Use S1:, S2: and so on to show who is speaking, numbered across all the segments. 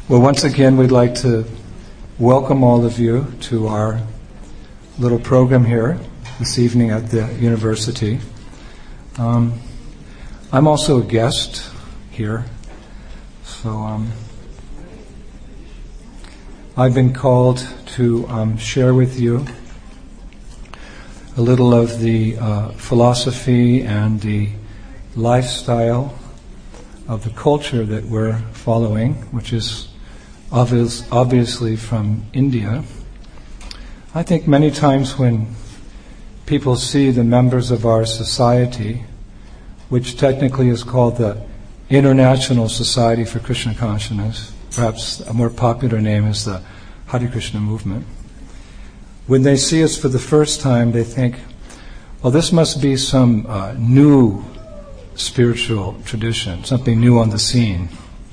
S1: Well, once again, we'd like to welcome all of you to our little program here this evening at the university. I'm also a guest here, so I've been called to share with you a little of the philosophy and the lifestyle of the culture that we're following, which is obviously from India. I think many times when people see the members of our society, which technically is called the International Society for Krishna Consciousness, perhaps a more popular name is the Hare Krishna movement, when they see us for the first time, they think, well, this must be some new spiritual tradition, something new on the scene.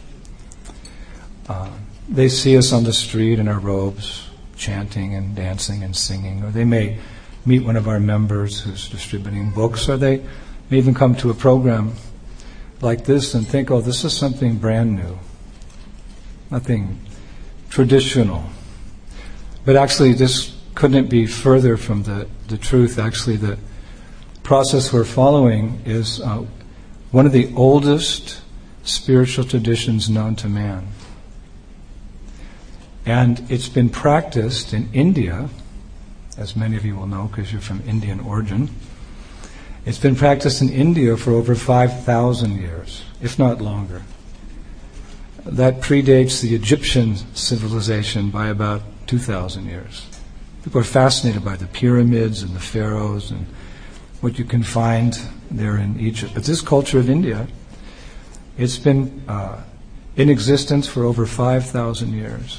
S1: They see us on the street in our robes, chanting and dancing and singing, or they may meet one of our members who's distributing books, or they may even come to a program like this and think, oh, this is something brand new, nothing traditional. But actually, this couldn't be further from the truth. Actually, the process we're following is one of the oldest spiritual traditions known to man. And it's been practiced in India, as many of you will know because you're from Indian origin. It's been practiced in India for over 5,000 years, if not longer. That predates the Egyptian civilization by about 2,000 years. People are fascinated by the pyramids and the pharaohs and what you can find there in Egypt. But this culture of India, it's been in existence for over 5,000 years.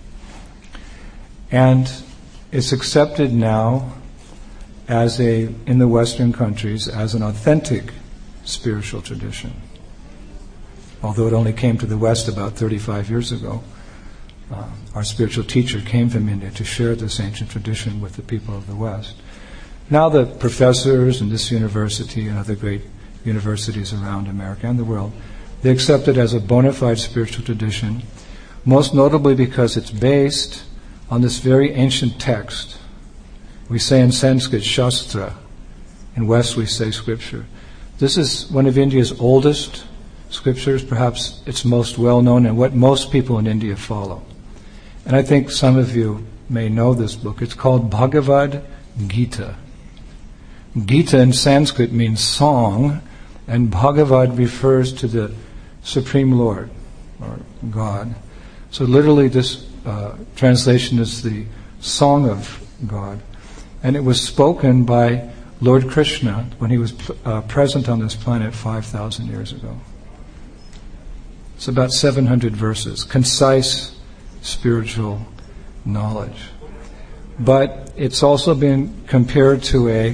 S1: And it's accepted now in the Western countries as an authentic spiritual tradition. Although it only came to the West about 35 years ago, our spiritual teacher came from India to share this ancient tradition with the people of the West. Now the professors in this university and other great universities around America and the world, they accept it as a bona fide spiritual tradition, most notably because it's based on this very ancient text. We say in Sanskrit, Shastra. In West we say Scripture. This is one of India's oldest scriptures, perhaps its most well-known and what most people in India follow. And I think some of you may know this book. It's called Bhagavad Gita. Gita in Sanskrit means song, and Bhagavad refers to the Supreme Lord, or God. So literally this translation is the Song of God. And it was spoken by Lord Krishna when he was present on this planet 5,000 years ago. It's about 700 verses, concise spiritual knowledge. But it's also been compared to a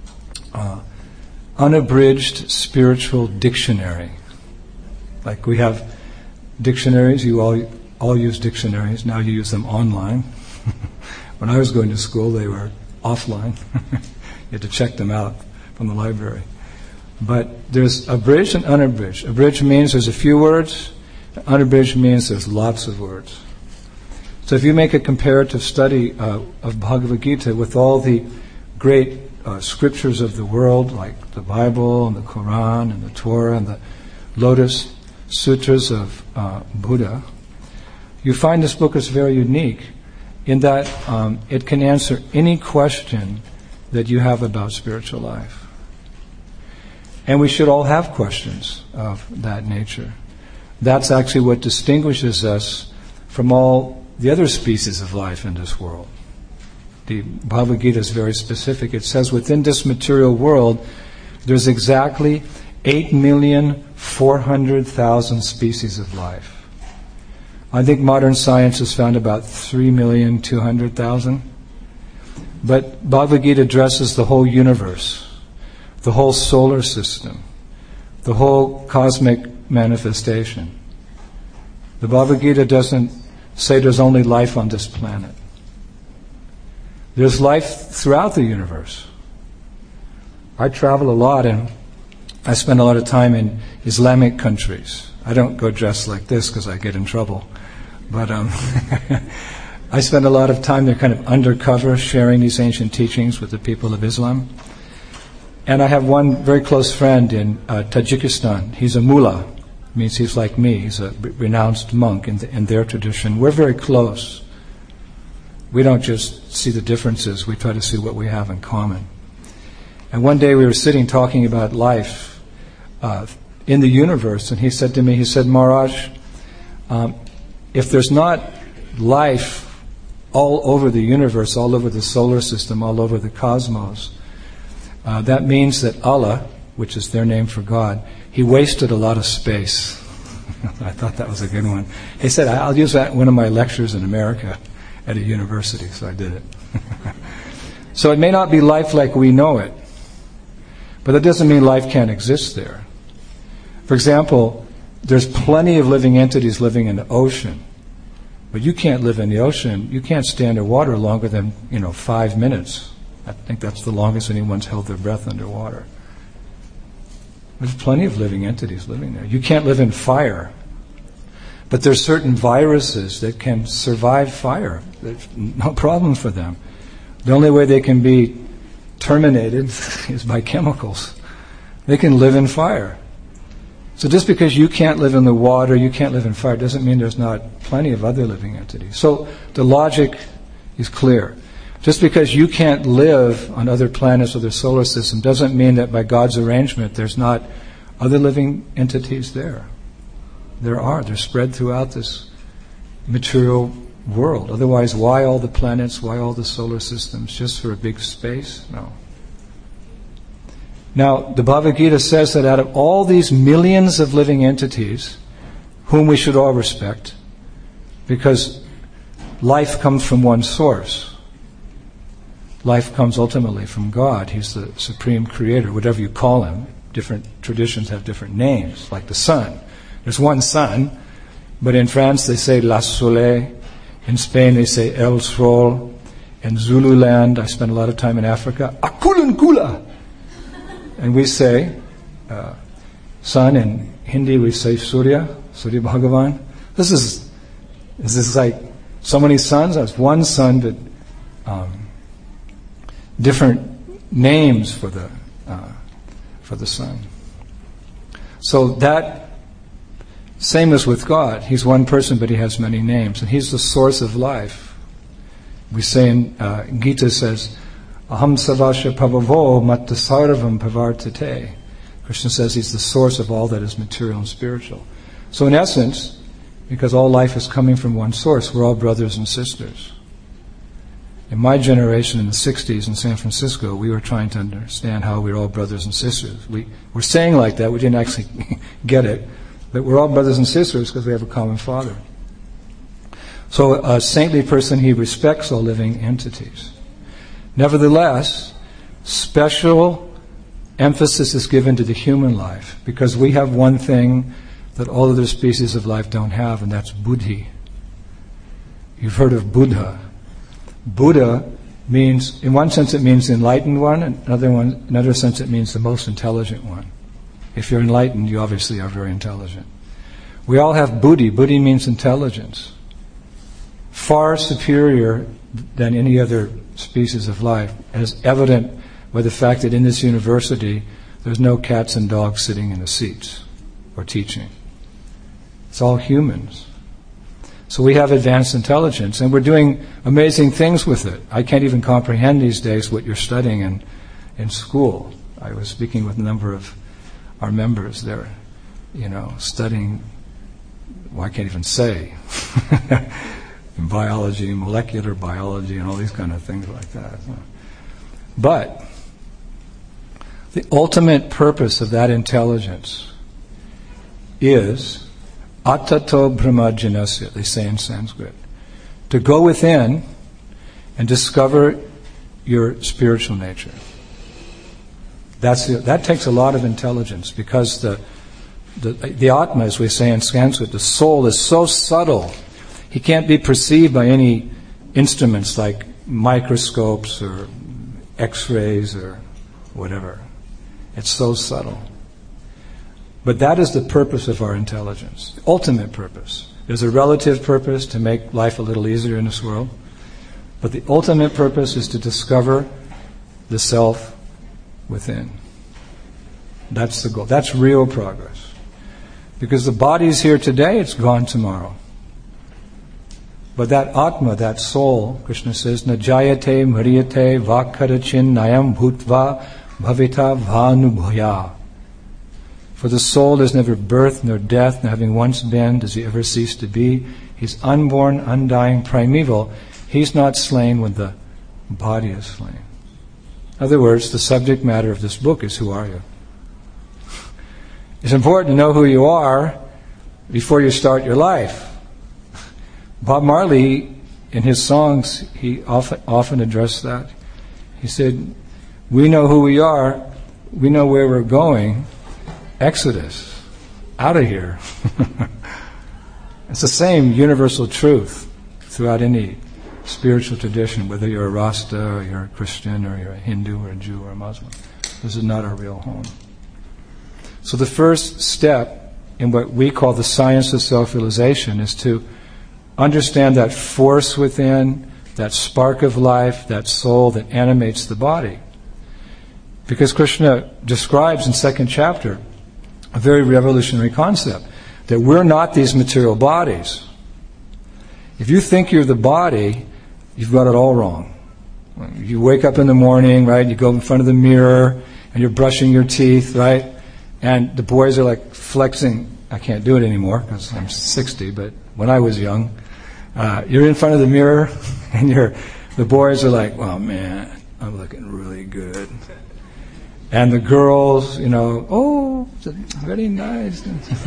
S1: unabridged spiritual dictionary. Like we have dictionaries, you all use dictionaries, now you use them online. When I was going to school, they were offline. You had to check them out from the library. But there's abridged and unabridged. Abridged means there's a few words. Unabridged means there's lots of words. So if you make a comparative study of Bhagavad Gita with all the great scriptures of the world, like the Bible and the Quran and the Torah and the Lotus Sutras of Buddha, you find this book is very unique in that it can answer any question that you have about spiritual life. And we should all have questions of that nature. That's actually what distinguishes us from all the other species of life in this world. The Bhagavad Gita is very specific. It says within this material world, there's exactly 8,400,000 species of life. I think modern science has found about 3,200,000. But Bhagavad Gita addresses the whole universe, the whole solar system, the whole cosmic manifestation. The Bhagavad Gita doesn't say there's only life on this planet. There's life throughout the universe. I travel a lot and I spend a lot of time in Islamic countries. I don't go dressed like this because I get in trouble. But I spend a lot of time there kind of undercover sharing these ancient teachings with the people of Islam. And I have one very close friend in Tajikistan. He's a mullah. Means he's like me. He's a renounced monk in their tradition. We're very close. We don't just see the differences. We try to see what we have in common. And one day we were sitting talking about life in the universe, and he said to me, Maharaj, if there's not life all over the universe, all over the solar system, all over the cosmos, that means that Allah, which is their name for God, He wasted a lot of space. I thought that was a good one. He said, I'll use that in one of my lectures in America at a university, so I did it. So it may not be life like we know it, but that doesn't mean life can't exist there. For example, there's plenty of living entities living in the ocean, but you can't live in the ocean. You can't stay underwater longer than 5 minutes. I think that's the longest anyone's held their breath underwater. There's plenty of living entities living there. You can't live in fire. But there's certain viruses that can survive fire. There's no problem for them. The only way they can be terminated is by chemicals. They can live in fire. So just because you can't live in the water, you can't live in fire, doesn't mean there's not plenty of other living entities. So the logic is clear. Just because you can't live on other planets or the solar system doesn't mean that by God's arrangement there's not other living entities there. There are. They're spread throughout this material world. Otherwise, why all the planets? Why all the solar systems? Just for a big space? No. Now, the Bhagavad Gita says that out of all these millions of living entities, whom we should all respect, because life comes from one source. Life comes ultimately from God. He's the supreme creator, whatever you call him. Different traditions have different names, like the sun. There's one sun, but in France they say La Soleil. In Spain they say El Sol. In Zululand, I spent a lot of time in Africa, Akulankula. And we say sun. In Hindi we say Surya Bhagavan. This is like so many suns. There's one sun, but different names for the sun. So that same as with God. He's one person, but he has many names, and he's the source of life. We say in Gita says, Aham savasya pavavo mattasarvam pavartate. Krishna says he's the source of all that is material and spiritual. So in essence, because all life is coming from one source, we're all brothers and sisters. In my generation in the 60s in San Francisco, we were trying to understand how we're all brothers and sisters. We were saying like that, we didn't actually get it, but we're all brothers and sisters because we have a common Father. So a saintly person, he respects all living entities. Nevertheless, special emphasis is given to the human life because we have one thing that all other species of life don't have, and that's buddhi. You've heard of Buddha. Buddha means, in one sense it means the enlightened one, in another sense it means the most intelligent one. If you're enlightened, you obviously are very intelligent. We all have buddhi. Buddhi means intelligence. Far superior than any other species of life, as evident by the fact that in this university there's no cats and dogs sitting in the seats or teaching. It's all humans. So we have advanced intelligence, and we're doing amazing things with it. I can't even comprehend these days what you're studying in school. I was speaking with a number of our members. They're, studying, well, I can't even say, biology, molecular biology, and all these kind of things like that. But the ultimate purpose of that intelligence is Atato Brahmajinasya, they say in Sanskrit. To go within and discover your spiritual nature. That takes a lot of intelligence because the Atma, as we say in Sanskrit, the soul is so subtle, he can't be perceived by any instruments like microscopes or X-rays or whatever. It's so subtle. But that is the purpose of our intelligence, the ultimate purpose. There's a relative purpose to make life a little easier in this world. But the ultimate purpose is to discover the self within. That's the goal. That's real progress. Because the body is here today, it's gone tomorrow. But that Atma, that soul, Krishna says, Najayate Mariyate Vakarachin Nayam Bhutva Bhavita Vanubhaya. For the soul is never birth nor death, nor having once been does he ever cease to be. He's unborn, undying, primeval. He's not slain when the body is slain. In other words, the subject matter of this book is who are you? It's important to know who you are before you start your life. Bob Marley, in his songs, he often addressed that. He said, we know who we are, we know where we're going. Exodus, out of here. It's the same universal truth throughout any spiritual tradition, whether you're a Rasta or you're a Christian or you're a Hindu or a Jew or a Muslim. This is not our real home. So the first step in what we call the science of self-realization is to understand that force within, that spark of life, that soul that animates the body. Because Krishna describes in second chapter a very revolutionary concept, that we're not these material bodies. If you think you're the body, you've got it all wrong. You wake up in the morning, right, you go in front of the mirror, and you're brushing your teeth, right, and the boys are like flexing. I can't do it anymore because I'm 60, but when I was young, you're in front of the mirror, and the boys are like, well, man, I'm looking really good. And the girls, oh, very nice.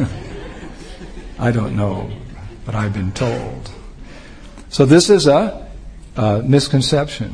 S1: I don't know, but I've been told. So this is a misconception.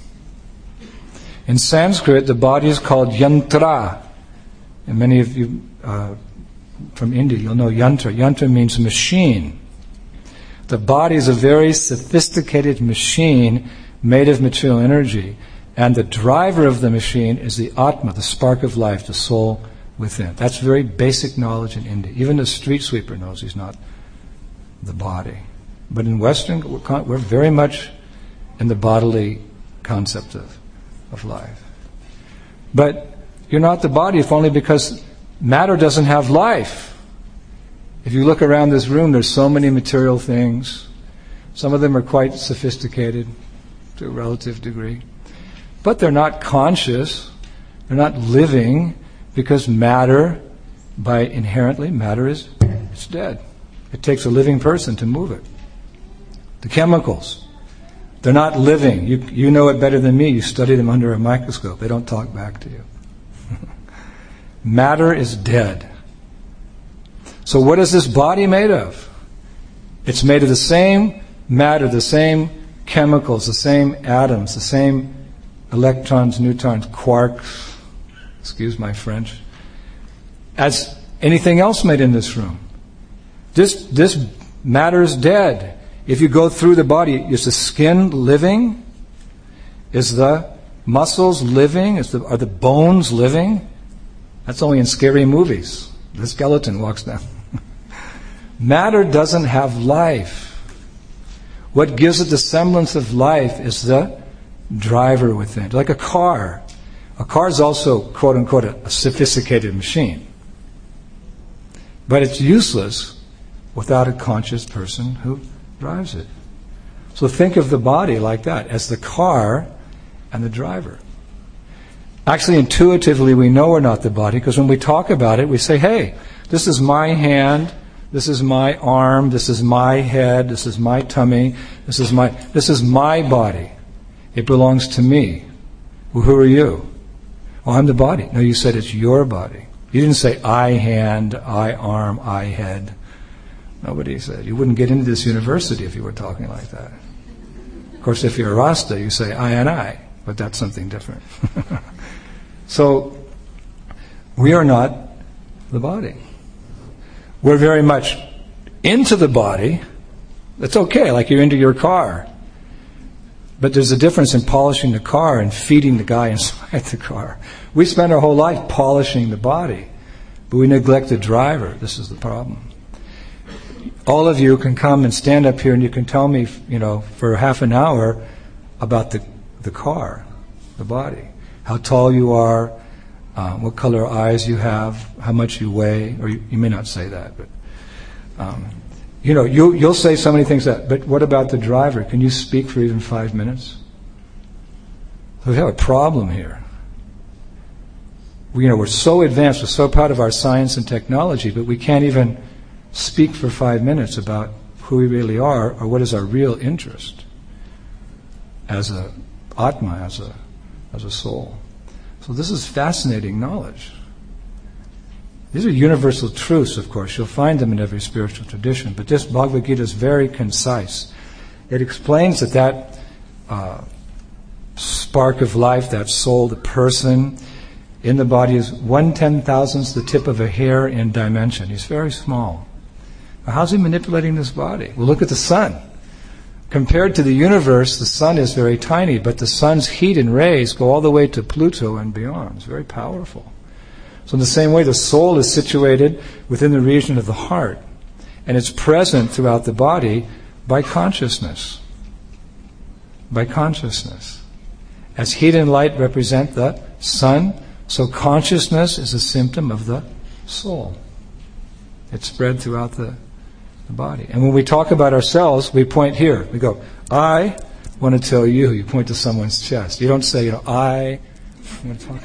S1: In Sanskrit, the body is called yantra. And many of you from India, you'll know yantra. Yantra means machine. The body is a very sophisticated machine made of material energy. And the driver of the machine is the Atma, the spark of life, the soul within. That's very basic knowledge in India. Even the street sweeper knows he's not the body. But in Western, we're very much in the bodily concept of life. But you're not the body, if only because matter doesn't have life. If you look around this room, there's so many material things. Some of them are quite sophisticated to a relative degree. But they're not conscious, they're not living, because matter, matter is dead. It takes a living person to move it. The chemicals, they're not living. You know it better than me. You study them under a microscope. They don't talk back to you. Matter is dead. So what is this body made of? It's made of the same matter, the same chemicals, the same atoms, the same electrons, neutrons, quarks, excuse my French, as anything else made in this room. This matter is dead. If you go through the body, is the skin living? Is the muscles living? Are the bones living? That's only in scary movies. The skeleton walks down. Matter doesn't have life. What gives it the semblance of life is the driver within. Like a car. A car is also, quote unquote, a sophisticated machine. But it's useless without a conscious person who drives it. So think of the body like that, as the car and the driver. Actually, intuitively, we know we're not the body, because when we talk about it, we say, hey, this is my hand, this is my arm, this is my head, this is my tummy, this is my body. It belongs to me. Well, who are you? Oh, I'm the body. No, you said it's your body. You didn't say I hand, I arm, I head. Nobody said. You wouldn't get into this university if you were talking like that. Of course, if you're a Rasta, you say I and I, but that's something different. So, we are not the body. We're very much into the body. That's okay, like you're into your car. But there's a difference in polishing the car and feeding the guy inside the car. We spend our whole life polishing the body, but we neglect the driver. This is the problem. all of you can come and stand up here and you can tell me, for half an hour about the car, the body, how tall you are, what color eyes you have, how much you weigh, or you may not say that, but you'll say so many things but what about the driver? Can you speak for even 5 minutes? So we have a problem here. We're so advanced, we're so proud of our science and technology, but we can't even speak for 5 minutes about who we really are or what is our real interest as a Atma, as a soul. So this is fascinating knowledge. These are universal truths, of course. You'll find them in every spiritual tradition, but this Bhagavad Gita is very concise. It explains that spark of life, that soul, the person in the body is 1/10,000th the tip of a hair in dimension. He's very small. Now, how's he manipulating this body? Well, look at the sun. Compared to the universe, the sun is very tiny, but the sun's heat and rays go all the way to Pluto and beyond. It's very powerful. So in the same way, the soul is situated within the region of the heart, and it's present throughout the body by consciousness. By consciousness. As heat and light represent the sun, so consciousness is a symptom of the soul. It's spread throughout the body. And when we talk about ourselves, we point here. We go, I want to tell you. You point to someone's chest. You don't say, I want to talk.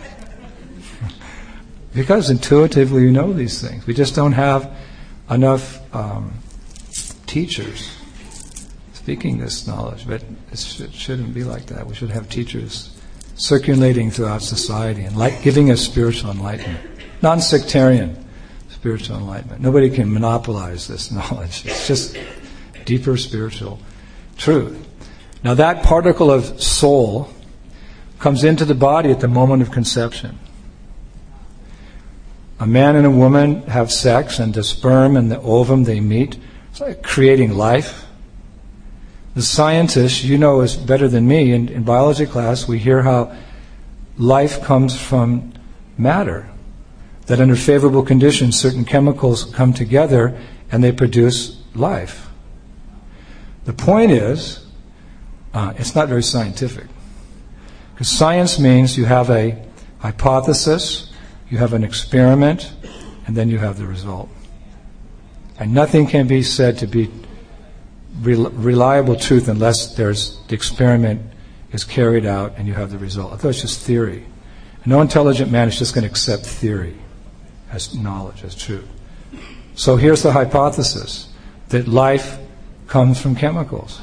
S1: Because intuitively you know these things. We just don't have enough teachers speaking this knowledge. But it shouldn't be like that. We should have teachers circulating throughout society and giving us spiritual enlightenment. Non-sectarian spiritual enlightenment. Nobody can monopolize this knowledge. It's just deeper spiritual truth. Now that particle of soul comes into the body at the moment of conception. A man and a woman have sex, and the sperm and the ovum, they meet. It's like creating life. The scientists, is better than me. In biology class, we hear how life comes from matter. That under favorable conditions, certain chemicals come together and they produce life. The point is, it's not very scientific. Because science means you have a hypothesis, you have an experiment, and then you have the result. And nothing can be said to be reliable truth unless the experiment is carried out and you have the result. I thought it's just theory. And no intelligent man is just going to accept theory as knowledge, as truth. So here's the hypothesis, that life comes from chemicals.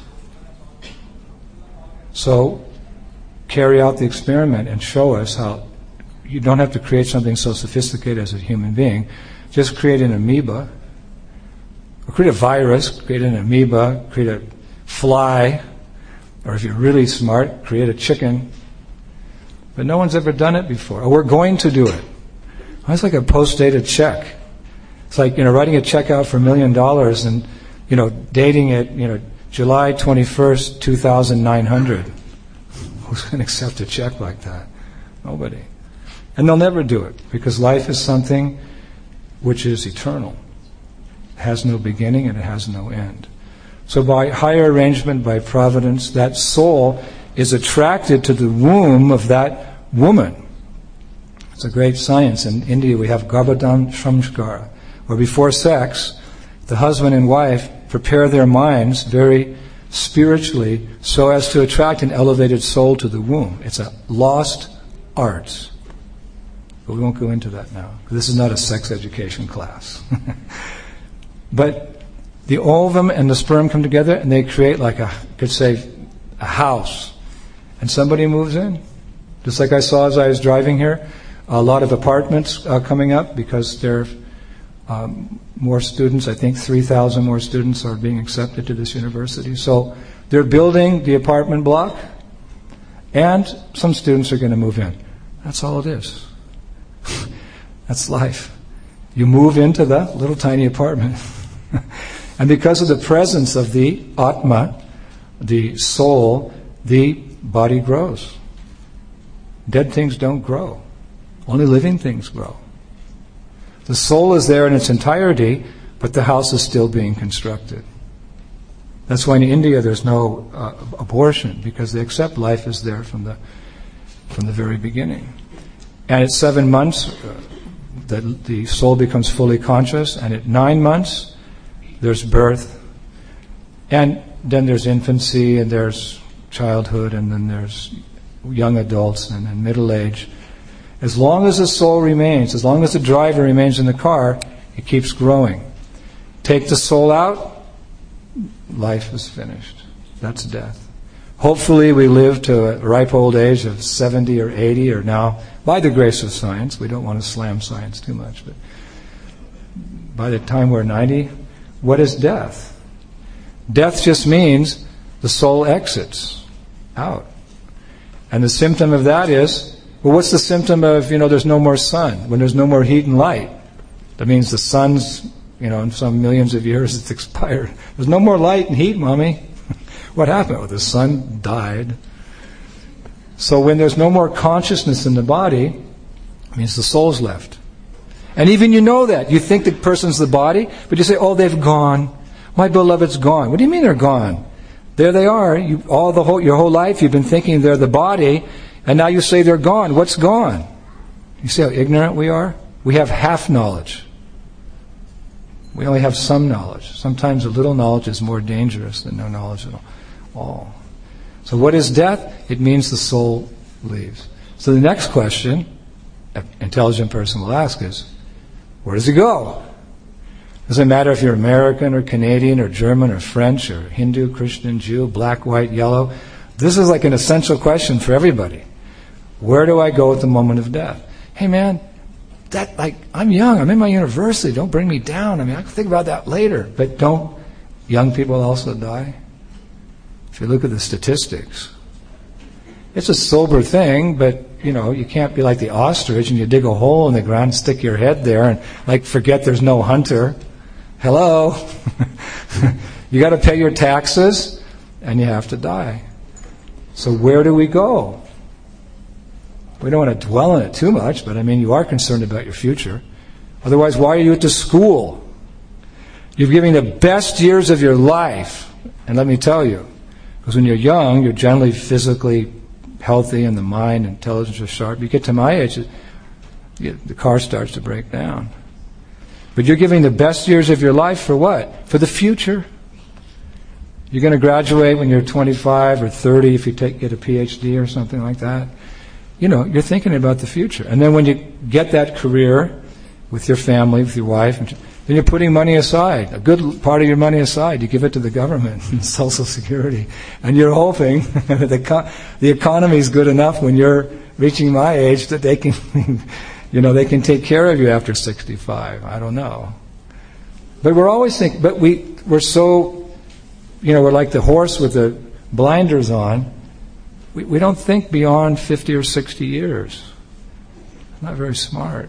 S1: So carry out the experiment and show us how you don't have to create something so sophisticated as a human being. Just create an amoeba, or create a virus, create an amoeba, create a fly, or if you're really smart, create a chicken. But no one's ever done it before. Or we're going to do it. It's like a post-dated check. It's like, writing a check out for $1 million and, dating it, July 21st, 2900. Who's going to accept a check like that? Nobody. And they'll never do it, because life is something which is eternal. It has no beginning and it has no end. So by higher arrangement, by providence, that soul is attracted to the womb of that woman. It's a great science. In India we have Garbhodhan Samskara, where before sex, the husband and wife prepare their minds very spiritually so as to attract an elevated soul to the womb. It's a lost art. But we won't go into that now. This is not a sex education class. But the ovum and the sperm come together and they create like a house. And somebody moves in. Just like I saw as I was driving here, a lot of apartments coming up because there are more students. I think 3,000 more students are being accepted to this university. So they're building the apartment block and some students are going to move in. That's all it is. That's life. You move into the little tiny apartment. And because of the presence of the Atma, the soul, the body grows. Dead things don't grow. Only living things grow. The soul is there in its entirety, but the house is still being constructed. That's why in India there's no abortion, because they accept life is there from the very beginning. And at 7 months, the soul becomes fully conscious, and at 9 months, there's birth, and then there's infancy, and there's childhood, and then there's young adults, and then middle age. As long as the soul remains, as long as the driver remains in the car, it keeps growing. Take the soul out, life is finished. That's death. Hopefully we live to a ripe old age of 70 or 80, or now, by the grace of science, we don't want to slam science too much, but by the time we're 90, what is death? Death just means the soul exits out. And the symptom of that is, well, what's the symptom of, there's no more sun, when there's no more heat and light? That means the sun's, in some millions of years it's expired. There's no more light and heat, Mommy. What happened? Well, the sun died. So when there's no more consciousness in the body, it means the soul's left. And even you know that. You think the person's the body, but you say, oh, they've gone. My beloved's gone. What do you mean they're gone? There they are. Your whole life you've been thinking they're the body, and now you say they're gone. What's gone? You see how ignorant we are? We have half knowledge. We only have some knowledge. Sometimes a little knowledge is more dangerous than no knowledge at all. So what is death? It means the soul leaves. So the next question an intelligent person will ask is, where does it go? Doesn't matter if you're American or Canadian or German or French or Hindu, Christian, Jew, black, white, yellow. This is like an essential question for everybody. Where do I go at the moment of death? Hey man, I'm young, I'm in my university, don't bring me down. I can think about that later. But don't young people also die? If you look at the statistics, it's a sober thing, but you can't be like the ostrich and you dig a hole in the ground, stick your head there and forget there's no hunter. Hello? You got to pay your taxes and you have to die. So where do we go? We don't want to dwell on it too much, but you are concerned about your future. Otherwise, why are you at the school? You're giving the best years of your life. And let me tell you, because when you're young, you're generally physically healthy and the mind, intelligence is sharp. You get to my age, the car starts to break down. But you're giving the best years of your life for what? For the future. You're going to graduate when you're 25 or 30 if you get a PhD or something like that. You're thinking about the future. And then when you get that career with your family, with your wife, then you're putting money aside, a good part of your money aside. You give it to the government and Social Security. And you're hoping that the economy is good enough when you're reaching my age that they can, they can take care of you after 65. I don't know. But we're always thinking, but we're so, we're like the horse with the blinders on. We don't think beyond 50 or 60 years. Not very smart.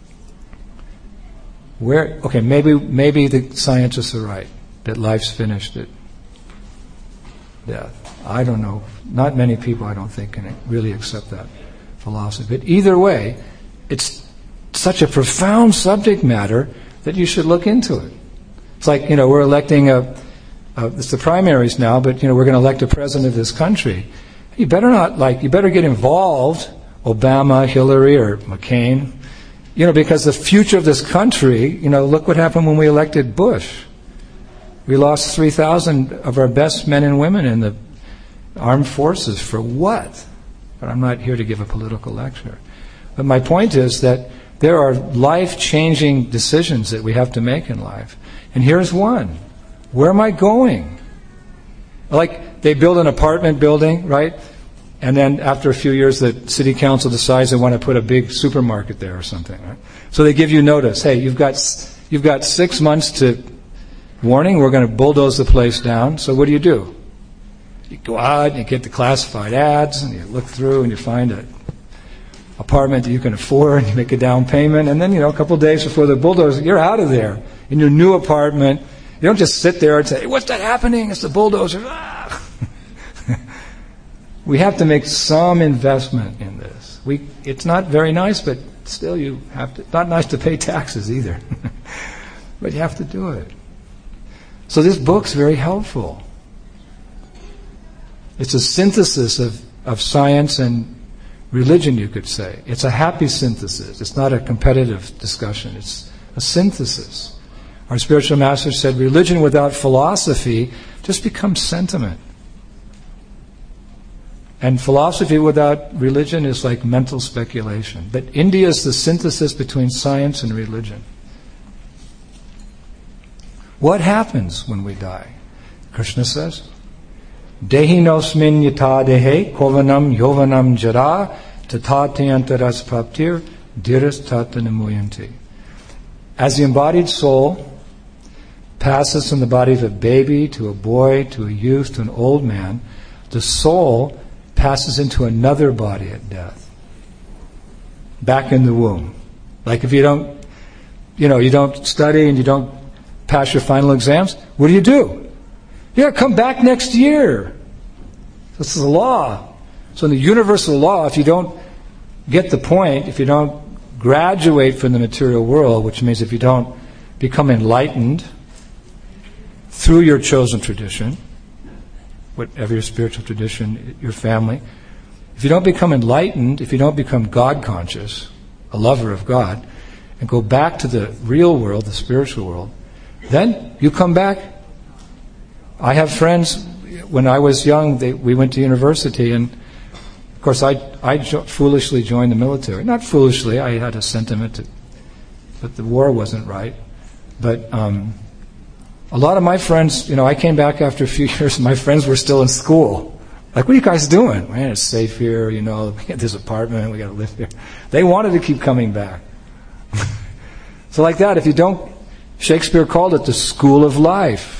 S1: Maybe the scientists are right, that life's finished at death. I don't know. Not many people, I don't think, can really accept that philosophy. But either way, it's such a profound subject matter that you should look into it. It's like, we're electing it's the primaries now, but, we're going to elect a president of this country. You better get involved, Obama, Hillary, or McCain, because the future of this country, look what happened when we elected Bush. We lost 3,000 of our best men and women in the armed forces. For what? But I'm not here to give a political lecture. But my point is that there are life-changing decisions that we have to make in life. And here's one. Where am I going? Like, they build an apartment building, right? And then after a few years, the city council decides they want to put a big supermarket there or something, right? So they give you notice. Hey, you've got 6 months to warning. We're going to bulldoze the place down. So what do? You go out and you get the classified ads and you look through and you find an apartment that you can afford and you make a down payment. And then, a couple of days before the bulldozer, you're out of there in your new apartment. You don't just sit there and say, hey, what's that happening? It's the bulldozer. Ah! We have to make some investment in this. It's not very nice, but still you have to. Not nice to pay taxes either. But you have to do it. So this book's very helpful. It's a synthesis of science and religion, you could say. It's a happy synthesis. It's not a competitive discussion. It's a synthesis. Our spiritual master said, religion without philosophy just becomes sentiment. And philosophy without religion is like mental speculation. But India is the synthesis between science and religion. What happens when we die? Krishna says, Dehinosmin yata dehe kovanam yovanam jara tatatiyantaras praptir diras tatanamuyanti. As the embodied soul passes from the body of a baby to a boy to a youth to an old man, the soul passes into another body at death. Back in the womb. Like if you don't study and you don't pass your final exams, what do? You gotta come back next year. This is the law. So in the universal law, if you don't get the point, if you don't graduate from the material world, which means if you don't become enlightened through your chosen tradition, whatever your spiritual tradition, your family, if you don't become enlightened, if you don't become God conscious, a lover of God, and go back to the real world, the spiritual world, then you come back. I have friends, when I was young, we went to university, and of course I foolishly joined the military. Not foolishly, I had a sentiment that the war wasn't right. But a lot of my friends, I came back after a few years and my friends were still in school. Like, what are you guys doing? Man, it's safe here, we got this apartment, we got to live here. They wanted to keep coming back. So like that, Shakespeare called it the school of life.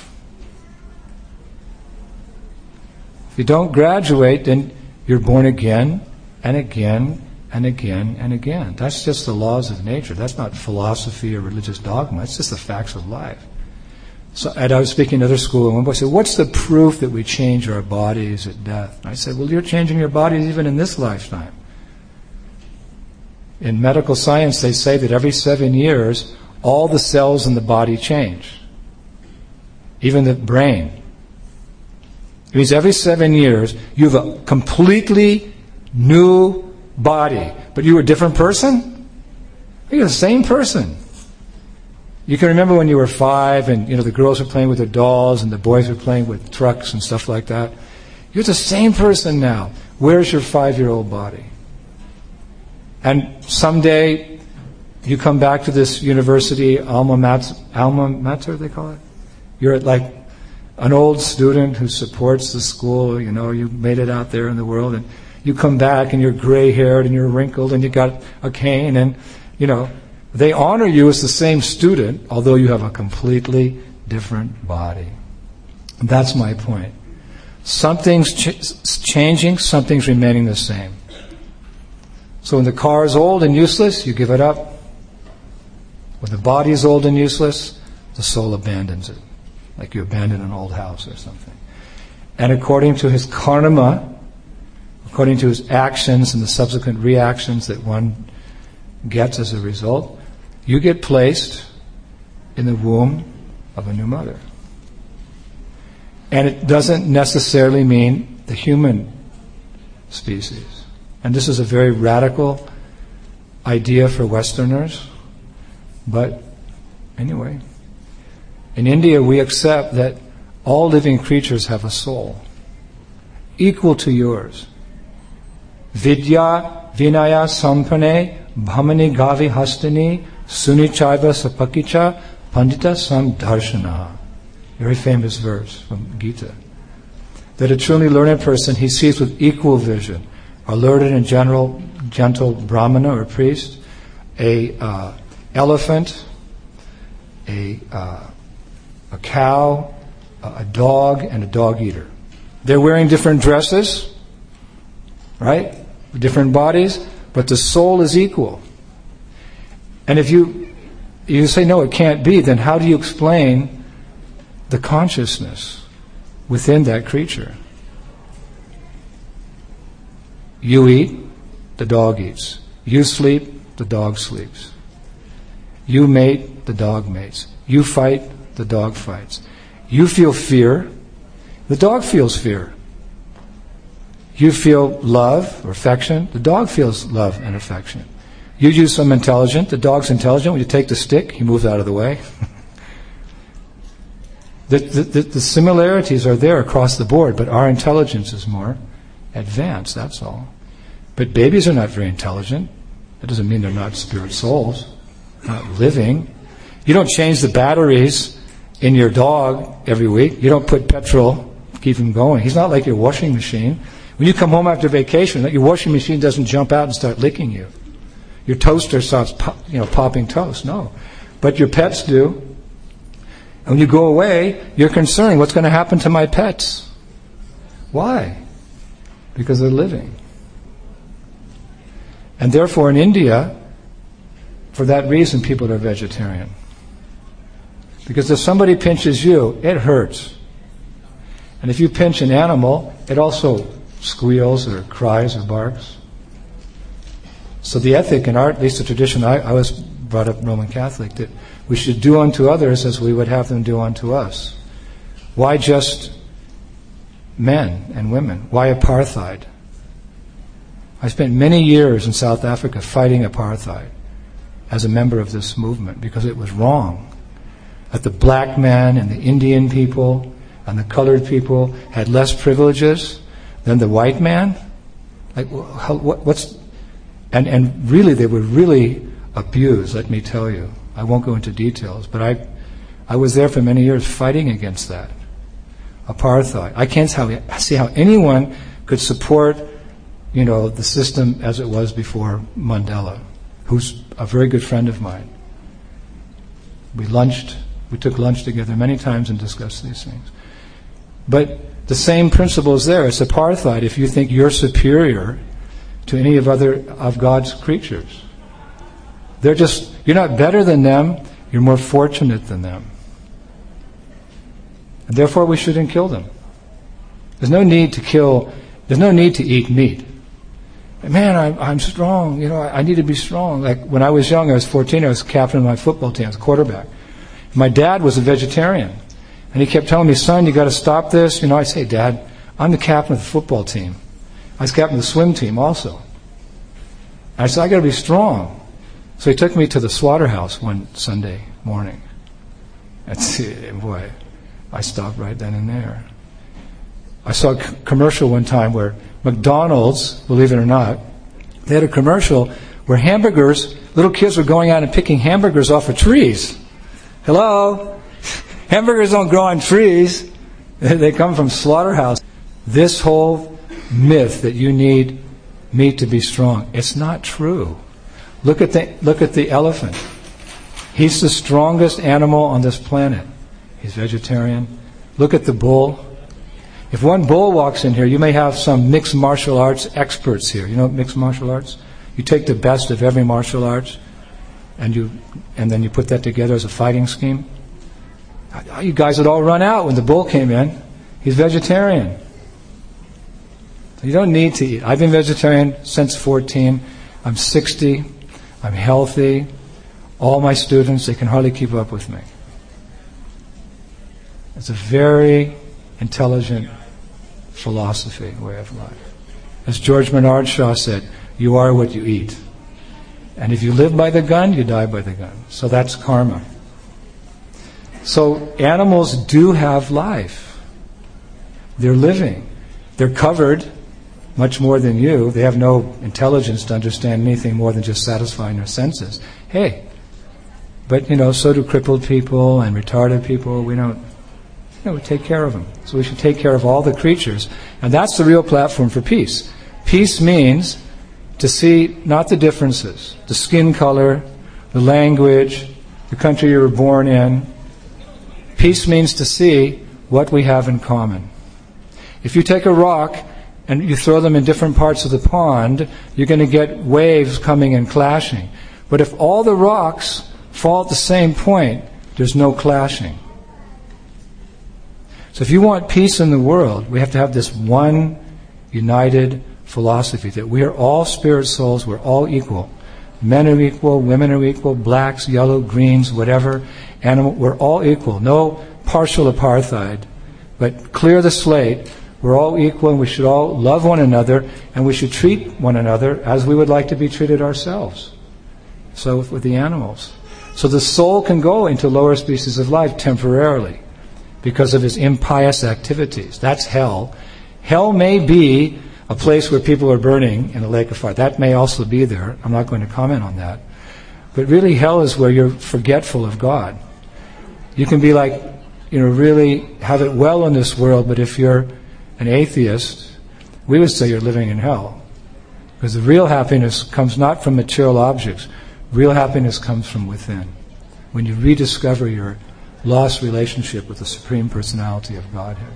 S1: If you don't graduate, then you're born again and again and again and again. That's just the laws of nature. That's not philosophy or religious dogma. It's just the facts of life. So, and I was speaking in another school, and one boy said, what's the proof that we change our bodies at death? And I said, well, you're changing your bodies even in this lifetime. In medical science, they say that every 7 years, all the cells in the body change. Even the brain. It means every 7 years, you have a completely new body. But you were a different person? You're the same person. You can remember when you were 5 and the girls were playing with their dolls and the boys were playing with trucks and stuff like that. You're the same person now. Where's your 5-year-old body? And someday you come back to this university, alma mater they call it? You're like an old student who supports the school, you made it out there in the world, and you come back and you're gray-haired and you're wrinkled and you got a cane and, they honor you as the same student, although you have a completely different body. And that's my point. Something's changing, something's remaining the same. So when the car is old and useless, you give it up. When the body is old and useless, the soul abandons it. Like you abandon an old house or something. And according to his karma, according to his actions and the subsequent reactions that one gets as a result, you get placed in the womb of a new mother. And it doesn't necessarily mean the human species. And this is a very radical idea for Westerners. But anyway, in India we accept that all living creatures have a soul, equal to yours. Vidya vinaya sampane bhamani gavi hastani sunichaiva sapakicha pandita sam darshana. Very famous verse from Gita. That a truly learned person, he sees with equal vision a learned and gentle brahmana or priest, a elephant, a cow, a dog, and a dog eater. They're wearing different dresses, right? Different bodies, but the soul is equal. And if you say, no, it can't be, then how do you explain the consciousness within that creature? You eat, the dog eats. You sleep, the dog sleeps. You mate, the dog mates. You fight, the dog fights. You feel fear, the dog feels fear. You feel love or affection, the dog feels love and affection. You use some intelligent, the dog's intelligent. When you take the stick, he moves out of the way. The similarities are there across the board, but our intelligence is more advanced, that's all. But babies are not very intelligent. That doesn't mean they're not spirit souls, not living. You don't change the batteries in your dog every week. You don't put petrol, keep him going. He's not like your washing machine. When you come home after vacation, your washing machine doesn't jump out and start licking you. Your toaster starts popping toast. No. But your pets do. And when you go away, you're concerned, what's going to happen to my pets? Why? Because they're living. And therefore in India, for that reason, people are vegetarian. Because if somebody pinches you, it hurts. And if you pinch an animal, it also squeals or cries or barks. So the ethic in our, at least the tradition, I was brought up Roman Catholic, that we should do unto others as we would have them do unto us. Why just men and women? Why apartheid? I spent many years in South Africa fighting apartheid as a member of this movement because it was wrong. That the black man and the Indian people and the colored people had less privileges than the white man. Like, what's... And really, they were really abused, let me tell you. I won't go into details, but I was there for many years fighting against that. Apartheid. I can't see how anyone could support, the system as it was before Mandela, who's a very good friend of mine. We took lunch together many times and discussed these things. But the same principle is there. It's apartheid if you think you're superior to any of God's creatures. You're not better than them, you're more fortunate than them. And therefore we shouldn't kill them. There's no need to eat meat. Man, I'm strong, I need to be strong. Like when I was young, I was 14, I was captain of my football team, I was quarterback. My dad was a vegetarian. And he kept telling me, son, you got to stop this. I say, Dad, I'm the captain of the football team. I was captain of the swim team also. I said, I got to be strong. So he took me to the slaughterhouse one Sunday morning. And boy, I stopped right then and there. I saw a commercial one time where McDonald's, believe it or not, they had a commercial where little kids were going out and picking hamburgers off of trees. Hello? Hamburgers don't grow on trees. They come from slaughterhouse. This whole myth that you need meat to be strong, it's not true. Look at the elephant. He's the strongest animal on this planet. He's vegetarian. Look at the bull. If one bull walks in here, you may have some mixed martial arts experts here. You know mixed martial arts? You take the best of every martial arts and then you put that together as a fighting scheme. You guys would all run out when the bull came in. He's vegetarian. You don't need to eat. I've been vegetarian since 14. I'm 60. I'm healthy. All my students, they can hardly keep up with me. It's a very intelligent philosophy, way of life. As George Bernard Shaw said, you are what you eat. And if you live by the gun, you die by the gun. So that's karma. So animals do have life. They're living. They're covered much more than you. They have no intelligence to understand anything more than just satisfying their senses. Hey, but so do crippled people and retarded people. We take care of them. So we should take care of all the creatures. And that's the real platform for peace. Peace means to see not the differences, the skin color, the language, the country you were born in. Peace means to see what we have in common. If you take a rock and you throw them in different parts of the pond, you're going to get waves coming and clashing. But if all the rocks fall at the same point, there's no clashing. So if you want peace in the world, we have to have this one united philosophy that we are all spirit souls, we're all equal. Men are equal, women are equal, blacks, yellow, greens, whatever. Animal, we're all equal. No partial apartheid. But clear the slate. We're all equal and we should all love one another and we should treat one another as we would like to be treated ourselves. So with the animals. So the soul can go into lower species of life temporarily because of his impious activities. That's hell. Hell may be a place where people are burning in a lake of fire. That may also be there. I'm not going to comment on that. But really hell is where you're forgetful of God. You can be like, really have it well in this world, but if you're an atheist, we would say you're living in hell. Because the real happiness comes not from material objects. Real happiness comes from within. When you rediscover your lost relationship with the Supreme Personality of Godhead.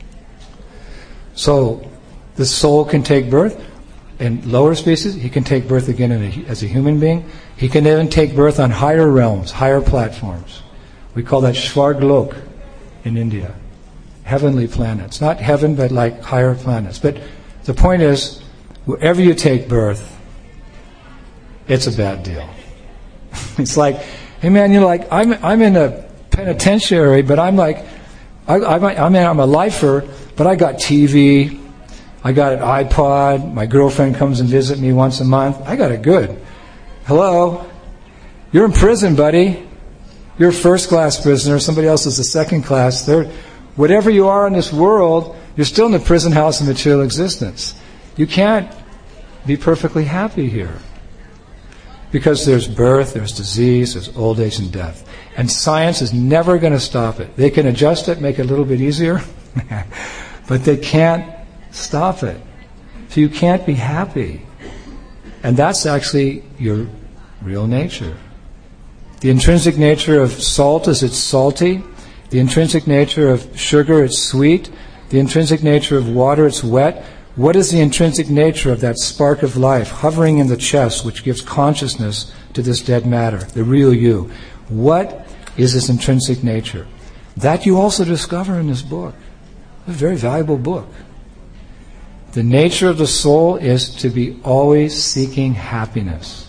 S1: So, the soul can take birth in lower species. He can take birth again as a human being. He can even take birth on higher realms, higher platforms. We call that Svarglok in India. Heavenly planets. Not heaven, but like higher planets. But the point is, wherever you take birth, it's a bad deal. It's like, hey man, I'm in a penitentiary, but I'm a lifer, but I got TV, I got an iPod, my girlfriend comes and visits me once a month. I got it good. Hello? You're in prison, buddy. You're a first-class prisoner. Somebody else is a second-class. Whatever you are in this world, you're still in the prison house of material existence. You can't be perfectly happy here. Because there's birth, there's disease, there's old age and death. And science is never going to stop it. They can adjust it, make it a little bit easier, but they can't stop it. So you can't be happy. And that's actually your real nature. The intrinsic nature of salt is it's salty. The intrinsic nature of sugar, it's sweet. The intrinsic nature of water, it's wet. What is the intrinsic nature of that spark of life hovering in the chest which gives consciousness to this dead matter, the real you? What is its intrinsic nature? That you also discover in this book. A very valuable book. The nature of the soul is to be always seeking happiness.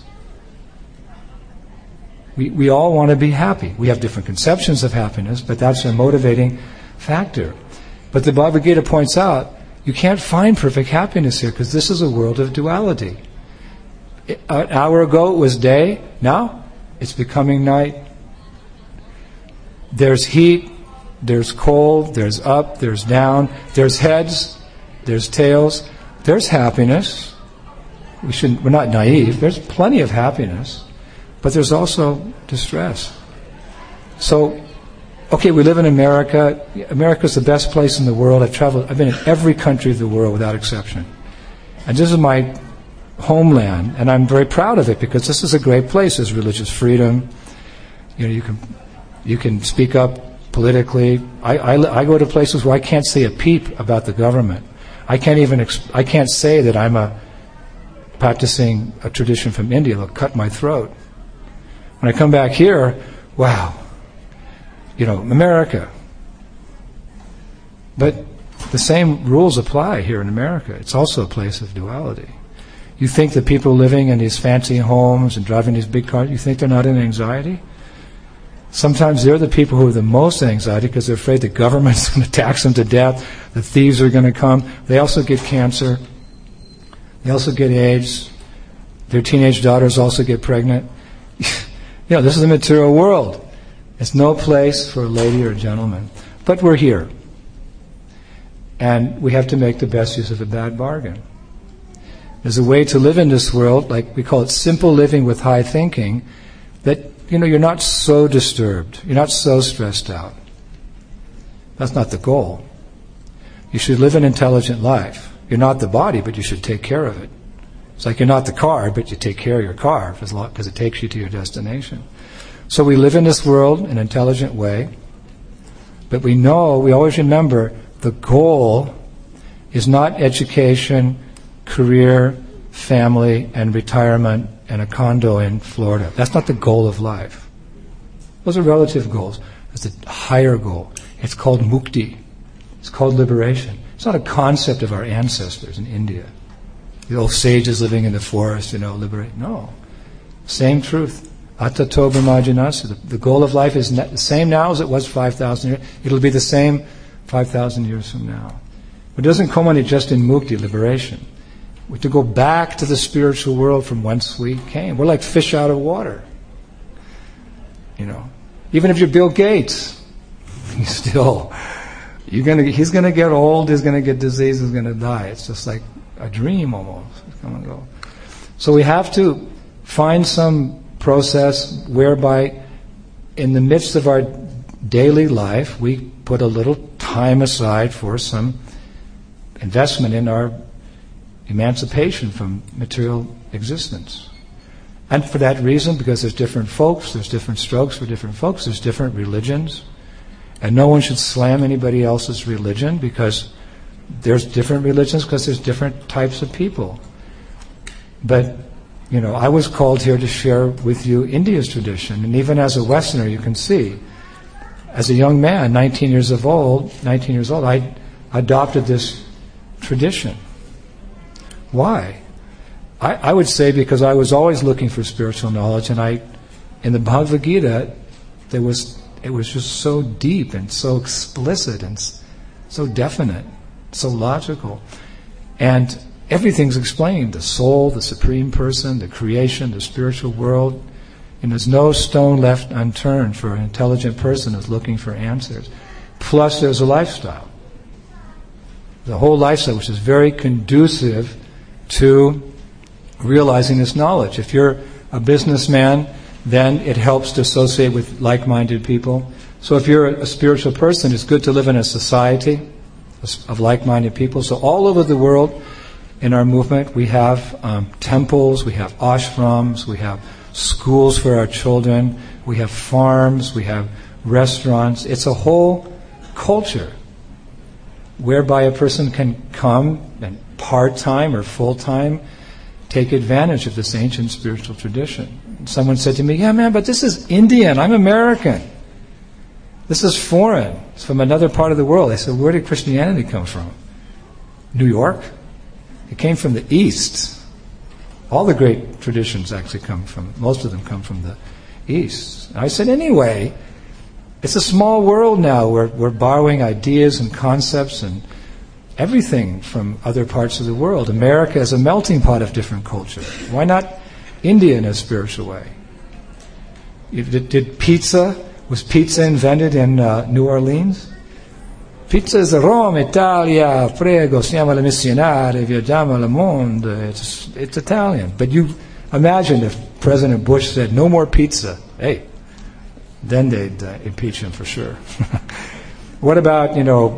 S1: We all want to be happy. We have different conceptions of happiness, but that's a motivating factor. But the Bhagavad Gita points out, you can't find perfect happiness here because this is a world of duality. An hour ago it was day, now it's becoming night. There's heat, there's cold, there's up, there's down, there's heads, there's tails, there's happiness. We're not naive, there's plenty of happiness. But there's also distress. So, okay, we live in America. America's the best place in the world. I've been in every country of the world without exception. And this is my homeland, and I'm very proud of it because this is a great place. There's religious freedom. You can speak up politically. I go to places where I can't say a peep about the government. I can't say that I'm practicing a tradition from India. They'll cut my throat. When I come back here, wow, America. But the same rules apply here in America. It's also a place of duality. You think that people living in these fancy homes and driving these big cars, you think they're not in anxiety? Sometimes they're the people who have the most anxiety because they're afraid the government's going to tax them to death, the thieves are going to come. They also get cancer. They also get AIDS. Their teenage daughters also get pregnant. This is a material world. It's no place for a lady or a gentleman. But we're here. And we have to make the best use of a bad bargain. There's a way to live in this world, like we call it simple living with high thinking, that, you're not so disturbed. You're not so stressed out. That's not the goal. You should live an intelligent life. You're not the body, but you should take care of it. It's like you're not the car, but you take care of your car because it takes you to your destination. So we live in this world in an intelligent way, but we always remember, the goal is not education, career, family, and retirement, and a condo in Florida. That's not the goal of life. Those are relative goals. It's the higher goal. It's called mukti. It's called liberation. It's not a concept of our ancestors in India. The old sages living in the forest, liberate. No. Same truth. Atato brahmajinasya. The goal of life is the same now as it was 5,000 years. It'll be the same 5,000 years from now. It doesn't come only just in mukti, liberation. We have to go back to the spiritual world from whence we came. We're like fish out of water. Even if you're Bill Gates, he's gonna get old, he's gonna get disease, he's gonna die. It's just like a dream almost. It's come and go. So we have to find some process whereby in the midst of our daily life we put a little time aside for some investment in our emancipation from material existence. And for that reason, because there's different folks, there's different strokes for different folks, there's different religions, and no one should slam anybody else's religion because there's different religions, because there's different types of people. But I was called here to share with you India's tradition, and even as a Westerner, you can see, as a young man, 19 years old, I adopted this tradition. Why? I would say because I was always looking for spiritual knowledge, and in the Bhagavad Gita, it was just so deep and so explicit and so definite, so logical, and everything's explained: the soul, the supreme person, the creation, the spiritual world, and there's no stone left unturned for an intelligent person who's looking for answers. Plus, there's a lifestyle. The whole lifestyle, which is very conducive to realizing this knowledge. If you're a businessman, then it helps to associate with like-minded people. So if you're a spiritual person, it's good to live in a society of like-minded people. So all over the world, in our movement, we have temples, we have ashrams, we have schools for our children, we have farms, we have restaurants. It's a whole culture whereby a person can come and part-time or full-time take advantage of this ancient spiritual tradition. Someone said to me, "Yeah, man, but this is Indian. I'm American. This is foreign. It's from another part of the world." I said, "Where did Christianity come from? New York? It came from the East." All the great traditions actually most of them come from the East. And I said, anyway, it's a small world now. We're borrowing ideas and concepts and everything from other parts of the world. America is a melting pot of different cultures. Why not India in a spiritual way? Was pizza invented in New Orleans? Pizza is Rome, Italia, prego, siamo le missionarie, viaggiamo al mondo. It's Italian. But you imagine if President Bush said, "No more pizza," then they'd impeach him for sure. What about,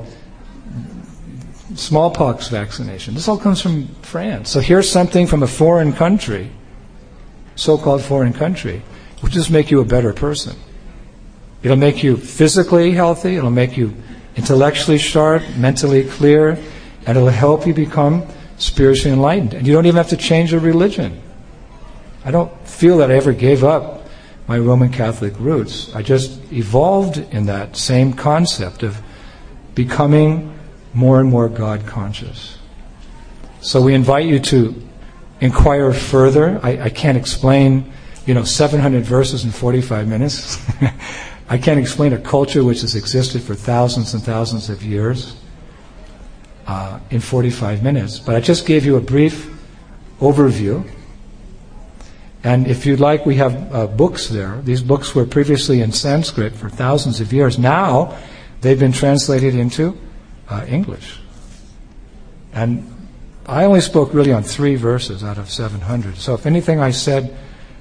S1: smallpox vaccination? This all comes from France. So here's something from a foreign country, so-called foreign country, will just make you a better person. It'll make you physically healthy, it'll make you intellectually sharp, mentally clear, and it'll help you become spiritually enlightened. And you don't even have to change your religion. I don't feel that I ever gave up my Roman Catholic roots. I just evolved in that same concept of becoming more and more God conscious. So we invite you to inquire further. I can't explain, 700 verses in 45 minutes. I can't explain a culture which has existed for thousands and thousands of years in 45 minutes. But I just gave you a brief overview. And if you'd like, we have books there. These books were previously in Sanskrit for thousands of years. Now they've been translated into English. And I only spoke really on 3 verses out of 700. So if anything I said,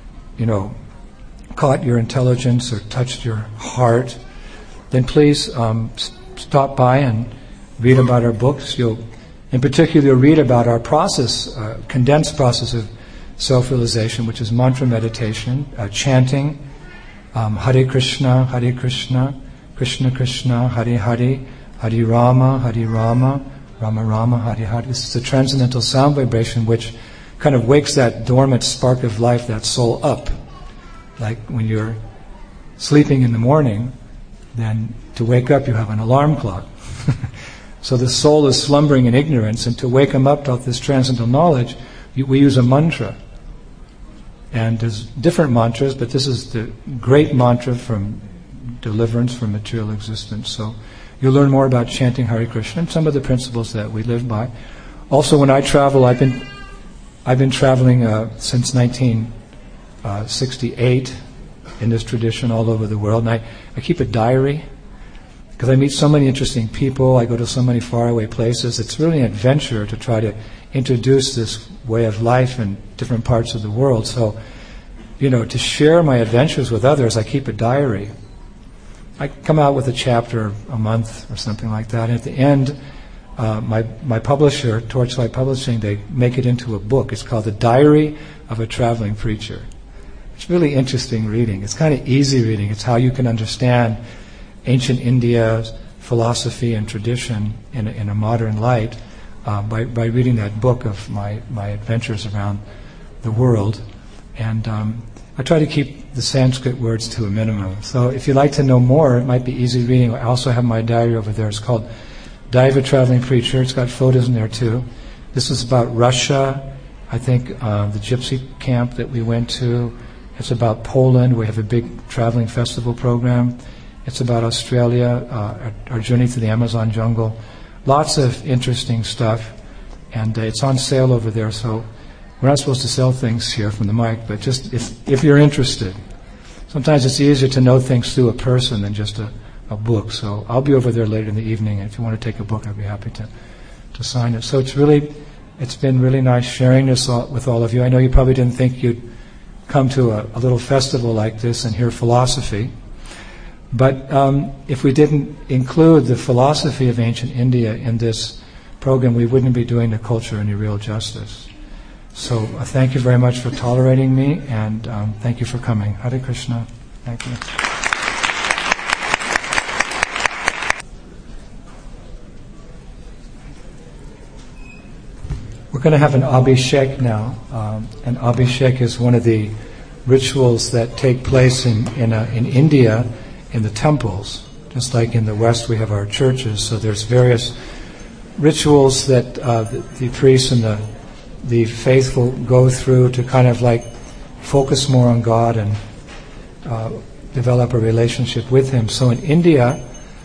S1: caught your intelligence or touched your heart, then please stop by and read about our books. In particular, you'll read about our process, condensed process of self-realization, which is mantra meditation, chanting, Hare Krishna, Krishna Krishna, Hare Hare, Hare Rama, Rama Rama, Hare Hare. This is a transcendental sound vibration which kind of wakes that dormant spark of life, that soul up. Like when you're sleeping in the morning, then to wake up you have an alarm clock. So the soul is slumbering in ignorance, and to wake him up to this transcendental knowledge, we use a mantra. And there's different mantras, but this is the great mantra from deliverance from material existence. So you'll learn more about chanting Hare Krishna and some of the principles that we live by. Also, when I travel, I've been traveling since 1968 in this tradition all over the world, and I keep a diary because I meet so many interesting people. I go to so many faraway places. It's really an adventure to try to introduce this way of life in different parts of the world. So, to share my adventures with others, I keep a diary. I come out with a chapter a month or something like that. And at the end, my publisher, Torchlight Publishing, they make it into a book. It's called The Diary of a Traveling Preacher. It's really interesting reading. It's kind of easy reading. It's how you can understand ancient India's philosophy and tradition in a modern light by reading that book of my adventures around the world. And I try to keep the Sanskrit words to a minimum. So if you'd like to know more, it might be easy reading. I also have my diary over there. It's called Diary of a Traveling Preacher. It's got photos in there too. This is about Russia, I think the gypsy camp that we went to. It's about Poland. We have a big traveling festival program. It's about Australia, our journey through the Amazon jungle. Lots of interesting stuff. And it's on sale over there, so we're not supposed to sell things here from the mic, but just if you're interested. Sometimes it's easier to know things through a person than just a book. So I'll be over there later in the evening, and if you want to take a book, I'd be happy to sign it. So it's been really nice sharing this with all of you. I know you probably didn't think you'd come to a little festival like this and hear philosophy. But if we didn't include the philosophy of ancient India in this program, we wouldn't be doing the culture any real justice. So thank you very much for tolerating me, and thank you for coming. Hare Krishna. Thank you. We're going to have an Abhishek now. And Abhishek is one of the rituals that take place in India in the temples. Just like in the West we have our churches, so there's various rituals that the priests and the faithful go through to kind of like focus more on God and develop a relationship with Him. So in India,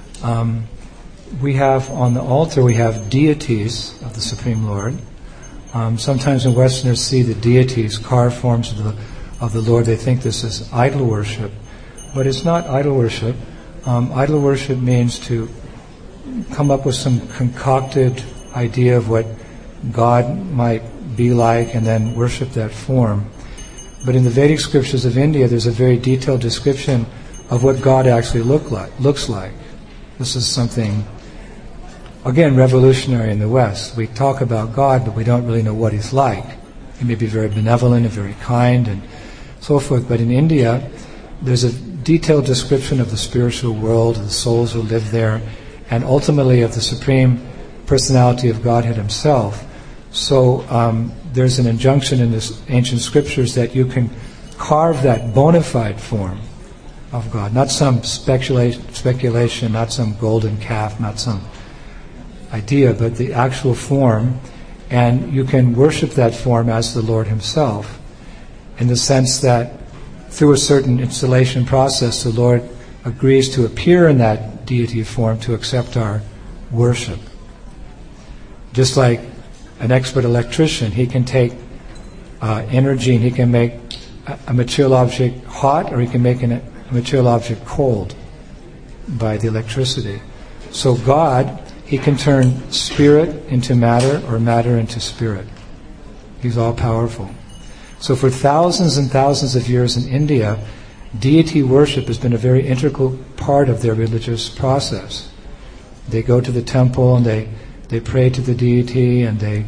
S1: we have on the altar, we have deities of the Supreme Lord. Sometimes when Westerners see the deities, carved forms of the Lord, they think this is idol worship. But it's not idol worship. Idol worship means to come up with some concocted idea of what God might be like and then worship that form. But in the Vedic scriptures of India, there's a very detailed description of what God actually looks like. This is something, again, revolutionary in the West. We talk about God, but we don't really know what He's like. He may be very benevolent and very kind and so forth. But in India, there's a detailed description of the spiritual world, of the souls who live there, and ultimately of the Supreme Personality of Godhead Himself. So there's an injunction in the ancient scriptures that you can carve that bona fide form of God, not some speculation, not some golden calf, not some idea, but the actual form, and you can worship that form as the Lord Himself, in the sense that through a certain installation process, the Lord agrees to appear in that deity form to accept our worship. Just like an expert electrician, he can take energy and he can make a material object hot, or he can make a material object cold by the electricity. So God, He can turn spirit into matter or matter into spirit. He's all-powerful. So for thousands and thousands of years in India, deity worship has been a very integral part of their religious process. They go to the temple and they pray to the deity, and they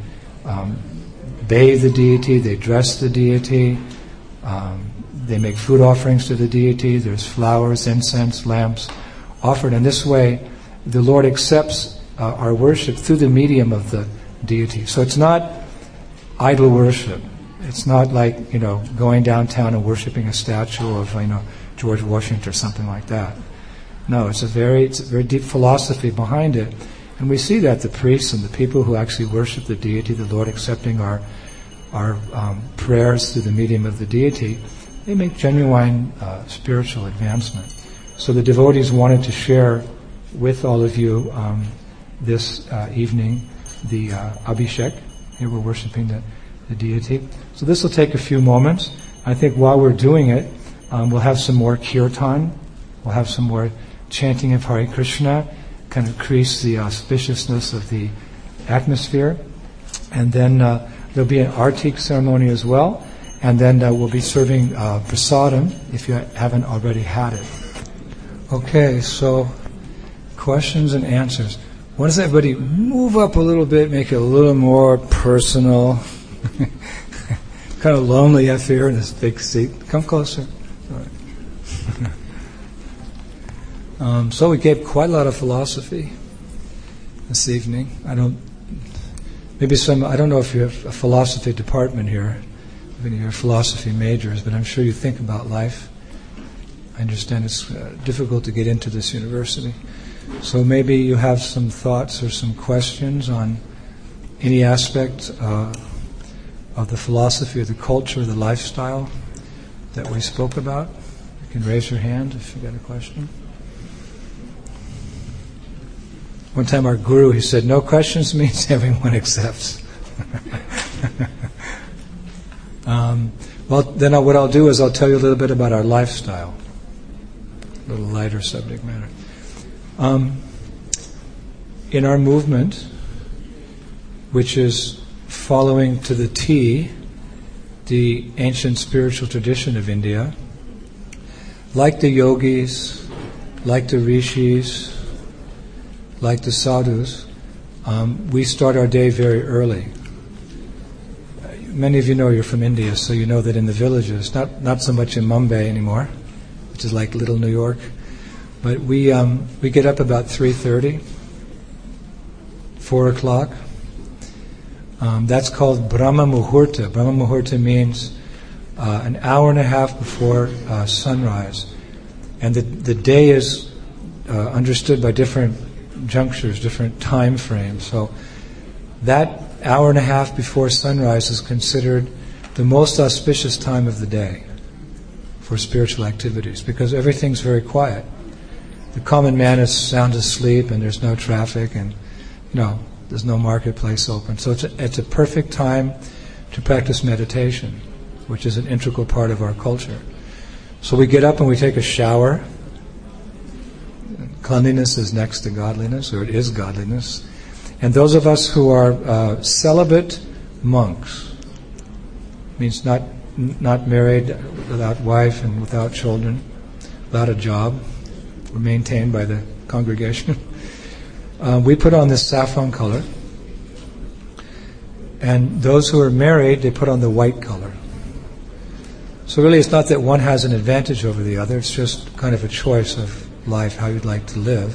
S1: bathe the deity, they dress the deity, they make food offerings to the deity, there's flowers, incense, lamps offered. In this way, the Lord accepts our worship through the medium of the deity. So it's not idol worship. It's not like, going downtown and worshiping a statue of, George Washington or something like that. No, it's a very deep philosophy behind it. And we see that the priests and the people who actually worship the deity, the Lord, accepting our our prayers through the medium of the deity, they make genuine spiritual advancement. So the devotees wanted to share with all of you this evening the Abhishek. Here we're worshiping the deity. So this will take a few moments. I think while we're doing it, we'll have some more kirtan. We'll have some more chanting of Hare Krishna, kind of increase the auspiciousness of the atmosphere. And then there'll be an artik ceremony as well. And then we'll be serving prasadam if you haven't already had it. Okay, so questions and answers. Why does everybody move up a little bit, make it a little more personal? Kind of lonely up here in this big seat. Come closer. All right. So we gave quite a lot of philosophy this evening. I don't know if you have a philosophy department here, any of your philosophy majors, but I'm sure you think about life. I understand it's difficult to get into this university. So maybe you have some thoughts or some questions on any aspect of the philosophy, of the culture, the lifestyle that we spoke about. You can raise your hand if you've got a question. One time our guru, he said, no questions means everyone accepts. Well, then what I'll do is I'll tell you a little bit about our lifestyle. A little lighter subject matter. In our movement, which is following to the T the ancient spiritual tradition of India, like the yogis, like the rishis, like the sadhus, we start our day very early. Many of you know you're from India, so you know that in the villages, not so much in Mumbai anymore, which is like little New York, but we get up about 3:30, 4 o'clock. That's called Brahma Muhurta. Brahma Muhurta means an hour and a half before sunrise. And the day is understood by different junctures, different time frames. So that hour and a half before sunrise is considered the most auspicious time of the day for spiritual activities, because everything's very quiet. The common man is sound asleep and there's no traffic and there's no marketplace open. So it's a perfect time to practice meditation, which is an integral part of our culture. So we get up and we take a shower. Cleanliness is next to godliness, or it is godliness. And those of us who are celibate monks, means not married, without wife and without children, without a job, we're maintained by the congregation. We put on this saffron color, and those who are married, they put on the white color. So really it's not that one has an advantage over the other, it's just kind of a choice of life, how you'd like to live.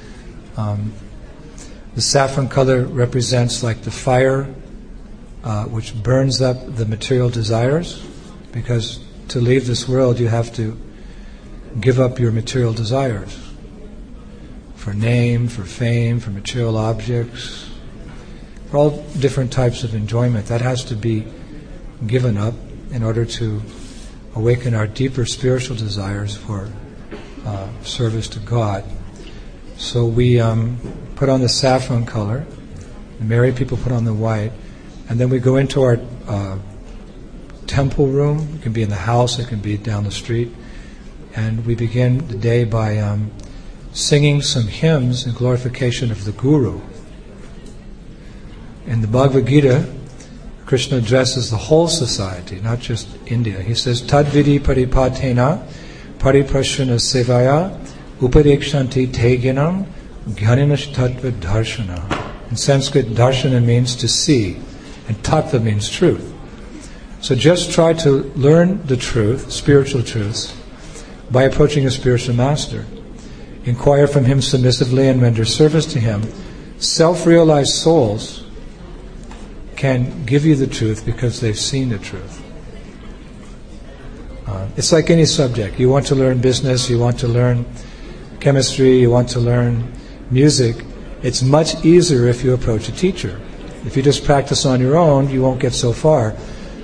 S1: The saffron color represents like the fire which burns up the material desires, because to leave this world you have to give up your material desires for name, for fame, for material objects, for all different types of enjoyment. That has to be given up in order to awaken our deeper spiritual desires for service to God. So we put on the saffron color, the married people put on the white, and then we go into our temple room. It can be in the house, it can be down the street, and we begin the day by singing some hymns in glorification of the Guru. In the Bhagavad Gita, Krishna addresses the whole society, not just India. He says, Tadvidi paripatena pariprashana sevaya upadekshanti teginam gyaninash tattva darshana. In Sanskrit, darshana means to see, and tattva means truth. So just try to learn the truth, spiritual truths, by approaching a spiritual master. Inquire from him submissively and render service to him. Self-realized souls can give you the truth because they've seen the truth. It's like any subject. You want to learn business, you want to learn chemistry, you want to learn music. It's much easier if you approach a teacher. If you just practice on your own, you won't get so far.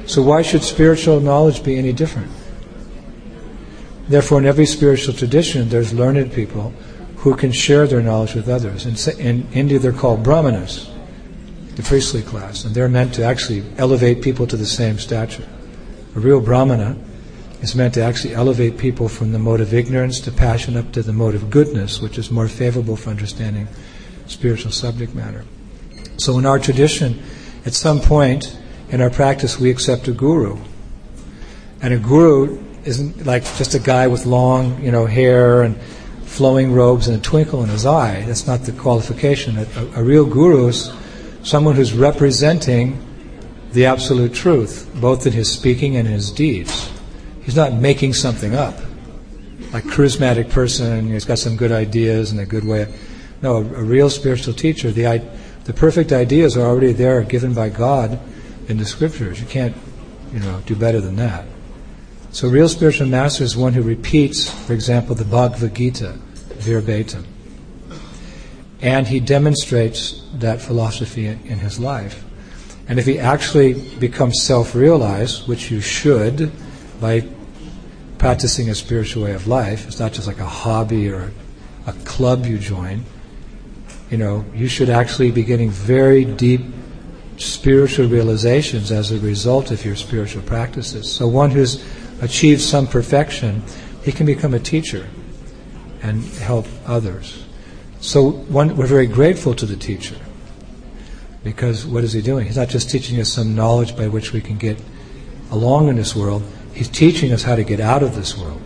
S1: So why should spiritual knowledge be any different? Therefore, in every spiritual tradition, there's learned people who can share their knowledge with others. In India, they're called brahmanas, the priestly class, and they're meant to actually elevate people to the same stature. A real brahmana is meant to actually elevate people from the mode of ignorance to passion up to the mode of goodness, which is more favorable for understanding spiritual subject matter. So in our tradition, at some point in our practice, we accept a guru. And a guru isn't like just a guy with long, hair and flowing robes and a twinkle in his eye. That's not the qualification. A real guru is someone who's representing the absolute truth, both in his speaking and in his deeds. He's not making something up. Like charismatic person, he's got some good ideas and a good way. No, a real spiritual teacher, the perfect ideas are already there, given by God in the scriptures. You can't, do better than that. So a real spiritual master is one who repeats, for example, the Bhagavad Gita verbatim. And he demonstrates that philosophy in his life. And if he actually becomes self-realized, which you should by practicing a spiritual way of life, it's not just like a hobby or a club you join, you should actually be getting very deep spiritual realizations as a result of your spiritual practices. So one who's achieved some perfection, he can become a teacher and help others. So we're very grateful to the teacher, because what is he doing? He's not just teaching us some knowledge by which we can get along in this world. He's teaching us how to get out of this world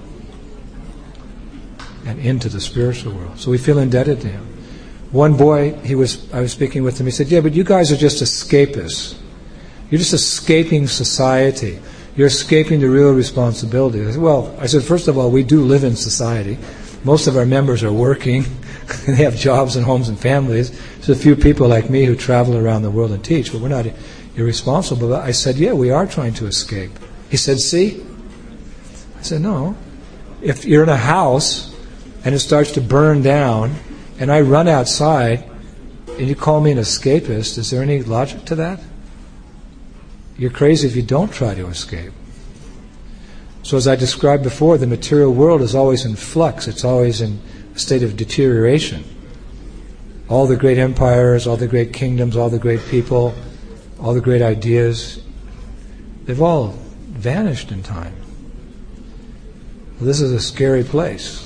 S1: and into the spiritual world. So we feel indebted to him. One boy, I was speaking with him, he said, "Yeah, but you guys are just escapists. You're just escaping society. You're escaping the real responsibility." I said, first of all, we do live in society. Most of our members are working. They have jobs and homes and families. There's a few people like me who travel around the world and teach, but we're not irresponsible. But I said, yeah, we are trying to escape. He said, see? I said, no. If you're in a house and it starts to burn down and I run outside and you call me an escapist, is there any logic to that? You're crazy if you don't try to escape. So as I described before, the material world is always in flux. It's always in a state of deterioration. All the great empires, all the great kingdoms, all the great people, all the great ideas, they've all vanished in time. Well, this is a scary place.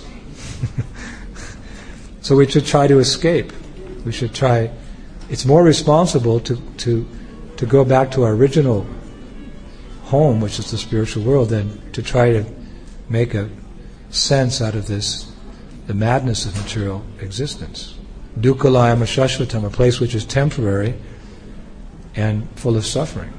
S1: So we should try to escape. We should try. It's more responsible to go back to our original home, which is the spiritual world, than to try to make a sense out of this, the madness of material existence. Dukkalayam shashvatam, a place which is temporary and full of suffering.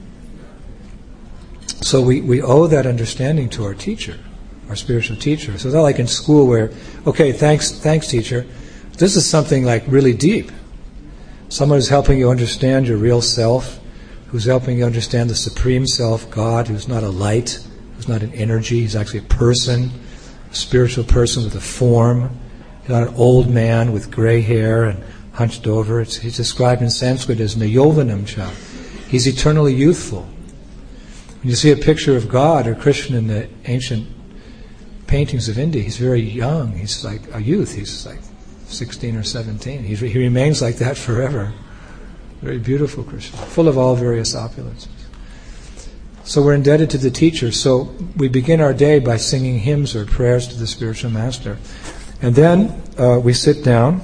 S1: So we owe that understanding to our teacher, our spiritual teacher. So it's not like in school where, okay, thanks teacher. This is something like really deep. Someone who's helping you understand your real self, who's helping you understand the Supreme Self, God, who's not a light, who's not an energy, he's actually a person, a spiritual person with a form. He's not an old man with gray hair and hunched over. He's described in Sanskrit as Nayovanam Cha. He's eternally youthful. When you see a picture of God or Krishna in the ancient paintings of India, he's very young. He's like a youth. He's like 16 or 17. He remains like that forever. Very beautiful Krishna, full of all various opulences. So we're indebted to the teacher. So we begin our day by singing hymns or prayers to the spiritual master. And then we sit down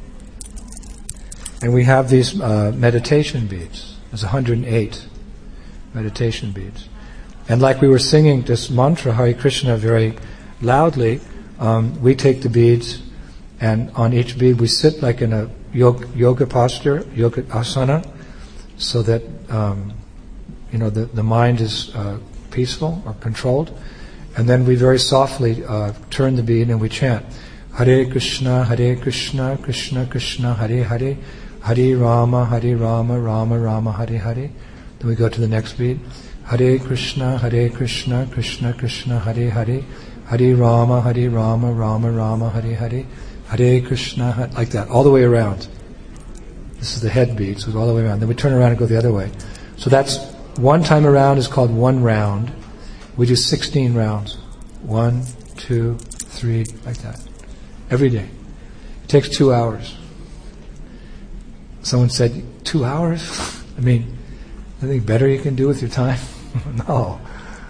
S1: and we have these meditation beads. There's 108 meditation beads. And like we were singing this mantra, Hare Krishna, very loudly, we take the beads and on each bead we sit like in a yoga posture, yoga asana, so that the mind is peaceful or controlled. And then we very softly turn the bead and we chant Hare Krishna, Krishna Krishna, Hare Hare, Hare Rama, Rama Rama, Hare Hare. Then we go to the next bead. Hare Krishna, Krishna Krishna, Hare Hare, Hare Rama, Rama Rama, Hare Hare, Hare Krishna, like that, all the way around. This is the head bead, so it's all the way around. Then we turn around and go the other way. So that's one time around is called one round. We do 16 rounds. 1, 2, 3, like that. Every day. It takes 2 hours. Someone said, 2 hours? I mean, anything better you can do with your time? No.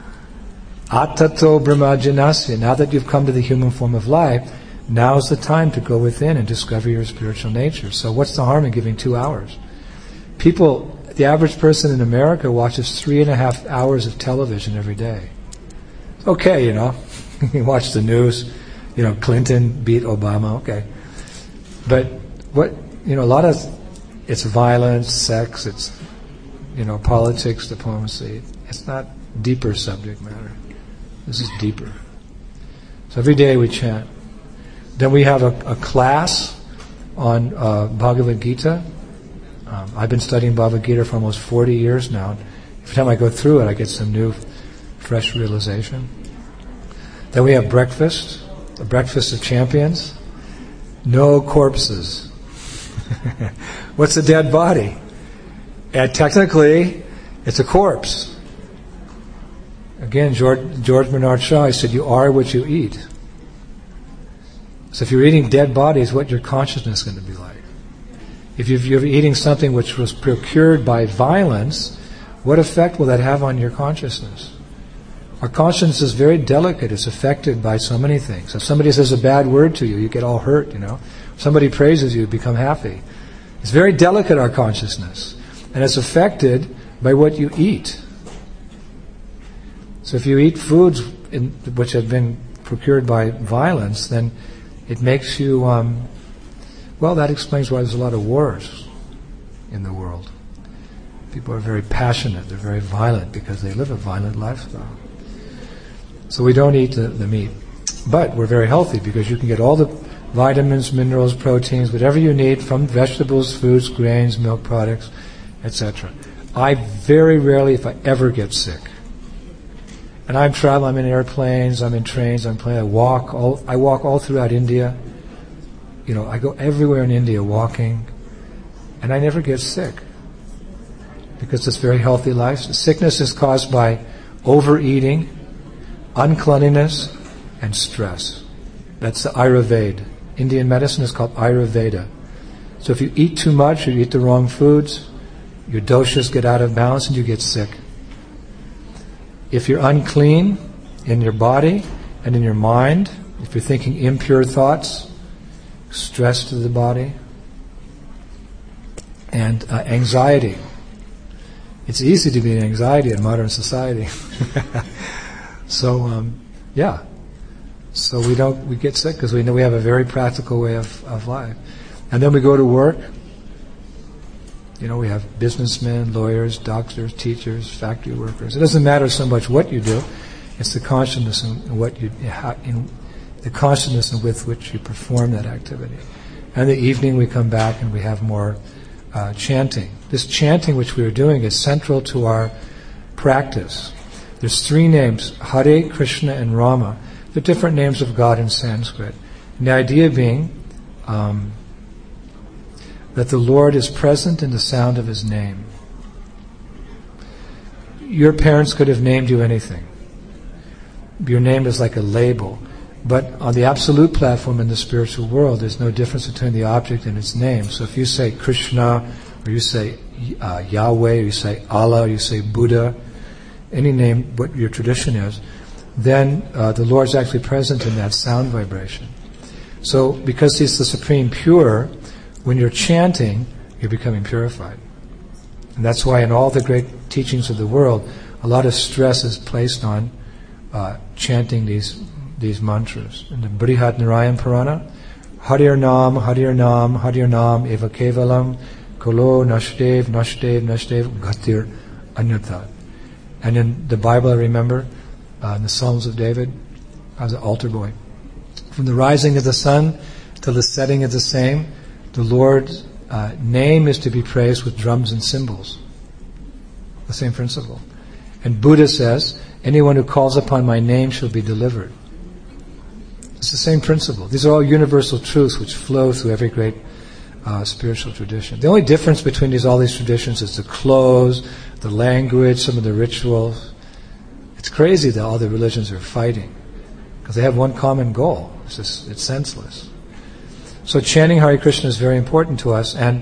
S1: Atato brahmajanasya. Now that you've come to the human form of life, now's the time to go within and discover your spiritual nature. So what's the harm in giving 2 hours? People, the average person in America watches 3.5 hours of television every day. It's okay, you know. You watch the news, you know, Clinton beat Obama, okay. But what, you know, a lot of, it's violence, sex, it's, you know, politics, diplomacy. It's not deeper subject matter. This is deeper. So every day we chant. Then we have a class on Bhagavad Gita. I've been studying Bhagavad Gita for almost 40 years now. Every time I go through it, I get some new, fresh realization. Then we have breakfast, a breakfast of champions. No corpses. What's a dead body? And technically, it's a corpse. Again, George Bernard Shaw, he said, you are what you eat. So if you're eating dead bodies, what's your consciousness going to be like? If you're eating something which was procured by violence, what effect will that have on your consciousness? Our conscience is very delicate. It's affected by so many things. If somebody says a bad word to you, you get all hurt, you know. If somebody praises you, you become happy. It's very delicate, our consciousness. And it's affected by what you eat. So if you eat foods which have been procured by violence, then it makes you, well, that explains why there's a lot of wars in the world. People are very passionate, they're very violent because they live a violent lifestyle. So we don't eat the meat. But we're very healthy because you can get all the vitamins, minerals, proteins, whatever you need from vegetables, fruits, grains, milk products, etc. I very rarely, if I ever, get sick. And I'm in airplanes, I'm in trains, I walk all throughout India. You know, I go everywhere in India walking, and I never get sick. Because it's very healthy life. Sickness is caused by overeating, uncleanliness, and stress. That's the Ayurveda. Indian medicine is called Ayurveda. So if you eat too much, or you eat the wrong foods, your doshas get out of balance and you get sick. If you're unclean in your body and in your mind, if you're thinking impure thoughts, stress to the body, and anxiety. It's easy to be in anxiety in modern society. So, yeah. So we get sick because we know we have a very practical way of life. And then we go to work. You know, we have businessmen, lawyers, doctors, teachers, factory workers. It doesn't matter so much what you do; it's the consciousness the consciousness with which you perform that activity. And in the evening, we come back and we have more chanting. This chanting which we are doing is central to our practice. There's 3 names: Hare, Krishna, and Rama. They're different names of God in Sanskrit. And the idea being that the Lord is present in the sound of His name. Your parents could have named you anything. Your name is like a label. But on the absolute platform in the spiritual world, there's no difference between the object and its name. So if you say Krishna, or you say Yahweh, or you say Allah, or you say Buddha, any name, what your tradition is, then the Lord's actually present in that sound vibration. So because He's the Supreme Pure, when you're chanting, you're becoming purified. And that's why in all the great teachings of the world, a lot of stress is placed on chanting these mantras. In the Brihat Narayan Purana, Harir Nam, Harir Nam, Harir Nam, Eva Kevalam, Kolo Nashdev, Nashdev, Nashdev, Gatir Anyatha. And in the Bible, I remember, in the Psalms of David, I was an altar boy. From the rising of the sun till the setting of the same, the Lord's name is to be praised with drums and cymbals. The same principle. And Buddha says, anyone who calls upon my name shall be delivered. It's the same principle. These are all universal truths which flow through every great spiritual tradition. The only difference between all these traditions is the clothes, the language, some of the rituals. It's crazy that all the religions are fighting because they have one common goal. It's senseless. So chanting Hare Krishna is very important to us, and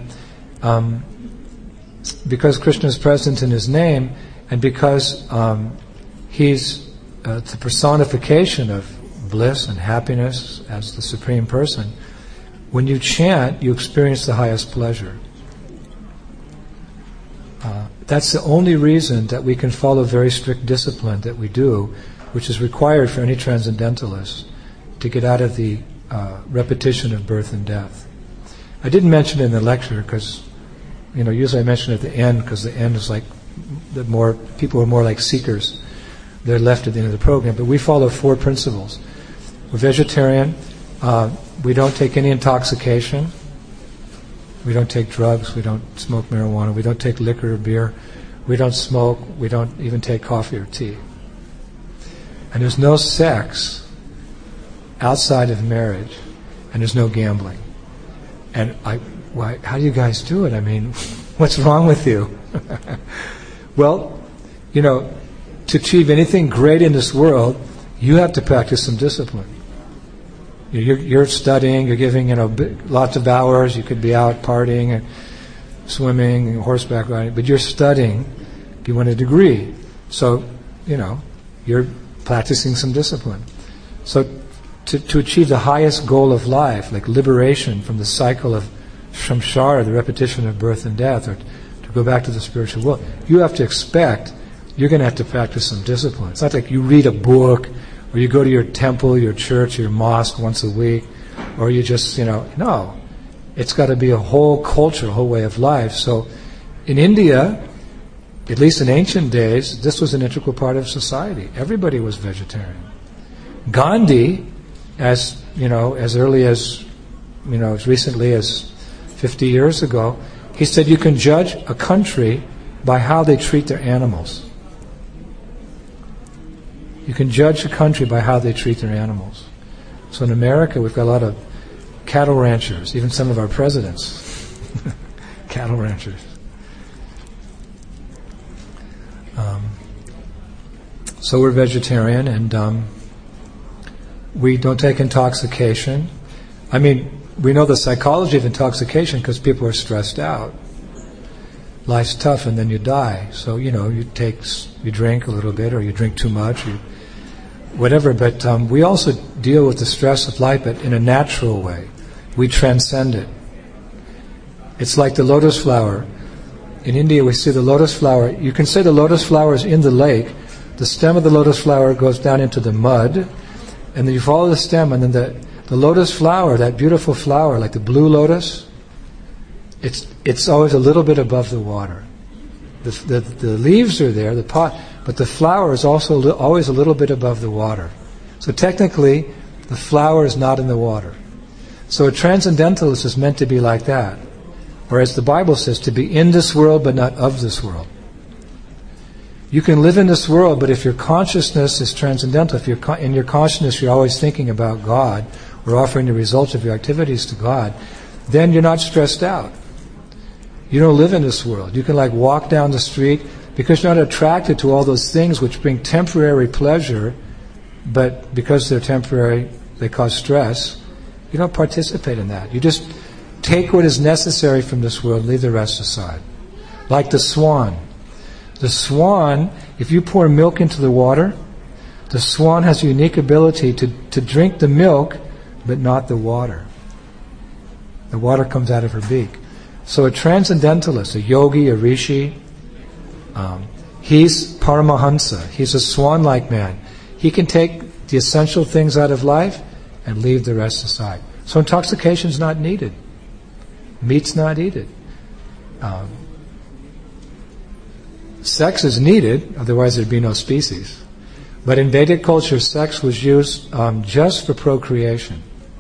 S1: because Krishna is present in his name, and because he's the personification of bliss and happiness as the Supreme Person, when you chant, you experience the highest pleasure. That's the only reason that we can follow very strict discipline that we do, which is required for any transcendentalist to get out of the repetition of birth and death. I didn't mention it in the lecture because, usually I mention it at the end because the end is like the more people are more like seekers. They're left at the end of the program. But we follow 4 principles. We're vegetarian. We don't take any intoxication. We don't take drugs. We don't smoke marijuana. We don't take liquor or beer. We don't smoke. We don't even take coffee or tea. And there's no sex outside of marriage. And there's no gambling. And how do you guys do it? I mean, what's wrong with you? Well, to achieve anything great in this world, you have to practice some discipline. You're studying, you're giving, lots of hours. You could be out partying and swimming and horseback riding, but you're studying. You want a degree. So, you're practicing some discipline. So to achieve the highest goal of life, like liberation from the cycle of samsara, the repetition of birth and death, or to go back to the spiritual world, you have to expect you're going to have to practice some discipline. It's not like you read a book, or you go to your temple, your church, your mosque once a week, or you just, no. It's got to be a whole culture, a whole way of life. So in India, at least in ancient days, this was an integral part of society. Everybody was vegetarian. Gandhi, as early as, as recently as 50 years ago, he said you can judge a country by how they treat their animals. You can judge a country by how they treat their animals. So in America, we've got a lot of cattle ranchers, even some of our presidents. Cattle ranchers. So we're vegetarian, and we don't take intoxication. I mean, we know the psychology of intoxication because people are stressed out. Life's tough, and then you die. So, you drink a little bit, or you drink too much, whatever, but we also deal with the stress of life, but in a natural way. We transcend it. It's like the lotus flower. In India, we see the lotus flower. You can say the lotus flower is in the lake. The stem of the lotus flower goes down into the mud, and then you follow the stem, and then the lotus flower, that beautiful flower, like the blue lotus, it's always a little bit above the water. The leaves are there, the pot, but the flower is also always a little bit above the water. So technically, the flower is not in the water. So a transcendentalist is meant to be like that. Whereas the Bible says to be in this world but not of this world. You can live in this world, but if your consciousness is transcendental, if in your consciousness you're always thinking about God or offering the results of your activities to God, then you're not stressed out. You don't live in this world. You can walk down the street because you're not attracted to all those things which bring temporary pleasure, but because they're temporary, they cause stress. You don't participate in that. You just take what is necessary from this world, leave the rest aside. Like the swan. The swan, if you pour milk into the water, the swan has a unique ability to drink the milk, but not the water. The water comes out of her beak. So a transcendentalist, a yogi, a rishi, he's Paramahansa. He's a swan-like man. He can take the essential things out of life and leave the rest aside. So intoxication's not needed. Meat's not needed. Sex is needed, otherwise there'd be no species. But in Vedic culture, sex was used just for procreation.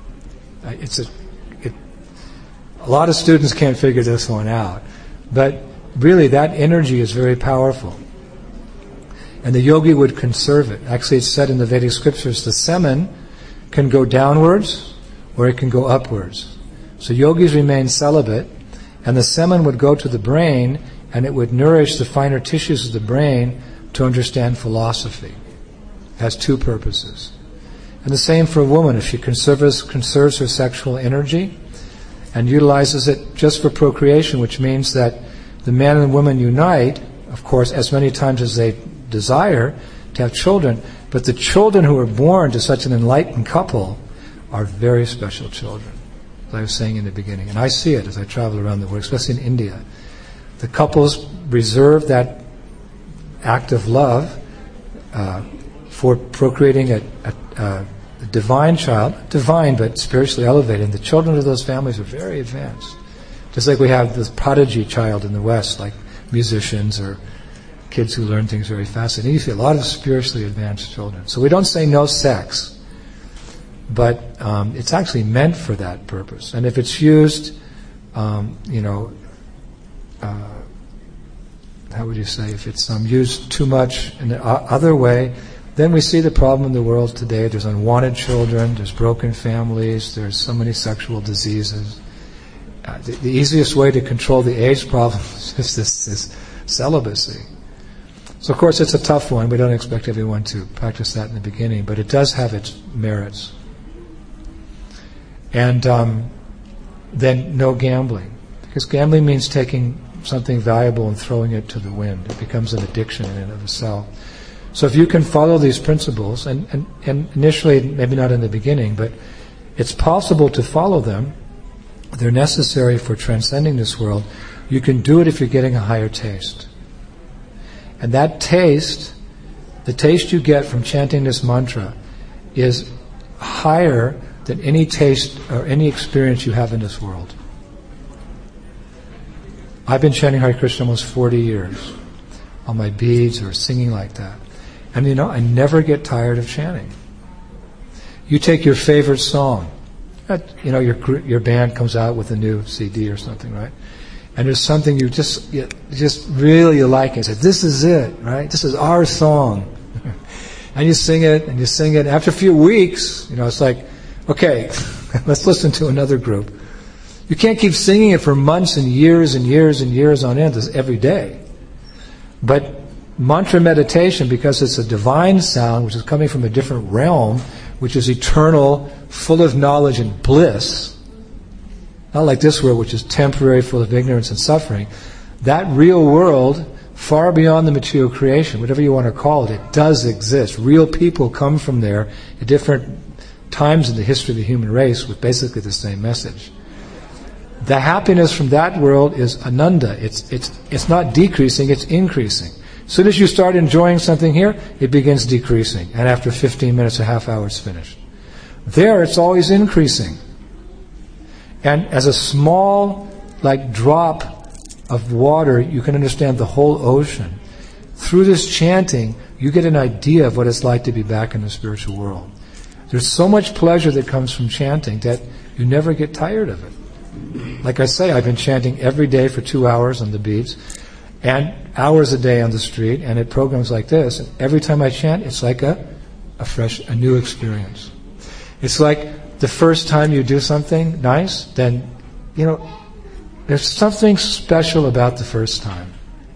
S1: A lot of students can't figure this one out. But really, that energy is very powerful. And the yogi would conserve it. Actually, it's said in the Vedic scriptures, the semen can go downwards or it can go upwards. So yogis remain celibate, and the semen would go to the brain, and it would nourish the finer tissues of the brain to understand philosophy. It has two purposes. And the same for a woman. If she conserves her sexual energy and utilizes it just for procreation, which means that the man and woman unite, of course, as many times as they desire to have children, but the children who are born to such an enlightened couple are very special children, as I was saying in the beginning. And I see it as I travel around the world, especially in India. The couples reserve that act of love for procreating a divine child, divine but spiritually elevated. And the children of those families are very advanced. Just like we have this prodigy child in the West, like musicians or kids who learn things very fast. And you see a lot of spiritually advanced children. So we don't say no sex, but it's actually meant for that purpose. And if it's used, how would you say, if it's used too much in the other way, then we see the problem in the world today. There's unwanted children, there's broken families, there's so many sexual diseases. The easiest way to control the AIDS problem is this celibacy. So of course it's a tough one. We don't expect everyone to practice that in the beginning, but it does have its merits. And then no gambling. Because gambling means taking something valuable and throwing it to the wind. It becomes an addiction in and of itself. So if you can follow these principles, and initially, maybe not in the beginning, but it's possible to follow them. They're necessary for transcending this world. You can do it if you're getting a higher taste. And that taste, the taste you get from chanting this mantra, is higher than any taste or any experience you have in this world. I've been chanting Hare Krishna almost 40 years on my beads or singing like that. And I never get tired of chanting. You take your favorite song. Your band comes out with a new CD or something, right? And there's something you just really like and say, this is it, right? This is our song. And you sing it, and you sing it. After a few weeks, it's like, okay, let's listen to another group. You can't keep singing it for months and years and years and years on end every day. But mantra meditation, because it's a divine sound, which is coming from a different realm, which is eternal, full of knowledge and bliss, not like this world, which is temporary, full of ignorance and suffering. That real world, far beyond the material creation, whatever you want to call it, it does exist. Real people come from there at different times in the history of the human race with basically the same message. The happiness from that world is ananda. It's not decreasing, it's increasing. As soon as you start enjoying something here, it begins decreasing. And after 15 minutes, a half hour, it's finished. There, it's always increasing. And as a small, drop of water, you can understand the whole ocean. Through this chanting, you get an idea of what it's like to be back in the spiritual world. There's so much pleasure that comes from chanting that you never get tired of it. Like I say, I've been chanting every day for 2 hours on the beads, and hours a day on the street, and at programs like this. And every time I chant, it's like a new experience. It's like the first time you do something nice, then, there's something special about the first time.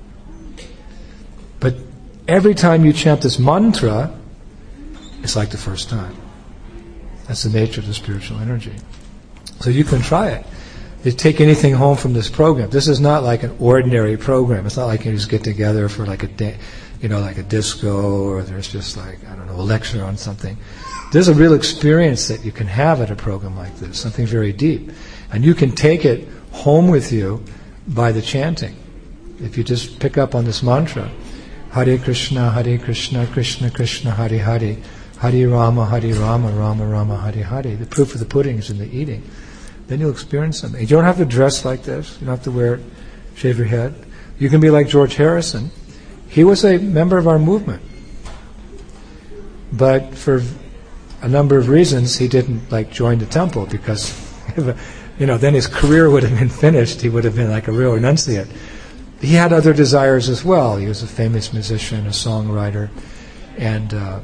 S1: But every time you chant this mantra, it's like the first time. That's the nature of the spiritual energy. So you can try it. You take anything home from this program. This is not like an ordinary program. It's not like you just get together for like a day, like a disco, or there's just a lecture on something. There's a real experience that you can have at a program like this, something very deep. And you can take it home with you by the chanting. If you just pick up on this mantra, Hare Krishna, Krishna Krishna, Hare Hare, Hare Rama, Rama Rama, Hare Hare. The proof of the pudding is in the eating. Then you'll experience something. You don't have to dress like this. You don't have to shave your head. You can be like George Harrison. He was a member of our movement. But for a number of reasons, he didn't join the temple because, then his career would have been finished. He would have been like a real renunciate. He had other desires as well. He was a famous musician, a songwriter, and, a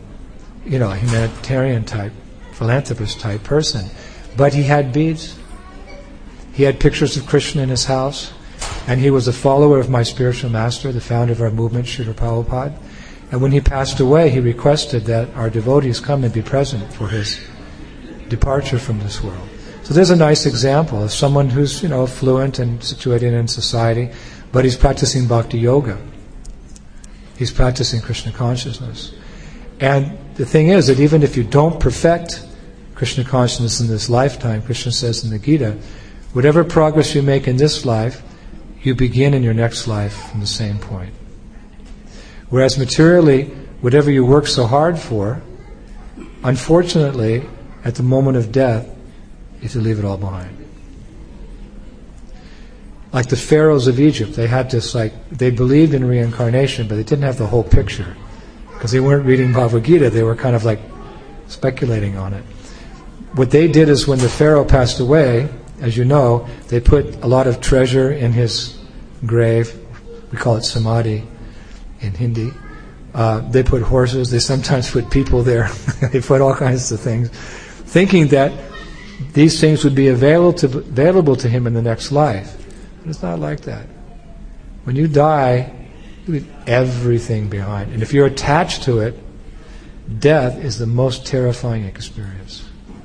S1: humanitarian type, philanthropist type person. But he had beads. He had pictures of Krishna in his house, and he was a follower of my spiritual master, the founder of our movement, Srila Prabhupada. And when he passed away, he requested that our devotees come and be present for his departure from this world. So there's a nice example of someone who's, fluent and situated in society, but he's practicing bhakti yoga. He's practicing Krishna consciousness. And the thing is that even if you don't perfect Krishna consciousness in this lifetime, Krishna says in the Gita, whatever progress you make in this life, you begin in your next life from the same point. Whereas materially, whatever you work so hard for, unfortunately, at the moment of death, you have to leave it all behind. Like the pharaohs of Egypt, they had this, they believed in reincarnation, but they didn't have the whole picture. Because they weren't reading Bhagavad Gita, they were kind of speculating on it. What they did is when the pharaoh passed away, as you know, they put a lot of treasure in his grave. We call it samadhi in Hindi. They put horses, they sometimes put people there. They put all kinds of things, thinking that these things would be available to him in the next life. But it's not like that. When you die, you leave everything behind. And if you're attached to it, death is the most terrifying experience.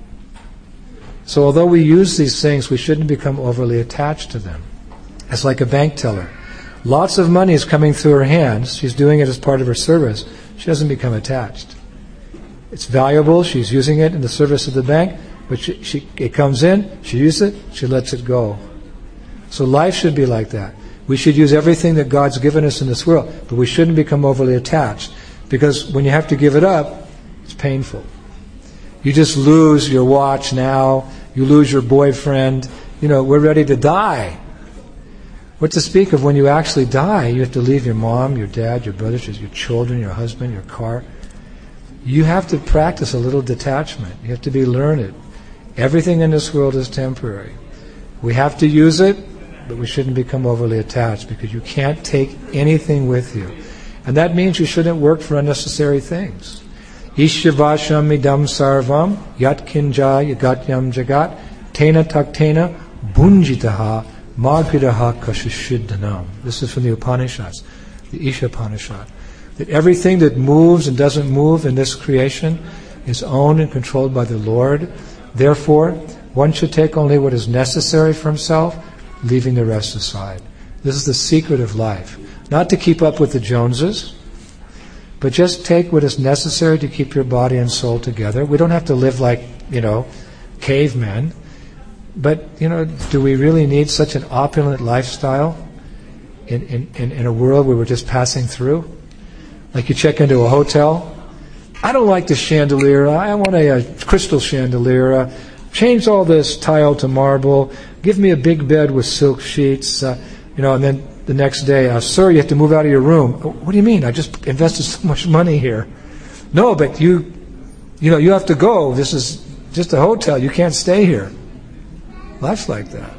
S1: So although we use these things, we shouldn't become overly attached to them. It's like a bank teller. Lots of money is coming through her hands. She's doing it as part of her service. She doesn't become attached. It's valuable. She's using it in the service of the bank. But it comes in, she uses it, she lets it go. So life should be like that. We should use everything that God's given us in this world, but we shouldn't become overly attached. Because when you have to give it up, it's painful. You just lose your watch now, you lose your boyfriend, we're ready to die. What to speak of when you actually die? You have to leave your mom, your dad, your brothers, your children, your husband, your car. You have to practice a little detachment. You have to be learned. Everything in this world is temporary. We have to use it, but we shouldn't become overly attached because you can't take anything with you. And that means you shouldn't work for unnecessary things. Ishyavasham idam sarvam yatkinja yagatyam jagat tena taktena bunjitaha magridaha kashishiddhanam. This is from the Upanishads, the Isha Upanishad. That everything that moves and doesn't move in this creation is owned and controlled by the Lord. Therefore, one should take only what is necessary for himself, leaving the rest aside. This is the secret of life. Not to keep up with the Joneses, but just take what is necessary to keep your body and soul together. We don't have to live like, cavemen. But, do we really need such an opulent lifestyle in a world where we're just passing through? Like you check into a hotel. I don't like the chandelier. I want a crystal chandelier. Change all this tile to marble. Give me a big bed with silk sheets. And then the next day, sir, you have to move out of your room. What do you mean? I just invested so much money here. No, but you have to go. This is just a hotel. You can't stay here. Life's like that.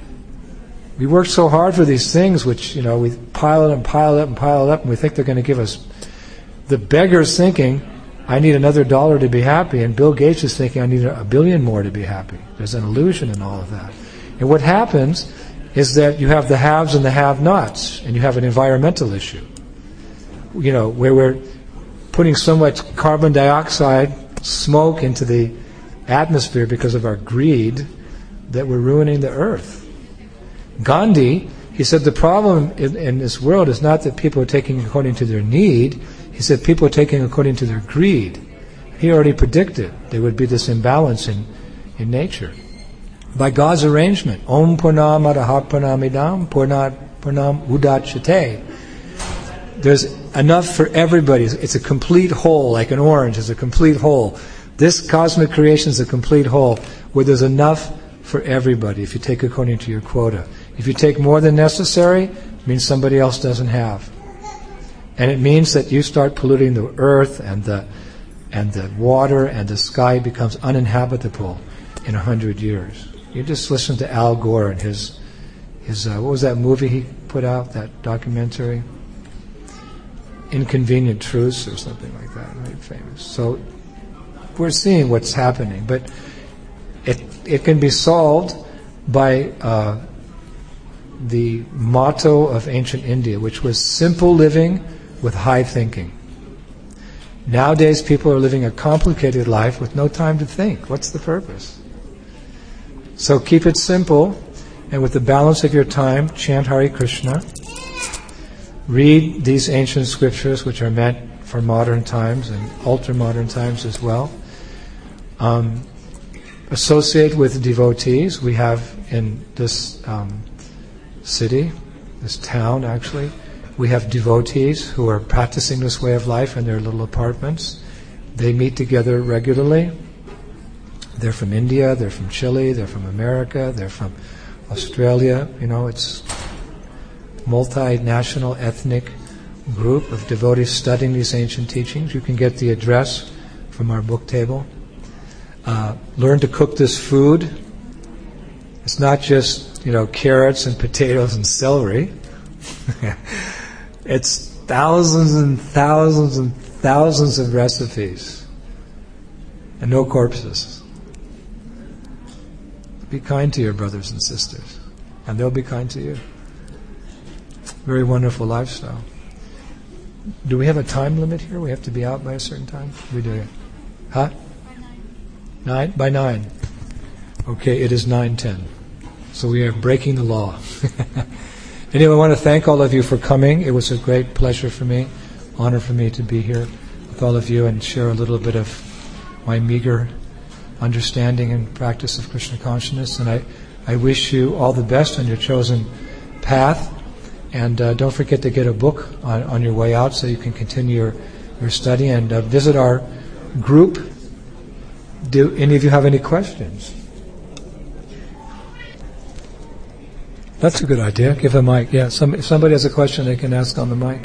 S1: We work so hard for these things, which, we pile it and pile it and pile it up, and we think they're going to give us. The beggar's thinking, I need another $1 to be happy, and Bill Gates is thinking, I need $1 billion more to be happy. There's an illusion in all of that. And what happens is that you have the haves and the have-nots, and you have an environmental issue. Where we're putting so much carbon dioxide, smoke into the atmosphere because of our greed that we're ruining the earth. Gandhi, he said the problem in this world is not that people are taking according to their need. He said people are taking according to their greed. He already predicted there would be this imbalance in nature. By God's arrangement, Om Purnam Adaha Purnamidam Purnam Udachyate. There's enough for everybody. It's a complete whole, like an orange is a complete whole. This cosmic creation is a complete whole where there's enough for everybody if you take according to your quota. If you take more than necessary, it means somebody else doesn't have. And it means that you start polluting the earth and the water and the sky becomes uninhabitable in 100 years. You just listen to Al Gore and his what was that movie he put out, that documentary? Inconvenient Truths or something like that, very famous. So we're seeing what's happening, but it can be solved by the motto of ancient India, which was simple living with high thinking. Nowadays, people are living a complicated life with no time to think. What's the purpose? So keep it simple, and with the balance of your time, chant Hare Krishna. Read these ancient scriptures, which are meant for modern times and ultra-modern times as well. Associate with devotees. We have in this city, this town actually, we have devotees who are practicing this way of life in their little apartments. They meet together regularly. They're from India, they're from Chile, they're from America, they're from Australia. It's multinational ethnic group of devotees studying these ancient teachings. You can get the address from our book table. Learn to cook this food. It's not just, carrots and potatoes and celery. It's thousands and thousands and thousands of recipes. And no corpses. Be kind to your brothers and sisters. And they'll be kind to you. Very wonderful lifestyle. Do we have a time limit here? We have to be out by a certain time? We do. Huh? 9? By 9. Okay, it is 9:10. So we are breaking the law. Anyway, I want to thank all of you for coming. It was a great pleasure for me, honor for me to be here with all of you and share a little bit of my meager understanding and practice of Krishna consciousness. And I wish you all the best on your chosen path. And don't forget to get a book on your way out so you can continue your study. And visit our group. Do any of you have any questions? That's a good idea. Give a mic. Yeah, if somebody has a question, they can ask on the mic.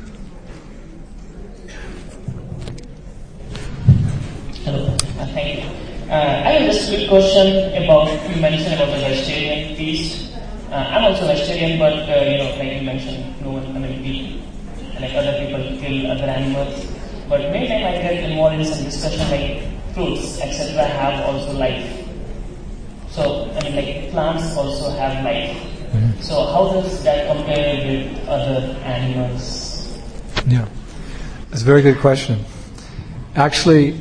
S2: Hello, thank you. I have just a quick question about, you mentioned about the vegetarian feast. I'm also vegetarian, but like you mentioned, no one eat, like other people kill other animals. But many times I get involved in some discussion like fruits, etc. have also life. So like plants also have life. Mm-hmm. So how does that compare with other animals?
S1: Yeah, that's a very good question. Actually,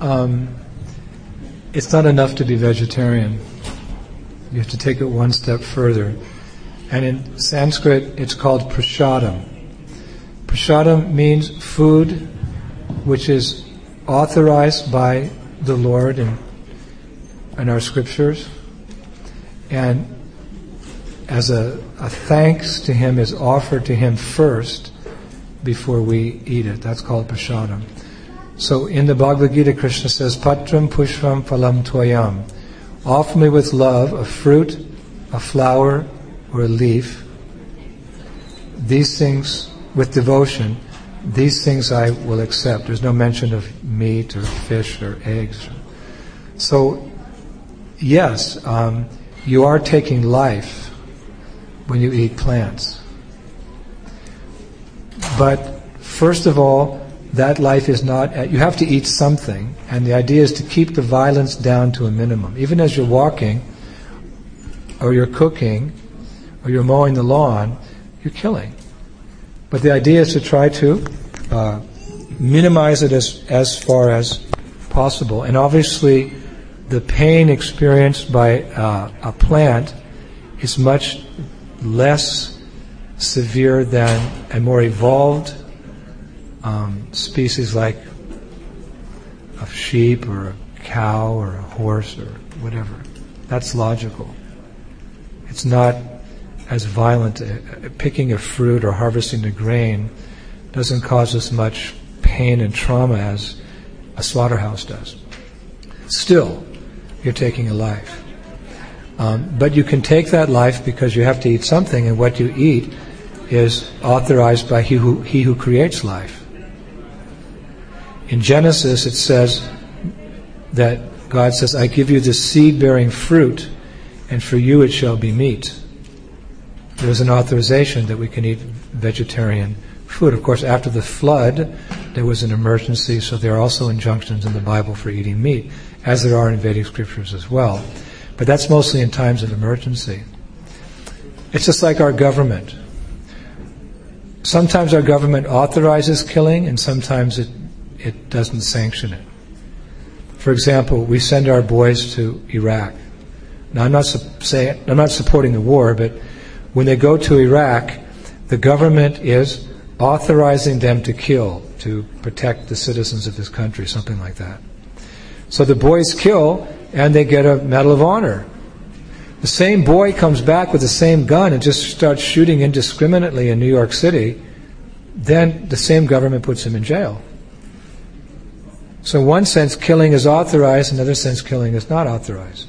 S1: it's not enough to be vegetarian. You have to take it one step further. And in Sanskrit, it's called prasadam. Prasadam means food which is authorized by the Lord in our scriptures. And as a thanks to Him is offered to Him first before we eat it. That's called prasadam. So in the Bhagavad Gita, Krishna says, Patram pushpam phalam tvayam. Offer me with love a fruit, a flower, or a leaf. These things, with devotion, these things I will accept. There's no mention of meat or fish or eggs. So, yes, you are taking life when you eat plants. But first of all, that life is not, you have to eat something, and the idea is to keep the violence down to a minimum. Even as you're walking, or you're cooking, or you're mowing the lawn, you're killing. But the idea is to try to minimize it as far as possible. And obviously, the pain experienced by a plant is much less severe than a more evolved species like a sheep or a cow or a horse or whatever. That's logical. It's not as violent. Picking a fruit or harvesting a grain doesn't cause as much pain and trauma as a slaughterhouse does. Still, you're taking a life. But you can take that life because you have to eat something, and what you eat is authorized by He who creates life. In Genesis, it says that God says, I give you the seed-bearing fruit, and for you it shall be meat. There's an authorization that we can eat vegetarian food. Of course, after the flood, there was an emergency, so there are also injunctions in the Bible for eating meat, as there are in Vedic scriptures as well. But that's mostly in times of emergency. It's just like our government. Sometimes our government authorizes killing, and sometimes it doesn't sanction it. For example, we send our boys to Iraq. Now, I'm not supporting the war, but when they go to Iraq, the government is authorizing them to kill, to protect the citizens of this country, something like that. So the boys kill, and they get a Medal of Honor. The same boy comes back with the same gun and just starts shooting indiscriminately in New York City, then the same government puts him in jail. So in one sense, killing is authorized, in another sense, killing is not authorized.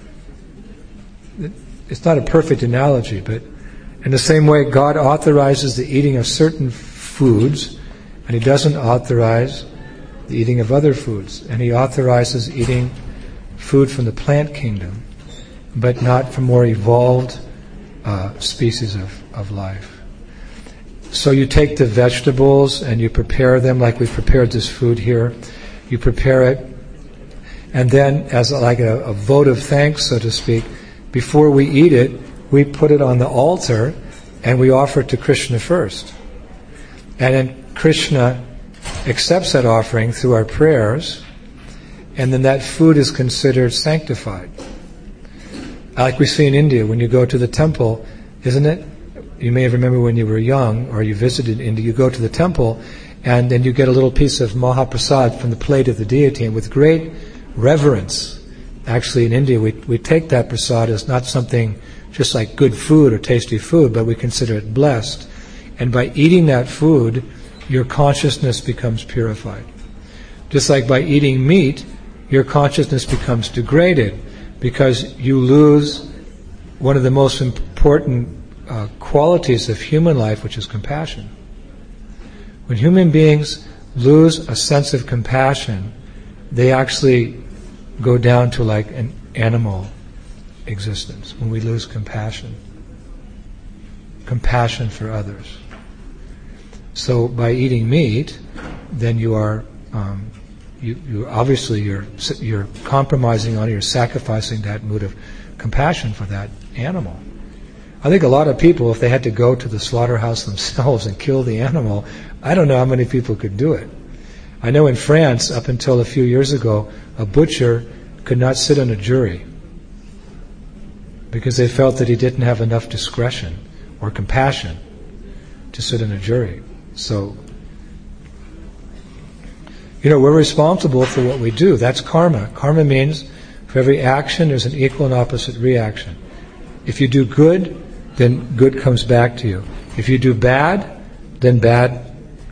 S1: It's not a perfect analogy, but in the same way, God authorizes the eating of certain foods, and He doesn't authorize the eating of other foods. And He authorizes eating food from the plant kingdom, but not from more evolved species of life. So you take the vegetables and you prepare them like we've prepared this food here. You prepare it, and then as like a vote of thanks, so to speak, before we eat it, we put it on the altar and we offer it to Krishna first. And then Krishna accepts that offering through our prayers, and then that food is considered sanctified. Like we see in India, when you go to the temple, isn't it? You may remember when you were young, or you visited India, you go to the temple, and then you get a little piece of Mahaprasad from the plate of the deity, and with great reverence, actually in India, we take that prasad as not something just like good food or tasty food, but we consider it blessed. And by eating that food, your consciousness becomes purified. Just like by eating meat, your consciousness becomes degraded, because you lose one of the most important qualities of human life, which is compassion. When human beings lose a sense of compassion, they actually go down to like an animal existence. When we lose compassion for others. So by eating meat, then you are you obviously you're compromising on it, you're sacrificing that mood of compassion for that animal. I think a lot of people, if they had to go to the slaughterhouse themselves and kill the animal, I don't know how many people could do it. I know in France, up until a few years ago, a butcher could not sit on a jury because they felt that he didn't have enough discretion or compassion to sit on a jury. So, we're responsible for what we do. That's karma. Karma means for every action there's an equal and opposite reaction. If you do good, then good comes back to you. If you do bad, then bad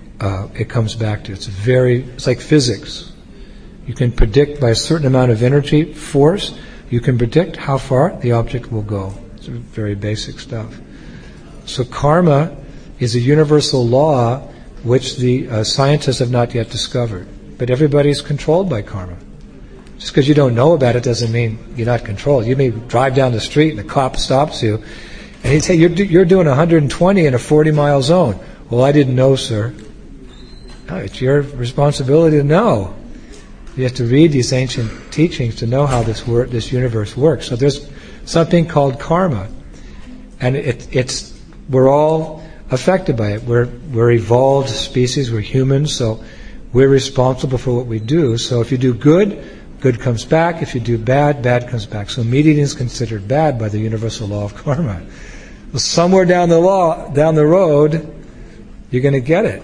S1: it comes back to you. It's like physics. You can predict by a certain amount of energy, force, you can predict how far the object will go. It's very basic stuff. So karma is a universal law which the scientists have not yet discovered. But everybody's controlled by karma. Just because you don't know about it doesn't mean you're not controlled. You may drive down the street and the cop stops you, and he'd say, you're doing 120 in a 40-mile zone. Well, I didn't know, sir. No, it's your responsibility to know. You have to read these ancient teachings to know how this universe works. So there's something called karma, and we're all affected by it. We're evolved species. We're humans, so we're responsible for what we do. So if you do good, good comes back. If you do bad, bad comes back. So meat eating is considered bad by the universal law of karma. Well, somewhere down the road, you're going to get it.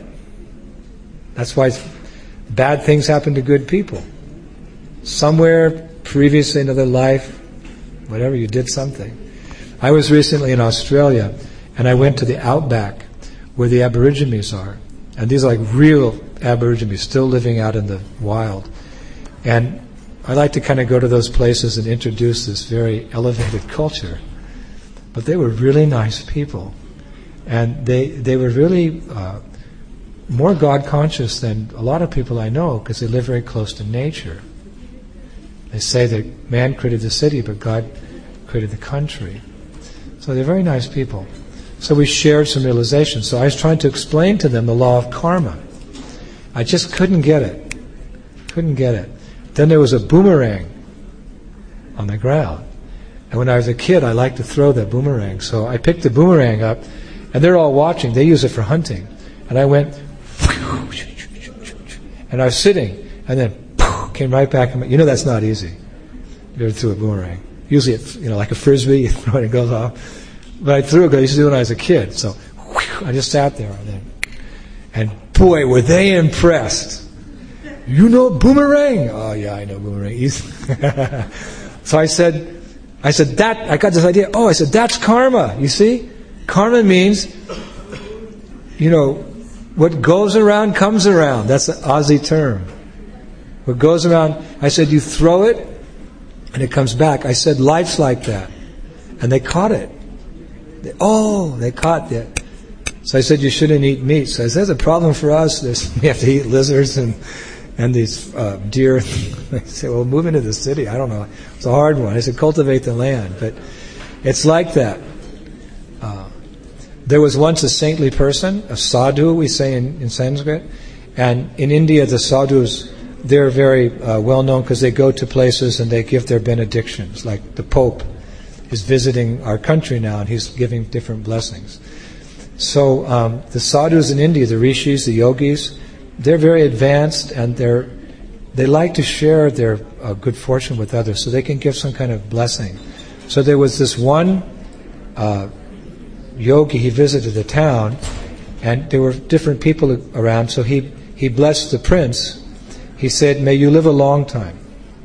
S1: That's why bad things happen to good people. Somewhere previously in another life, whatever, you did something. I was recently in Australia, and I went to the outback where the Aborigines are. And these are like real Aborigines still living out in the wild. And I like to kind of go to those places and introduce this very elevated culture. But they were really nice people. And they were really more God-conscious than a lot of people I know, because they live very close to nature. They say that man created the city, but God created the country. So they're very nice people. So we shared some realizations. So I was trying to explain to them the law of karma. I just couldn't get it. Then there was a boomerang on the ground. And when I was a kid, I liked to throw the boomerang. So I picked the boomerang up, and they're all watching. They use it for hunting. And I went, and I was sitting, and then came right back. You know that's not easy. You ever threw a boomerang? Usually it's, like a frisbee, you throw it and it goes off. But I threw it because I used to do it when I was a kid. So I just sat there, and boy, were they impressed. You know boomerang? Oh yeah, I know boomerang. So I said, I got this idea. Oh, I said, that's karma, you see? Karma means, what goes around comes around. That's an Aussie term. What goes around, I said, you throw it, and it comes back. I said, life's like that. And they caught it. They caught it. So I said, you shouldn't eat meat. So I said, there's a problem for us. We have to eat lizards and these deer. I said, well, move into the city. I don't know. It's a hard one. I said, cultivate the land. But it's like that. There was once a saintly person, a sadhu, we say in Sanskrit. And in India, the sadhus, they're very well known because they go to places and they give their benedictions. Like the Pope is visiting our country now and he's giving different blessings. So the sadhus in India, the rishis, the yogis, they're very advanced and they like to share their good fortune with others so they can give some kind of blessing. So there was this one yogi, he visited the town and there were different people around, so he blessed the prince. He said, may you live a long time.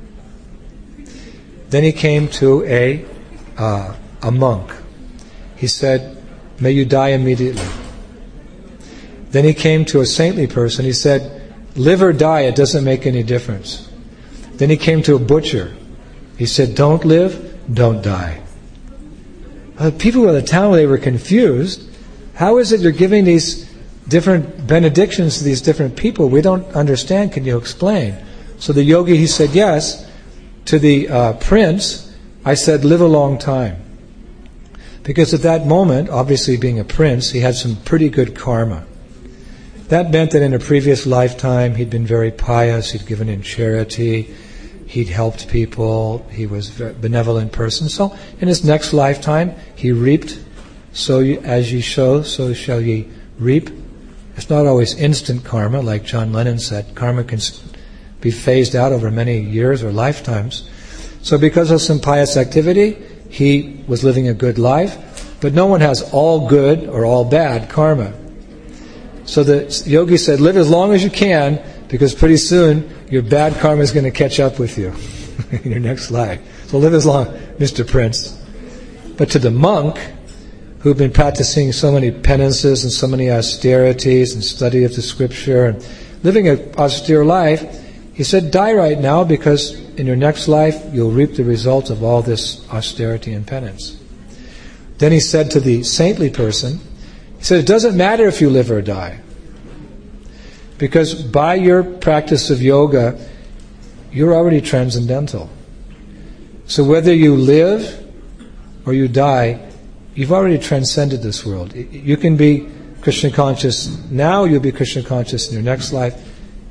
S1: Then he came to a monk. He said, may you die immediately. Then he came to a saintly person. He said, live or die, it doesn't make any difference. Then he came to a butcher. He said, don't live, don't die. People in the town, they were confused. How is it you're giving these different benedictions to these different people? We don't understand. Can you explain? So the yogi, he said, yes. To the prince, I said, live a long time. Because at that moment, obviously being a prince, he had some pretty good karma. That meant that in a previous lifetime, he'd been very pious, he'd given in charity, he'd helped people, he was a benevolent person. So in his next lifetime, he reaped, so as ye sow, so shall ye reap. It's not always instant karma, like John Lennon said. Karma can be phased out over many years or lifetimes. So because of some pious activity, he was living a good life, but no one has all good or all bad karma. So the yogi said, live as long as you can, because pretty soon your bad karma is going to catch up with you in your next life. So live as long, Mr. Prince. But to the monk, who've been practicing so many penances and so many austerities and study of the scripture and living an austere life, he said, die right now, because in your next life you'll reap the results of all this austerity and penance. Then he said to the saintly person, he said, it doesn't matter if you live or die, because by your practice of yoga, you're already transcendental. So whether you live or you die, you've already transcended this world. You can be Krishna conscious now, you'll be Krishna conscious in your next life.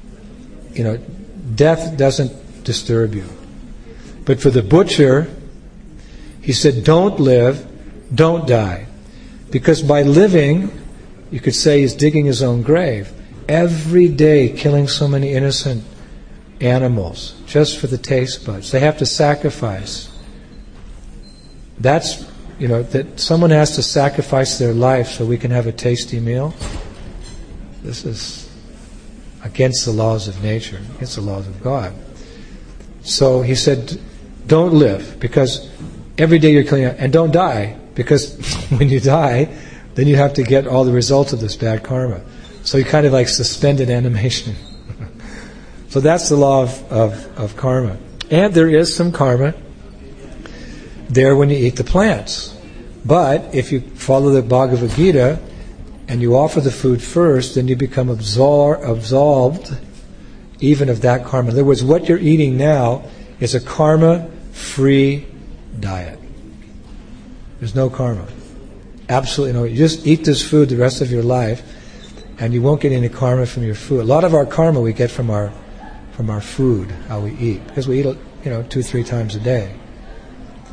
S1: Death doesn't disturb you. But for the butcher, he said, don't live, don't die. Because by living, you could say he's digging his own grave. Every day killing so many innocent animals just for the taste buds. They have to sacrifice. That's, that someone has to sacrifice their life so we can have a tasty meal. This is against the laws of nature, against the laws of God. So he said, don't live, because every day you're killing, and don't die, because when you die, then you have to get all the results of this bad karma. So you kind of like suspended animation. So that's the law of karma. And there is some karma there when you eat the plants. But if you follow the Bhagavad Gita and you offer the food first, then you become absolved even of that karma. In other words, what you're eating now is a karma-free diet. There's no karma. Absolutely no. You just eat this food the rest of your life, and you won't get any karma from your food. A lot of our karma we get from our food, how we eat, because we eat 2-3 times a day.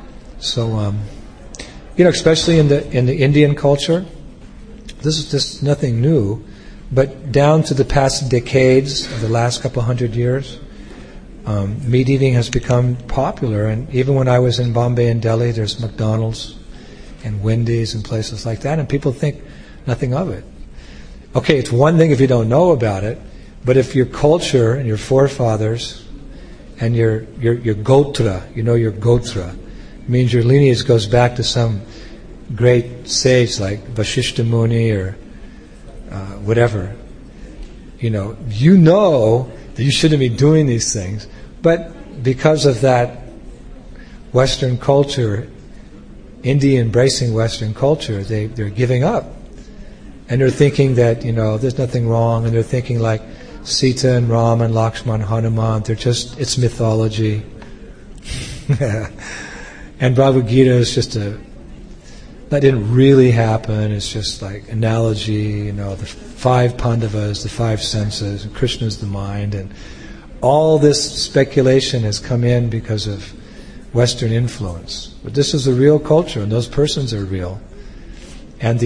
S1: So, especially in the Indian culture, this is just nothing new, but down to the past decades, of the last couple hundred years, meat eating has become popular. And even when I was in Bombay and Delhi, there's McDonald's and Wendy's and places like that, and people think nothing of it. Okay, it's one thing if you don't know about it, but if your culture and your forefathers and your gotra, your gotra, means your lineage goes back to some great sage like Vasishta Muni or whatever, you know that you shouldn't be doing these things, but because of that Western culture, India embracing Western culture, they're giving up. And they're thinking that, there's nothing wrong, and they're thinking like Sita and Ram and Lakshman, Hanuman, it's mythology. And Bhagavad Gita is just that didn't really happen, it's just like analogy, the 5 Pandavas, the 5 senses, and Krishna's the mind, and all this speculation has come in because of Western influence. But this is a real culture, and those persons are real. And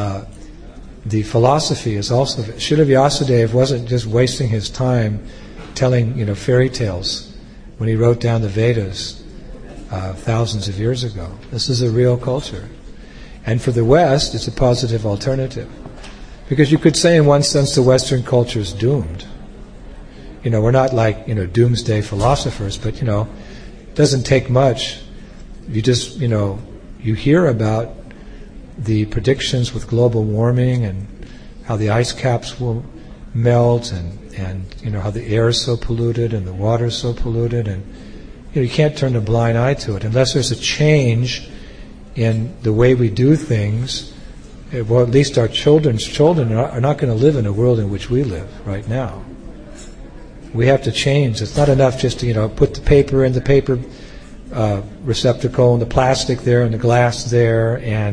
S1: the philosophy is also, Srila Vyasadeva wasn't just wasting his time telling, fairy tales when he wrote down the Vedas thousands of years ago. This is a real culture. And for the West, it's a positive alternative. Because you could say in one sense the Western culture is doomed. We're not like, doomsday philosophers, but, it doesn't take much. You just, you hear about the predictions with global warming and how the ice caps will melt and how the air is so polluted and the water is so polluted, and you can't turn a blind eye to it unless there's a change in the way we do things. Well, at least our children's children are not going to live in a world in which we live right now. We have to change. It's not enough just to put the paper in the paper receptacle and the plastic there and the glass there and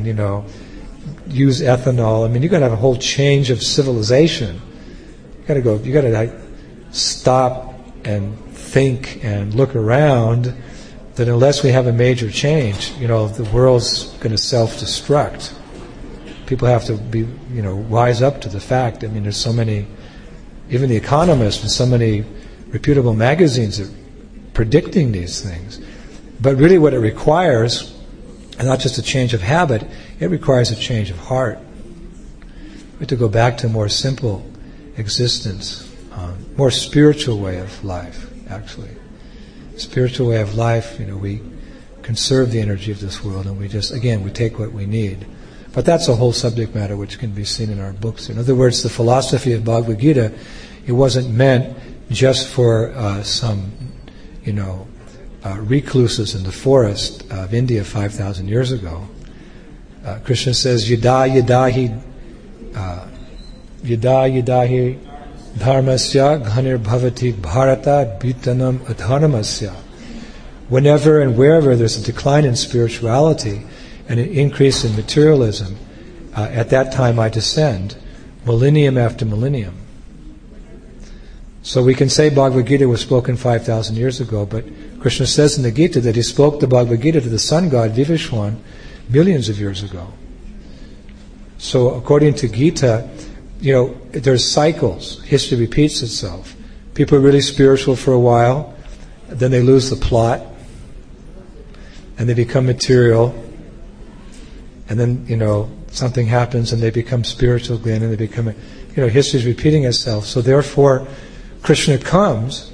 S1: use ethanol. I mean, you've got to have a whole change of civilization. You got to stop and think and look around. That unless we have a major change, the world's going to self-destruct. People have to be, wise up to the fact. I mean, there's so many, even The Economist and so many reputable magazines are predicting these things. But really what it requires, and not just a change of habit, it requires a change of heart. We have to go back to a more simple existence, more spiritual way of life, actually. Spiritual way of life, we conserve the energy of this world, and we take what we need. But that's a whole subject matter which can be seen in our books. In other words, the philosophy of Bhagavad Gita, it wasn't meant just for some, recluses in the forest of India 5,000 years ago. Krishna says, Yada yadahi dharmasya ghanir bhavati bharata bhutanam adharmasya. Whenever and wherever there's a decline in spirituality and an increase in materialism, at that time I descend, millennium after millennium. So we can say Bhagavad Gita was spoken 5,000 years ago, but Krishna says in the Gita that he spoke the Bhagavad Gita to the sun god Vivishwan millions of years ago. So according to Gita, there's cycles. History repeats itself. People are really spiritual for a while, then they lose the plot, and they become material, and then, something happens and they become spiritual again, and they become, history is repeating itself. So therefore, Krishna comes,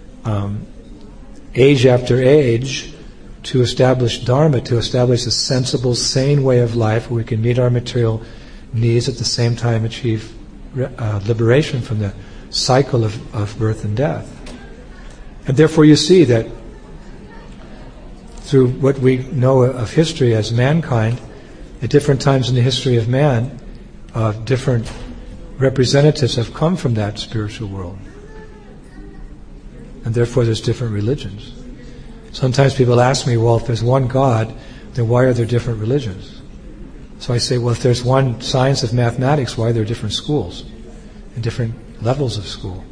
S1: age after age, to establish Dharma, to establish a sensible, sane way of life where we can meet our material needs at the same time achieve liberation from the cycle of birth and death. And therefore you see that through what we know of history as mankind, at different times in the history of man, different representatives have come from that spiritual world. And therefore there's different religions. Sometimes people ask me, well, if there's one God, then why are there different religions? So I say, well, if there's one science of mathematics, why are there different schools and different levels of school?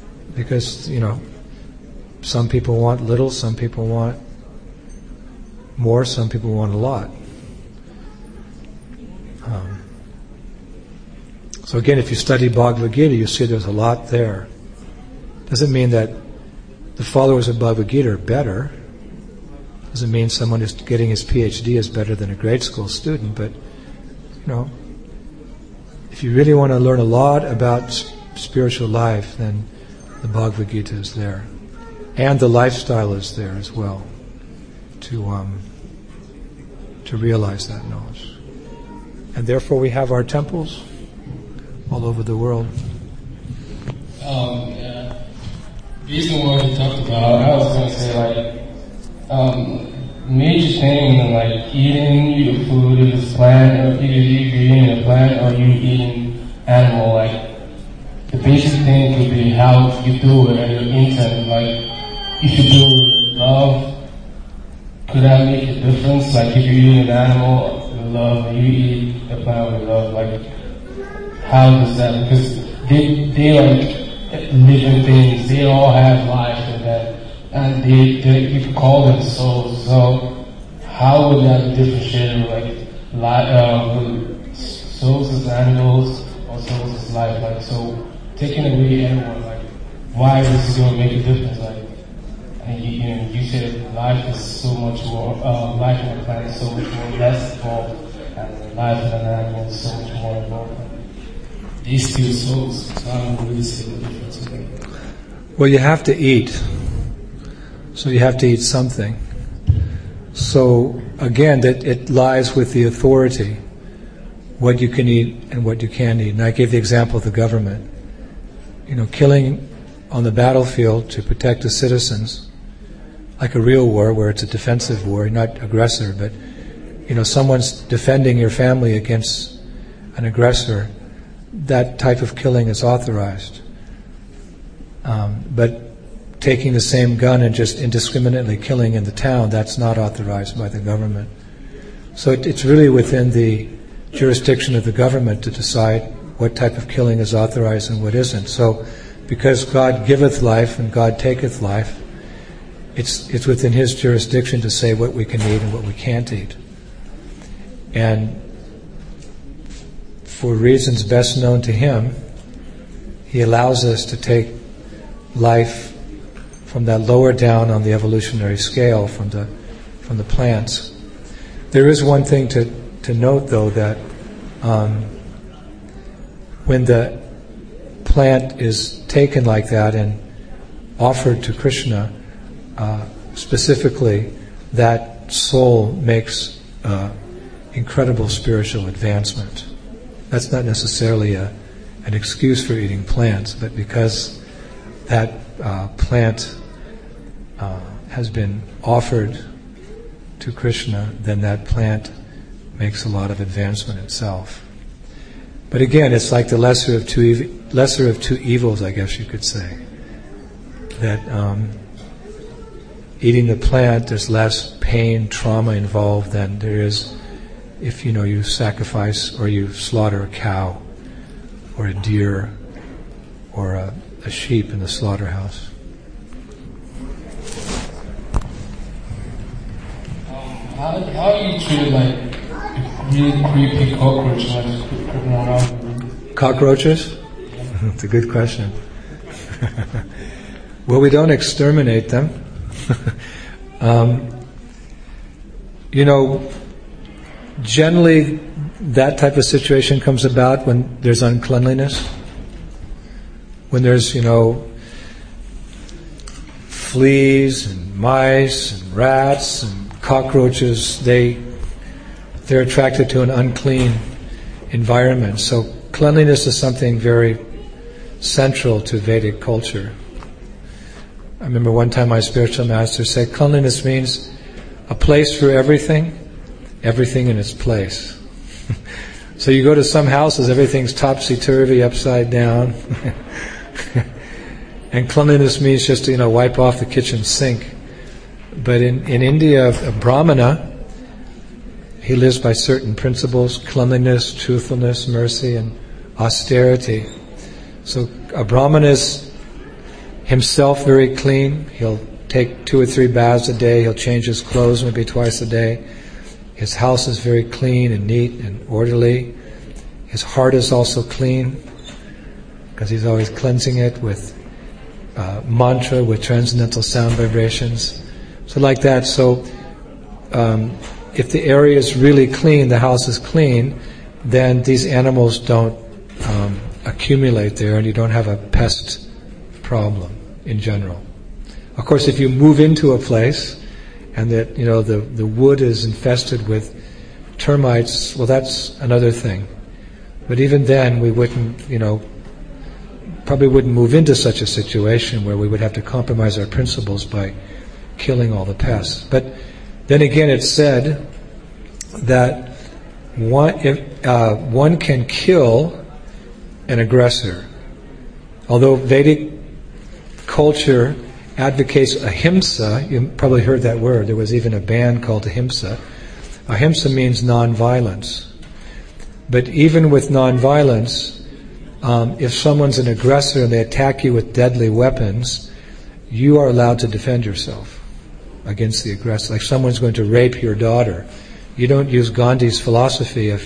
S1: Because, some people want little, some people want more, some people want a lot. So again, if you study Bhagavad Gita, you see there's a lot there. Doesn't mean that the followers of Bhagavad Gita are better. Doesn't mean someone who's getting his PhD is better than a grade school student, but, if you really want to learn a lot about spiritual life, then the Bhagavad Gita is there. And the lifestyle is there as well to realize that knowledge. And therefore we have our temples all over the world.
S3: Yeah. Based on what you talked about, I was going to say, major thing in eating your food is plant, or either you're eating a plant or you're eating animal. The basic thing could be how you do it and your intent. If you do it with love, could that make a difference? If you eat an animal with love and you eat a plant with love, how does that? Because they are living things. They all have life in them. And you could call them souls. So how would that differentiate souls as animals or souls as life? So taking away everyone, why is this going to make a difference? You said life is so much more, life on the planet is so much more less involved, and life in an animal is so much more involved. These two souls, so I don't really see the difference in them.
S1: Well, you have to eat. So you have to eat something. So again, that it lies with the authority, what you can eat and what you can't eat. And I gave the example of the government. Killing on the battlefield to protect the citizens, like a real war where it's a defensive war, not aggressor, but someone's defending your family against an aggressor, that type of killing is authorized. But taking the same gun and just indiscriminately killing in the town, that's not authorized by the government. So it's really within the jurisdiction of the government to decide what type of killing is authorized and what isn't. So because God giveth life and God taketh life, it's within His jurisdiction to say what we can eat and what we can't eat. And for reasons best known to Him, He allows us to take life from that lower down on the evolutionary scale, from the plants. There is one thing to note, though, that when the plant is taken like that and offered to Krishna, specifically, that soul makes incredible spiritual advancement. That's not necessarily an excuse for eating plants, but because that plant has been offered to Krishna, then that plant makes a lot of advancement itself. But again, it's like the lesser of two evils, I guess you could say. That eating the plant, there's less pain, trauma involved than there is if you sacrifice or you slaughter a cow or a deer or a sheep in the slaughterhouse.
S3: How do you treat really creepy cockroaches growing around?
S1: Cockroaches? That's a good question. Well, we don't exterminate them. Generally that type of situation comes about when there's uncleanliness. When there's, fleas and mice and rats and cockroaches, they're attracted to an unclean environment. So cleanliness is something very central to Vedic culture. I remember one time my spiritual master said, cleanliness means a place for everything in its place. So you go to some houses, everything's topsy-turvy, upside down. And cleanliness means just to, wipe off the kitchen sink. But in India, a Brahmana, he lives by certain principles: cleanliness, truthfulness, mercy, and austerity. So a Brahmana is himself very clean. He'll take 2 or 3 baths a day. He'll change his clothes maybe twice a day. His house is very clean and neat and orderly. His heart is also clean because he's always cleansing it with mantra, with transcendental sound vibrations. So like that. So if the area is really clean, the house is clean, then these animals don't accumulate there, and you don't have a pest problem in general. Of course, if you move into a place and that the wood is infested with termites, well, that's another thing. But even then, we probably wouldn't move into such a situation where we would have to compromise our principles by killing all the pests. But then again, it's said that one can kill an aggressor. Although Vedic culture advocates ahimsa, you probably heard that word. There was even a band called Ahimsa. Ahimsa means non-violence. But even with non-violence, if someone's an aggressor and they attack you with deadly weapons, you are allowed to defend yourself against the aggressor. Like someone's going to rape your daughter. You don't use Gandhi's philosophy of,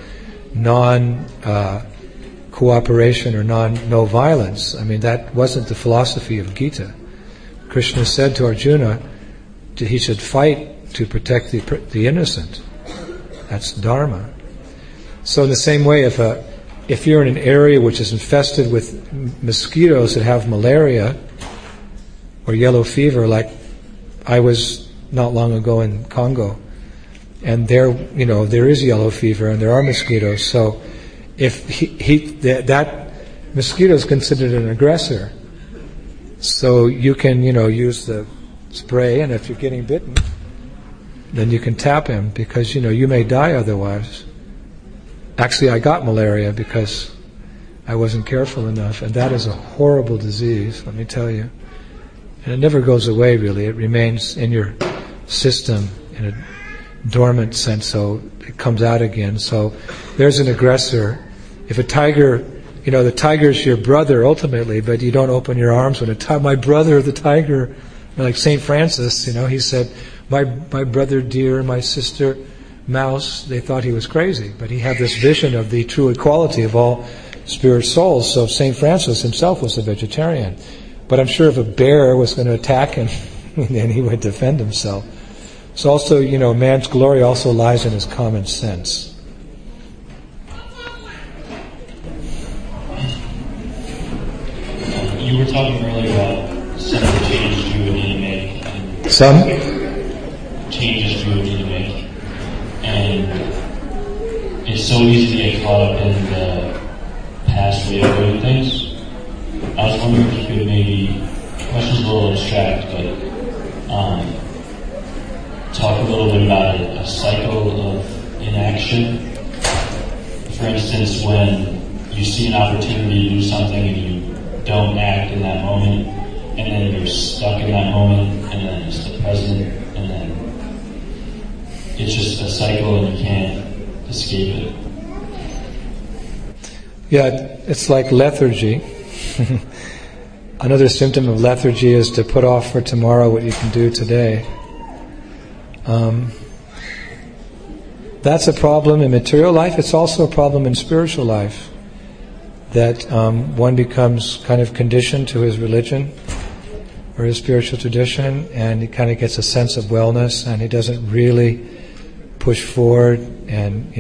S1: non-cooperation or no violence. I mean, that wasn't the philosophy of Gita. Krishna said to Arjuna he should fight to protect the innocent. That's dharma. So in the same way, if you're in an area which is infested with mosquitoes that have malaria or yellow fever, like I was not long ago in Congo, and there is yellow fever and there are mosquitoes. So if that mosquito is considered an aggressor, so you can use the spray, and if you're getting bitten, then you can tap him because you may die otherwise. Actually, I got malaria because I wasn't careful enough, and that is a horrible disease, let me tell you. And it never goes away, really. It remains in your system in a dormant sense, so it comes out again. So there's an aggressor. If a tiger, the tiger's your brother ultimately, but you don't open your arms when my brother, the tiger, like St. Francis, he said, my brother deer, my sister mouse, they thought he was crazy, but he had this vision of the true equality of all spirit souls. So St. Francis himself was a vegetarian. But I'm sure if a bear was going to attack him, then he would defend himself. So also, man's glory also lies in his common sense.
S4: You were talking earlier about some of the changes you would need to make.
S1: Some?
S4: Changes you would need to make. And it's so easy to get caught up in the past way of doing things. I was wondering if you could maybe, the question's a little abstract, but talk a little bit about a cycle of inaction. For instance, when you see an opportunity to do something and you don't act in that moment, and then you're stuck in that moment, and then it's the present, and then it's just a cycle and you can't escape it.
S1: Yeah, it's like lethargy. Another symptom of lethargy is to put off for tomorrow what you can do today. That's a problem in material life. It's also a problem in spiritual life. That one becomes kind of conditioned to his religion or his spiritual tradition, and he kind of gets a sense of wellness, and he doesn't really push forward and,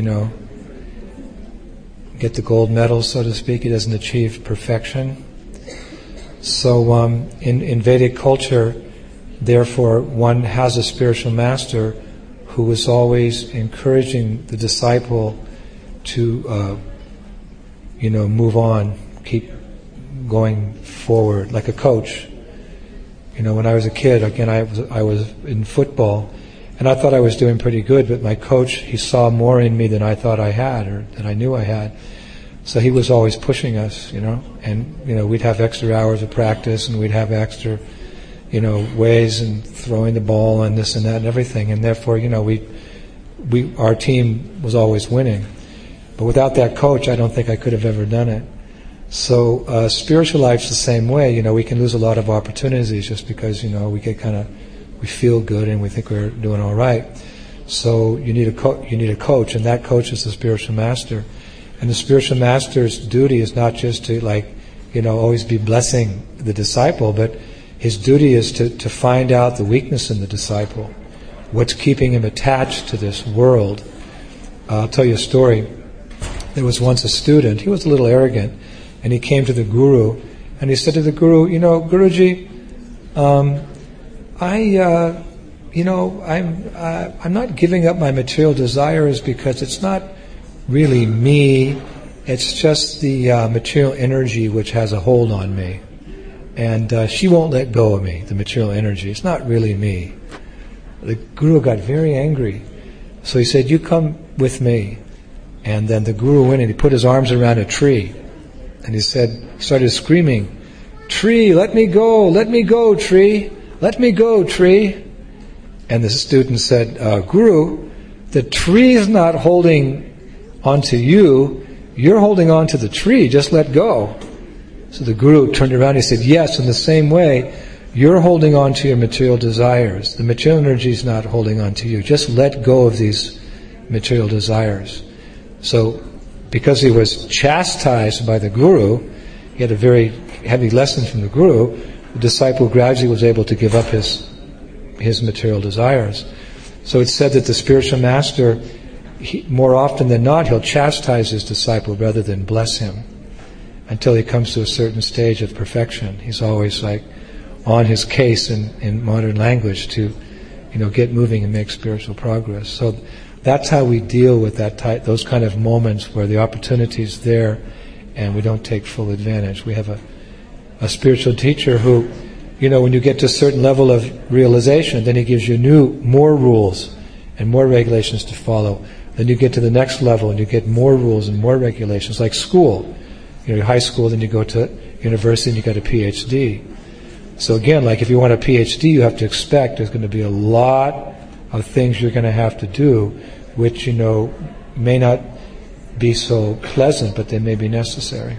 S1: get the gold medal, so to speak. He doesn't achieve perfection. So in Vedic culture, therefore, one has a spiritual master who is always encouraging the disciple to move on, keep going forward, like a coach. When I was a kid, again, I was in football, and I thought I was doing pretty good, but my coach, he saw more in me than I thought I had, or than I knew I had. So he was always pushing us, and, we'd have extra hours of practice, and we'd have extra, ways and throwing the ball and this and that and everything, and therefore, our team was always winning. But without that coach, I don't think I could have ever done it. So spiritual life's the same way. We can lose a lot of opportunities just because we get we feel good and we think we're doing all right. So you need a coach, and that coach is the spiritual master. And the spiritual master's duty is not just to always be blessing the disciple, but his duty is to find out the weakness in the disciple, what's keeping him attached to this world. I'll tell you a story. There was once a student, he was a little arrogant, and he came to the Guru, and he said to the Guru, Guruji, I'm not giving up my material desires because it's not really me, it's just the material energy which has a hold on me. And she won't let go of me, the material energy. It's not really me. The Guru got very angry. So he said, you come with me. And then the Guru went and he put his arms around a tree. And he started screaming, tree, let me go, tree, let me go, tree. And the student said, Guru, the tree is not holding onto you, you're holding on to the tree, just let go. So the Guru turned around and he said, yes, in the same way, you're holding on to your material desires. The material energy is not holding on to you. Just let go of these material desires. So, because he was chastised by the Guru, he had a very heavy lesson from the Guru, the disciple gradually was able to give up his material desires. So it's said that the spiritual master, more often than not, he'll chastise his disciple rather than bless him until he comes to a certain stage of perfection. He's always on his case in modern language to get moving and make spiritual progress. So that's how we deal with those kind of moments where the opportunity is there and we don't take full advantage. We have a spiritual teacher who, when you get to a certain level of realization, then he gives you more rules and more regulations to follow. Then you get to the next level and you get more rules and more regulations, like school. Your high school, then you go to university and you get a PhD. So again, if you want a PhD, you have to expect there's going to be a lot of things you're going to have to do, which, may not be so pleasant, but they may be necessary.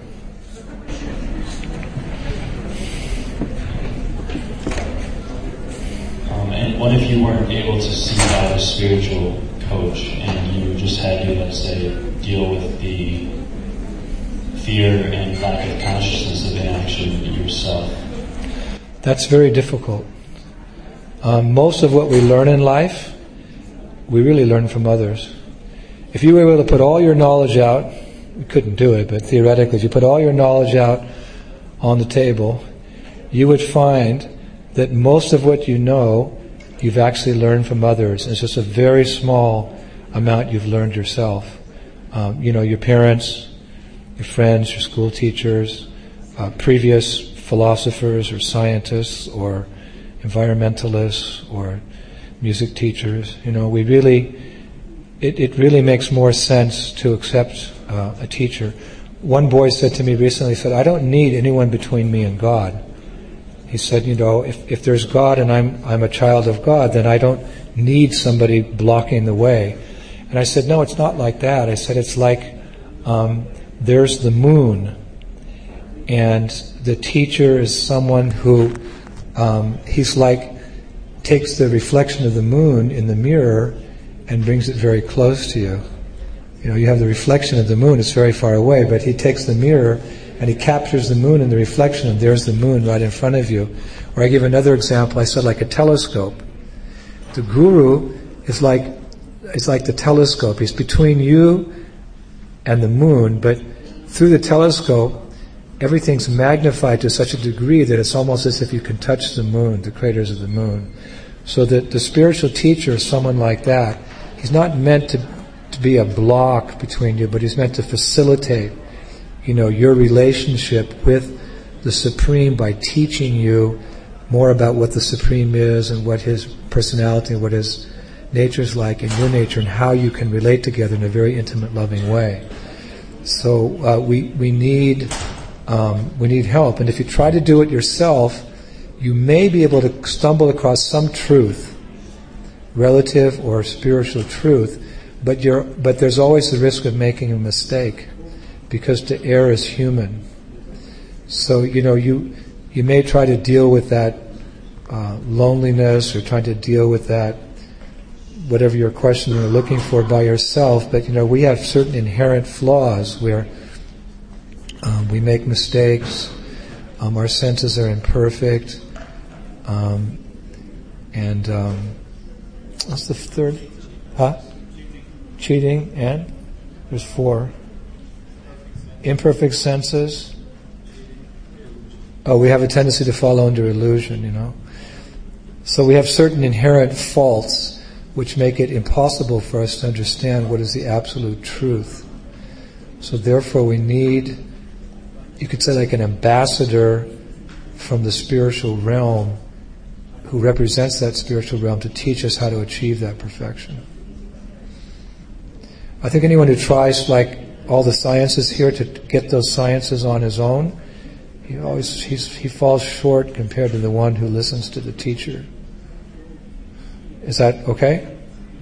S4: And what if you weren't able to seek out a spiritual coach and you just had to, let's say, deal with the fear and lack of consciousness of inaction yourself?
S1: That's very difficult. Most of what we learn in life, we really learn from others. If you were able to put all your knowledge out, you couldn't do it, but theoretically, if you put all your knowledge out on the table, you would find that most of what you know, you've actually learned from others. It's just a very small amount you've learned yourself. Your parents, your friends, your school teachers, previous philosophers or scientists or environmentalists or music teachers. It really makes more sense to accept a teacher. One boy said to me recently, he said, I don't need anyone between me and God. He said, if there's God and I'm a child of God, then I don't need somebody blocking the way. And I said, no, it's not like that. I said, it's like there's the moon, and the teacher is someone who takes the reflection of the moon in the mirror and brings it very close to you. You have the reflection of the moon, it's very far away, but he takes the mirror and he captures the moon in the reflection, and there's the moon right in front of you. Or I give another example, I said like a telescope. The Guru is like the telescope. He's between you and the moon, but through the telescope, everything's magnified to such a degree that it's almost as if you can touch the moon, the craters of the moon. So that the spiritual teacher is someone like that. He's not meant to be a block between you, but he's meant to facilitate, your relationship with the Supreme by teaching you more about what the Supreme is and what his personality and what his nature is like and your nature and how you can relate together in a very intimate, loving way. So we need help, and if you try to do it yourself, you may be able to stumble across some truth, relative or spiritual truth, but there's always the risk of making a mistake, because to err is human. So, you may try to deal with that loneliness, or trying to deal with that, whatever your question you're looking for, by yourself, but we have certain inherent flaws where we make mistakes, our senses are imperfect, and what's the third? Cheating, and there's 4. Imperfect senses. We have a tendency to fall under illusion, So we have certain inherent faults which make it impossible for us to understand what is the absolute truth. So therefore we need, you could say, like an ambassador from the spiritual realm who represents that spiritual realm to teach us how to achieve that perfection. I think anyone who tries, like all the sciences here, to get those sciences on his own, he falls short compared to the one who listens to the teacher. Is that okay?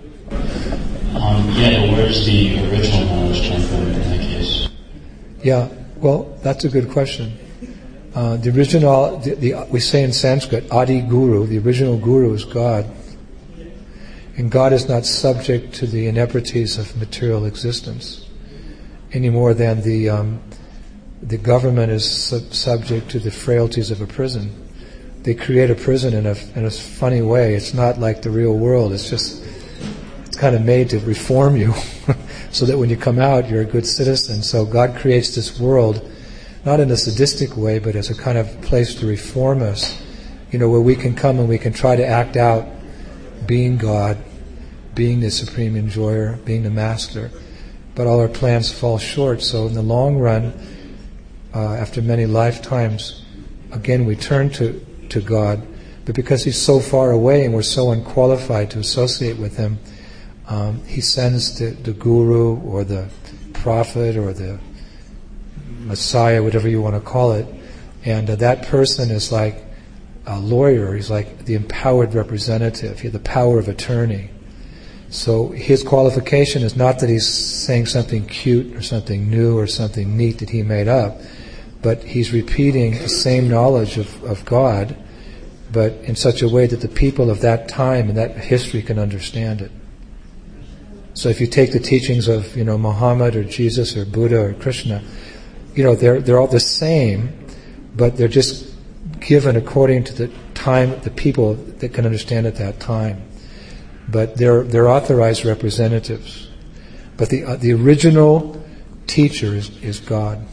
S4: Where does the original knowledge come from in that case?
S1: Yeah, well, that's a good question. The original, we say in Sanskrit, Adi Guru, the original Guru is God. And God is not subject to the inebrities of material existence any more than the government is subject to the frailties of a prison. They create a prison in a funny way. It's not like the real world. It's kind of made to reform you so that when you come out, you're a good citizen. So God creates this world, not in a sadistic way, but as a kind of place to reform us, where we can come and we can try to act out being God, being the supreme enjoyer, being the master. But all our plans fall short. So in the long run, after many lifetimes, again we turn to God. But because He's so far away and we're so unqualified to associate with Him, He sends the Guru or the Prophet or the Messiah, whatever you want to call it. And that person is like a lawyer. He's like the empowered representative. He has the power of attorney. So his qualification is not that he's saying something cute or something new or something neat that he made up, but he's repeating the same knowledge of God, but in such a way that the people of that time and that history can understand it. So if you take the teachings of, Muhammad or Jesus or Buddha or Krishna, they're all the same, but they're just given according to the time, the people that can understand at that time. But they're authorized representatives. But the original teacher is God.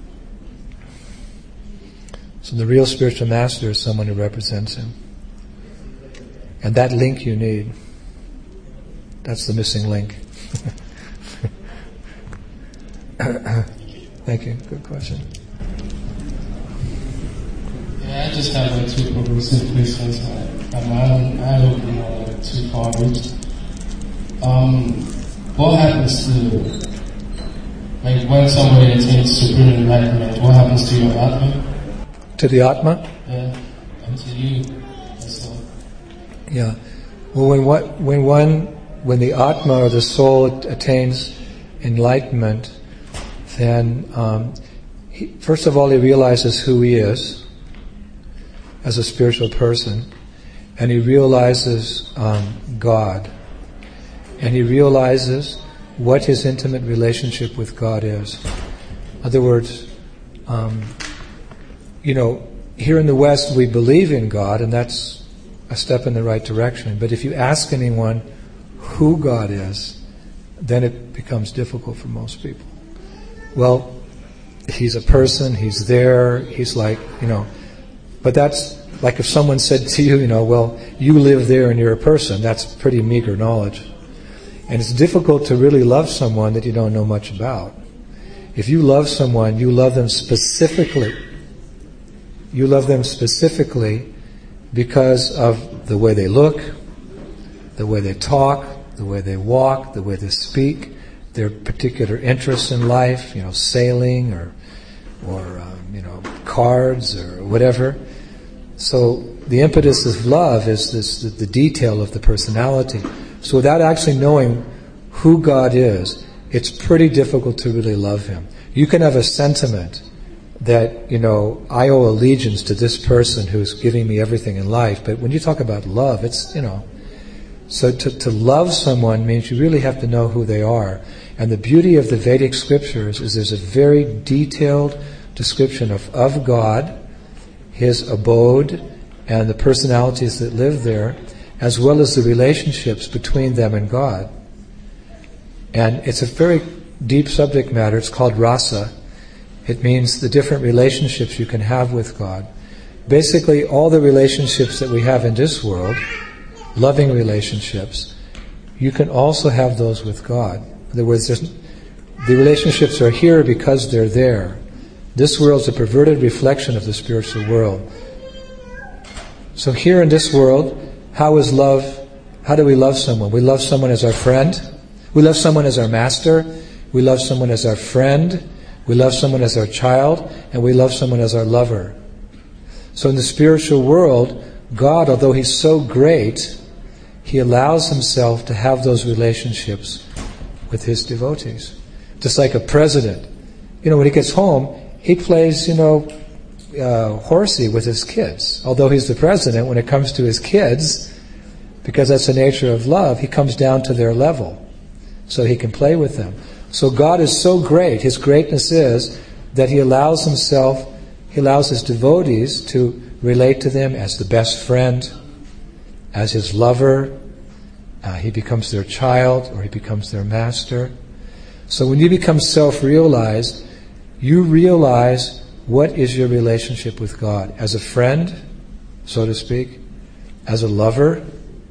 S1: So the real spiritual master is someone who represents Him. And that link you need. That's the missing link. Thank you. Good question.
S3: Yeah, I just have 2 progressive questions. I hope you're not too far reached. What happens to, when somebody attains supreme enlightenment, what happens to your Atma?
S1: To the Atma?
S3: Yeah, and to you as well.
S1: Yeah. Well, when the Atma or the soul attains enlightenment, then first of all he realizes who he is as a spiritual person, and he realizes God, and he realizes what his intimate relationship with God is. In other words, here in the West we believe in God, and that's a step in the right direction. But if you ask anyone who God is, then it becomes difficult for most people. Well, He's a person, He's there, He's like, but that's like if someone said to you, well, you live there and you're a person, that's pretty meager knowledge. And it's difficult to really love someone that you don't know much about. If you love someone, you love them specifically. You love them specifically because of the way they look, the way they talk, the way they walk, the way they speak, their particular interests in life, sailing or cards or whatever. So the impetus of love is the detail of the personality. So without actually knowing who God is, it's pretty difficult to really love Him. You can have a sentiment that, I owe allegiance to this person who's giving me everything in life. But when you talk about love, it's, so to love someone means you really have to know who they are. And the beauty of the Vedic scriptures is there's a very detailed description of God, His abode, and the personalities that live there, as well as the relationships between them and God. And it's a very deep subject matter. It's called rasa. It means the different relationships you can have with God. Basically, all the relationships that we have in this world, loving relationships, you can also have those with God. In other words, the relationships are here because they're there. This world's a perverted reflection of the spiritual world. So here in this world, how do we love someone? We love someone as our friend. We love someone as our master. We love someone as our friend. We love someone as our child. And we love someone as our lover. So in the spiritual world, God, although He's so great, He allows Himself to have those relationships with His devotees. Just like a president. When he gets home, he plays, horsey with his kids. Although he's the president, when it comes to his kids, because that's the nature of love, he comes down to their level so he can play with them. So God is so great, His greatness is that He allows His devotees to relate to them as the best friend, as His lover. He becomes their child, or He becomes their master. So when you become self-realized, you realize what is your relationship with God. As a friend, so to speak, as a lover,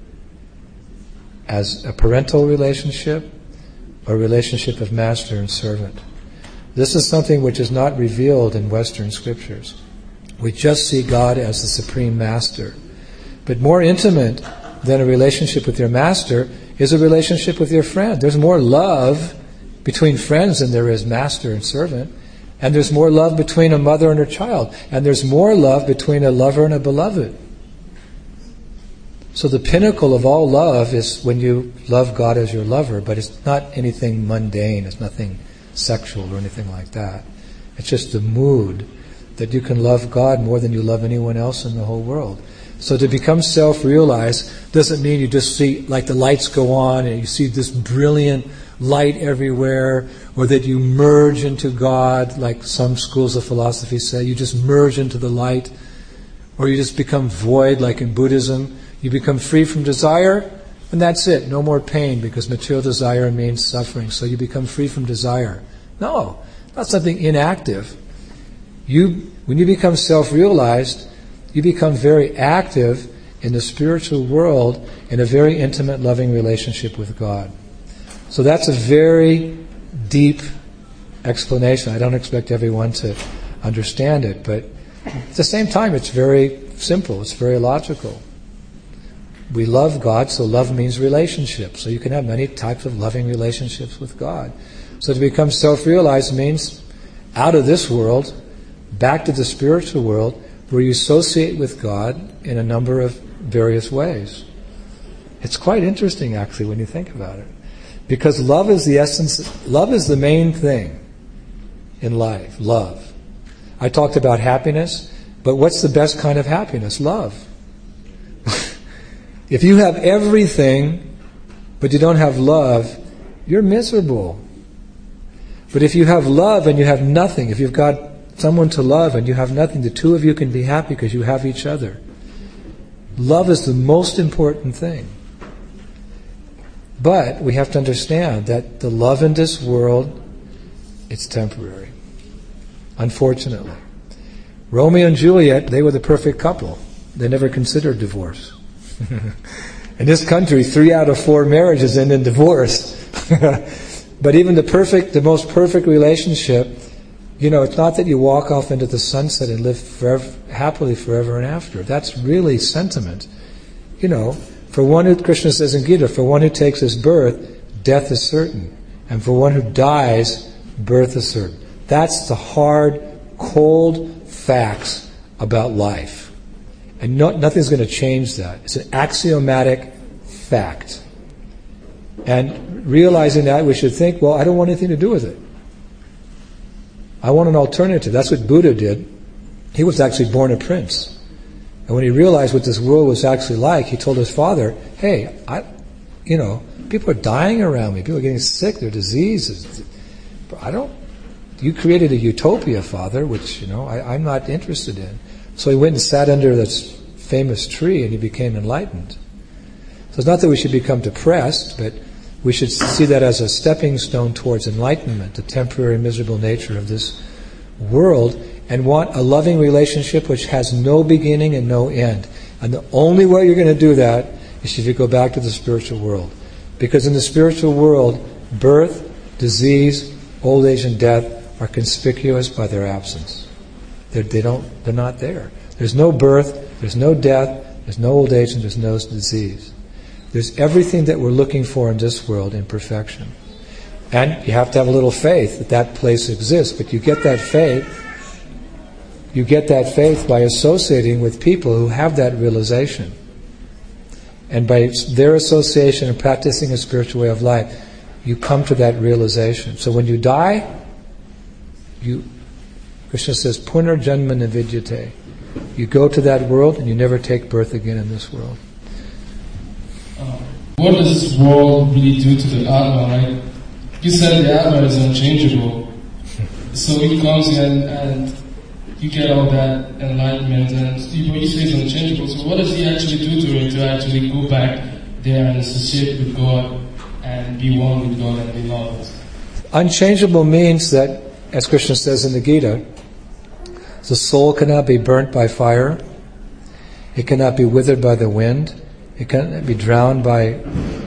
S1: as a parental relationship, or a relationship of master and servant. This is something which is not revealed in Western scriptures. We just see God as the supreme master. But more intimate than a relationship with your master is a relationship with your friend. There's more love between friends than there is master and servant. And there's more love between a mother and her child. And there's more love between a lover and a beloved. So the pinnacle of all love is when you love God as your lover, but it's not anything mundane, it's nothing sexual or anything like that. It's just the mood that you can love God more than you love anyone else in the whole world. So to become self-realized doesn't mean you just see, like the lights go on and you see this brilliant light everywhere, or that you merge into God, like some schools of philosophy say, you just merge into the light, or you just become void, like in Buddhism. You become free from desire, and that's it. No more pain, because material desire means suffering. So you become free from desire. No, not something inactive. When you become self-realized, you become very active in the spiritual world in a very intimate, loving relationship with God. So that's a very deep explanation. I don't expect everyone to understand it, but at the same time, it's very simple. It's very logical. We love God, so love means relationship. So you can have many types of loving relationships with God. So to become self-realized means out of this world, back to the spiritual world, where you associate with God in a number of various ways. It's quite interesting, actually, when you think about it. Because love is the essence, love is the main thing in life, love. I talked about happiness, but what's the best kind of happiness? Love. If you have everything, but you don't have love, you're miserable. But if you have love and you have nothing, if you've got someone to love and you have nothing, the two of you can be happy because you have each other. Love is the most important thing. But we have to understand that the love in this world, it's temporary. Unfortunately. Romeo and Juliet, they were the perfect couple. They never considered divorce. In this country, 3 out of 4 marriages end in divorce. But even the most perfect relationship, it's not that you walk off into the sunset and live forever, happily forever and after. That's really sentiment. For one who, Krishna says in Gita, for one who takes his birth, death is certain. And for one who dies, birth is certain. That's the hard, cold facts about life. And nothing's going to change that. It's an axiomatic fact. And realizing that, we should think, well, I don't want anything to do with it. I want an alternative. That's what Buddha did. He was actually born a prince. And when he realized what this world was actually like, he told his father, hey, people are dying around me. People are getting sick. There are diseases. You created a utopia, Father, which, I'm not interested in. So he went and sat under this famous tree and he became enlightened. So it's not that we should become depressed, but we should see that as a stepping stone towards enlightenment, the temporary miserable nature of this world, and want a loving relationship which has no beginning and no end. And the only way you're going to do that is if you go back to the spiritual world. Because in the spiritual world, birth, disease, old age, and death are conspicuous by their absence. They're not there. There's no birth, there's no death, there's no old age, and there's no disease. There's everything that we're looking for in this world in perfection. And you have to have a little faith that place exists, but you get that faith by associating with people who have that realization. And by their association and practicing a spiritual way of life, you come to that realization. So when you die, Krishna says, Punarjanma Nividyate. You go to that world and you never take birth again in this world.
S3: What does this world really do to the Atma, right? You said the Atma is unchangeable. So it comes in and you get all that enlightenment, and you say it's unchangeable. So what does he actually do to it to actually go back there and associate with God and be one with God and be loved?
S1: Unchangeable means that, as Krishna says in the Gita, the soul cannot be burnt by fire, it cannot be withered by the wind, it cannot be drowned by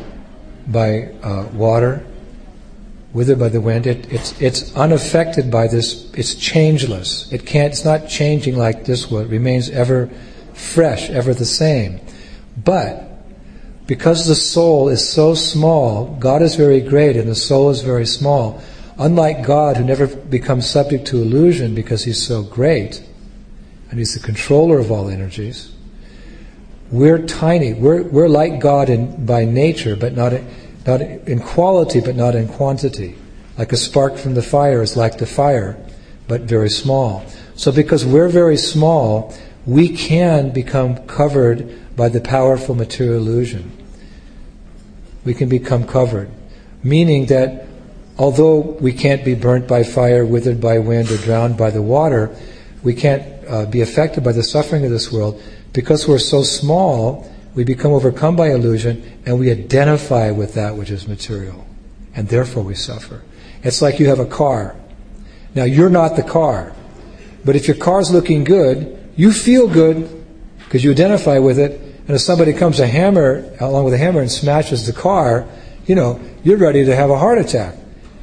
S1: water, withered by the wind. It's unaffected by this. It's changeless. It's not changing like this world. It remains ever fresh, ever the same. But because the soul is so small, God is very great and the soul is very small. Unlike God, who never becomes subject to illusion because He's so great, and He's the controller of all energies, we're tiny. We're like God by nature, but not in quality, but not in quantity. Like a spark from the fire is like the fire, but very small. So because we're very small, we can become covered by the powerful material illusion. We can become covered. Meaning that although we can't be burnt by fire, withered by wind, or drowned by the water, we can't be affected by the suffering of this world. Because we're so small, we become overcome by illusion and we identify with that which is material. And therefore we suffer. It's like you have a car. Now you're not the car. But if your car's looking good, you feel good because you identify with it. And if somebody comes along with a hammer and smashes the car, you're ready to have a heart attack.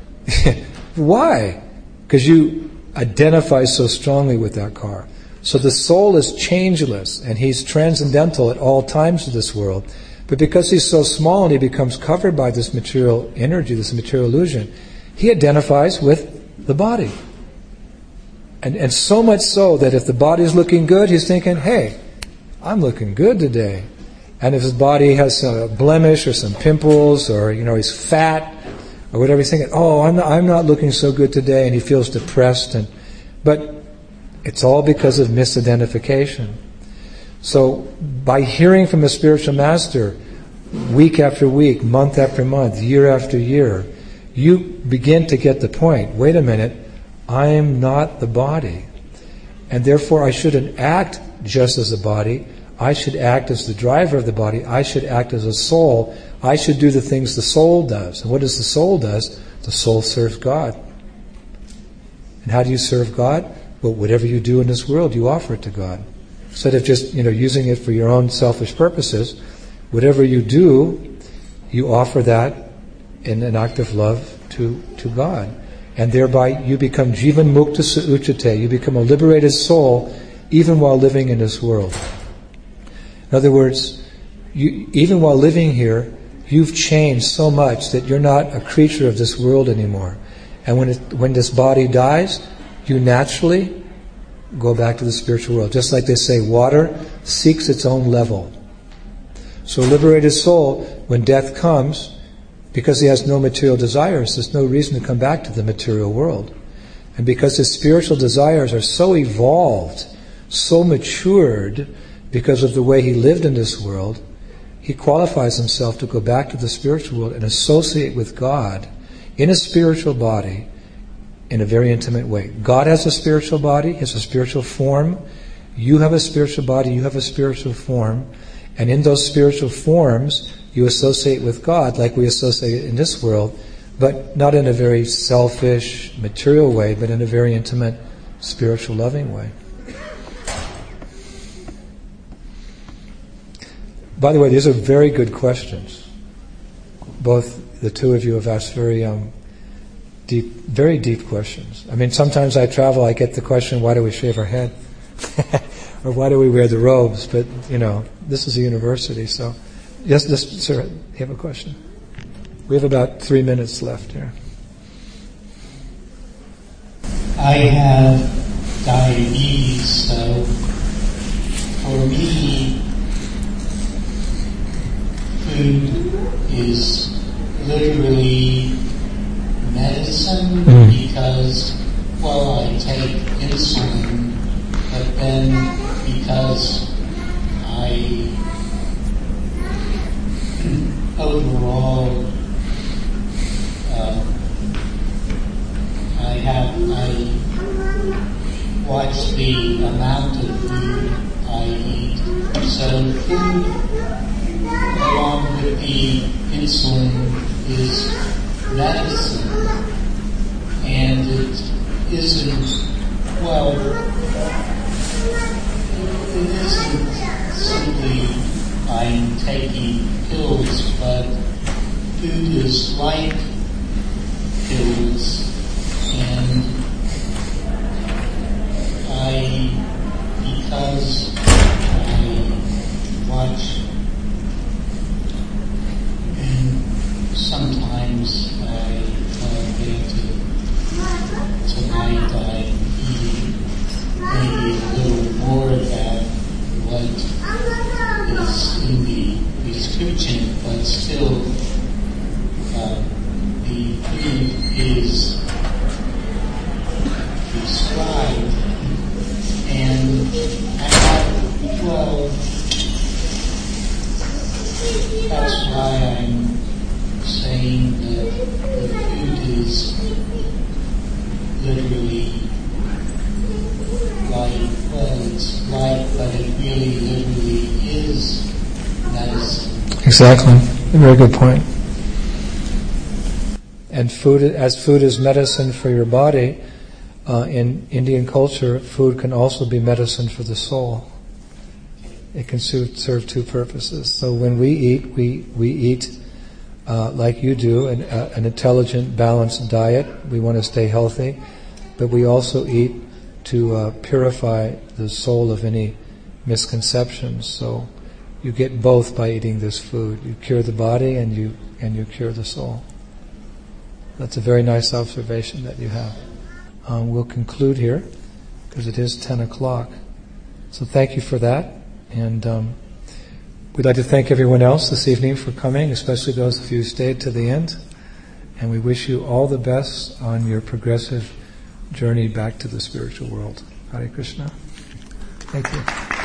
S1: Why? Because you identify so strongly with that car. So the soul is changeless, and he's transcendental at all times of this world. But because he's so small and he becomes covered by this material energy, this material illusion, he identifies with the body. And so much so that if the body's looking good, he's thinking, hey, I'm looking good today. And if his body has a blemish or some pimples or, he's fat or whatever, he's thinking, oh, I'm not looking so good today, and he feels depressed. But it's all because of misidentification. So by hearing from a spiritual master week after week, month after month, year after year, you begin to get the point. Wait a minute, I am not the body. And therefore I shouldn't act just as a body. I should act as the driver of the body. I should act as a soul. I should do the things the soul does. And what does the soul does? The soul serves God. And how do you serve God? Well, whatever you do in this world, you offer it to God. Instead of just, using it for your own selfish purposes, whatever you do, you offer that in an act of love to God. And thereby you become Jivan Mukta Sa Uchate. You become a liberated soul even while living in this world. In other words, even while living here, you've changed so much that you're not a creature of this world anymore. And when this body dies, you naturally go back to the spiritual world. Just like they say, water seeks its own level. So a liberated soul, when death comes, because he has no material desires, there's no reason to come back to the material world. And because his spiritual desires are so evolved, so matured, because of the way he lived in this world, he qualifies himself to go back to the spiritual world and associate with God in a spiritual body in a very intimate way. God has a spiritual body, has a spiritual form. You have a spiritual body, you have a spiritual form. And in those spiritual forms, you associate with God like we associate in this world, but not in a very selfish, material way, but in a very intimate, spiritual, loving way. By the way, these are very good questions. Both the two of you have asked very deep questions. I mean, sometimes I travel, I get the question, why do we shave our head? Or why do we wear the robes? But, this is a university, so... Yes, sir, you have a question? We have about 3 minutes left here.
S5: I have diabetes, so for me, food is literally medicine because, I take insulin, but then because overall, I watch the amount of food I eat. So food, along with the insulin, is medicine, and it isn't simply I'm taking pills, but food is like pills, and because I watch, and sometimes tonight I'm eating maybe a little more than what is in the prescription, but still the food is prescribed, and that's why I'm saying that the food is literally but it really literally is medicine.
S1: Exactly. A very good point. And food is medicine for your body, in Indian culture, food can also be medicine for the soul. It can serve two purposes. So when we eat, we eat like you do, an intelligent, balanced diet. We want to stay healthy, but we also eat to purify the soul of any misconceptions. So you get both by eating this food. You cure the body and you cure the soul. That's a very nice observation that you have. We'll conclude here because it is 10 o'clock. So thank you for that. And we'd like to thank everyone else this evening for coming, especially those of you who stayed to the end. And we wish you all the best on your progressive journey back to the spiritual world. Hare Krishna. Thank you.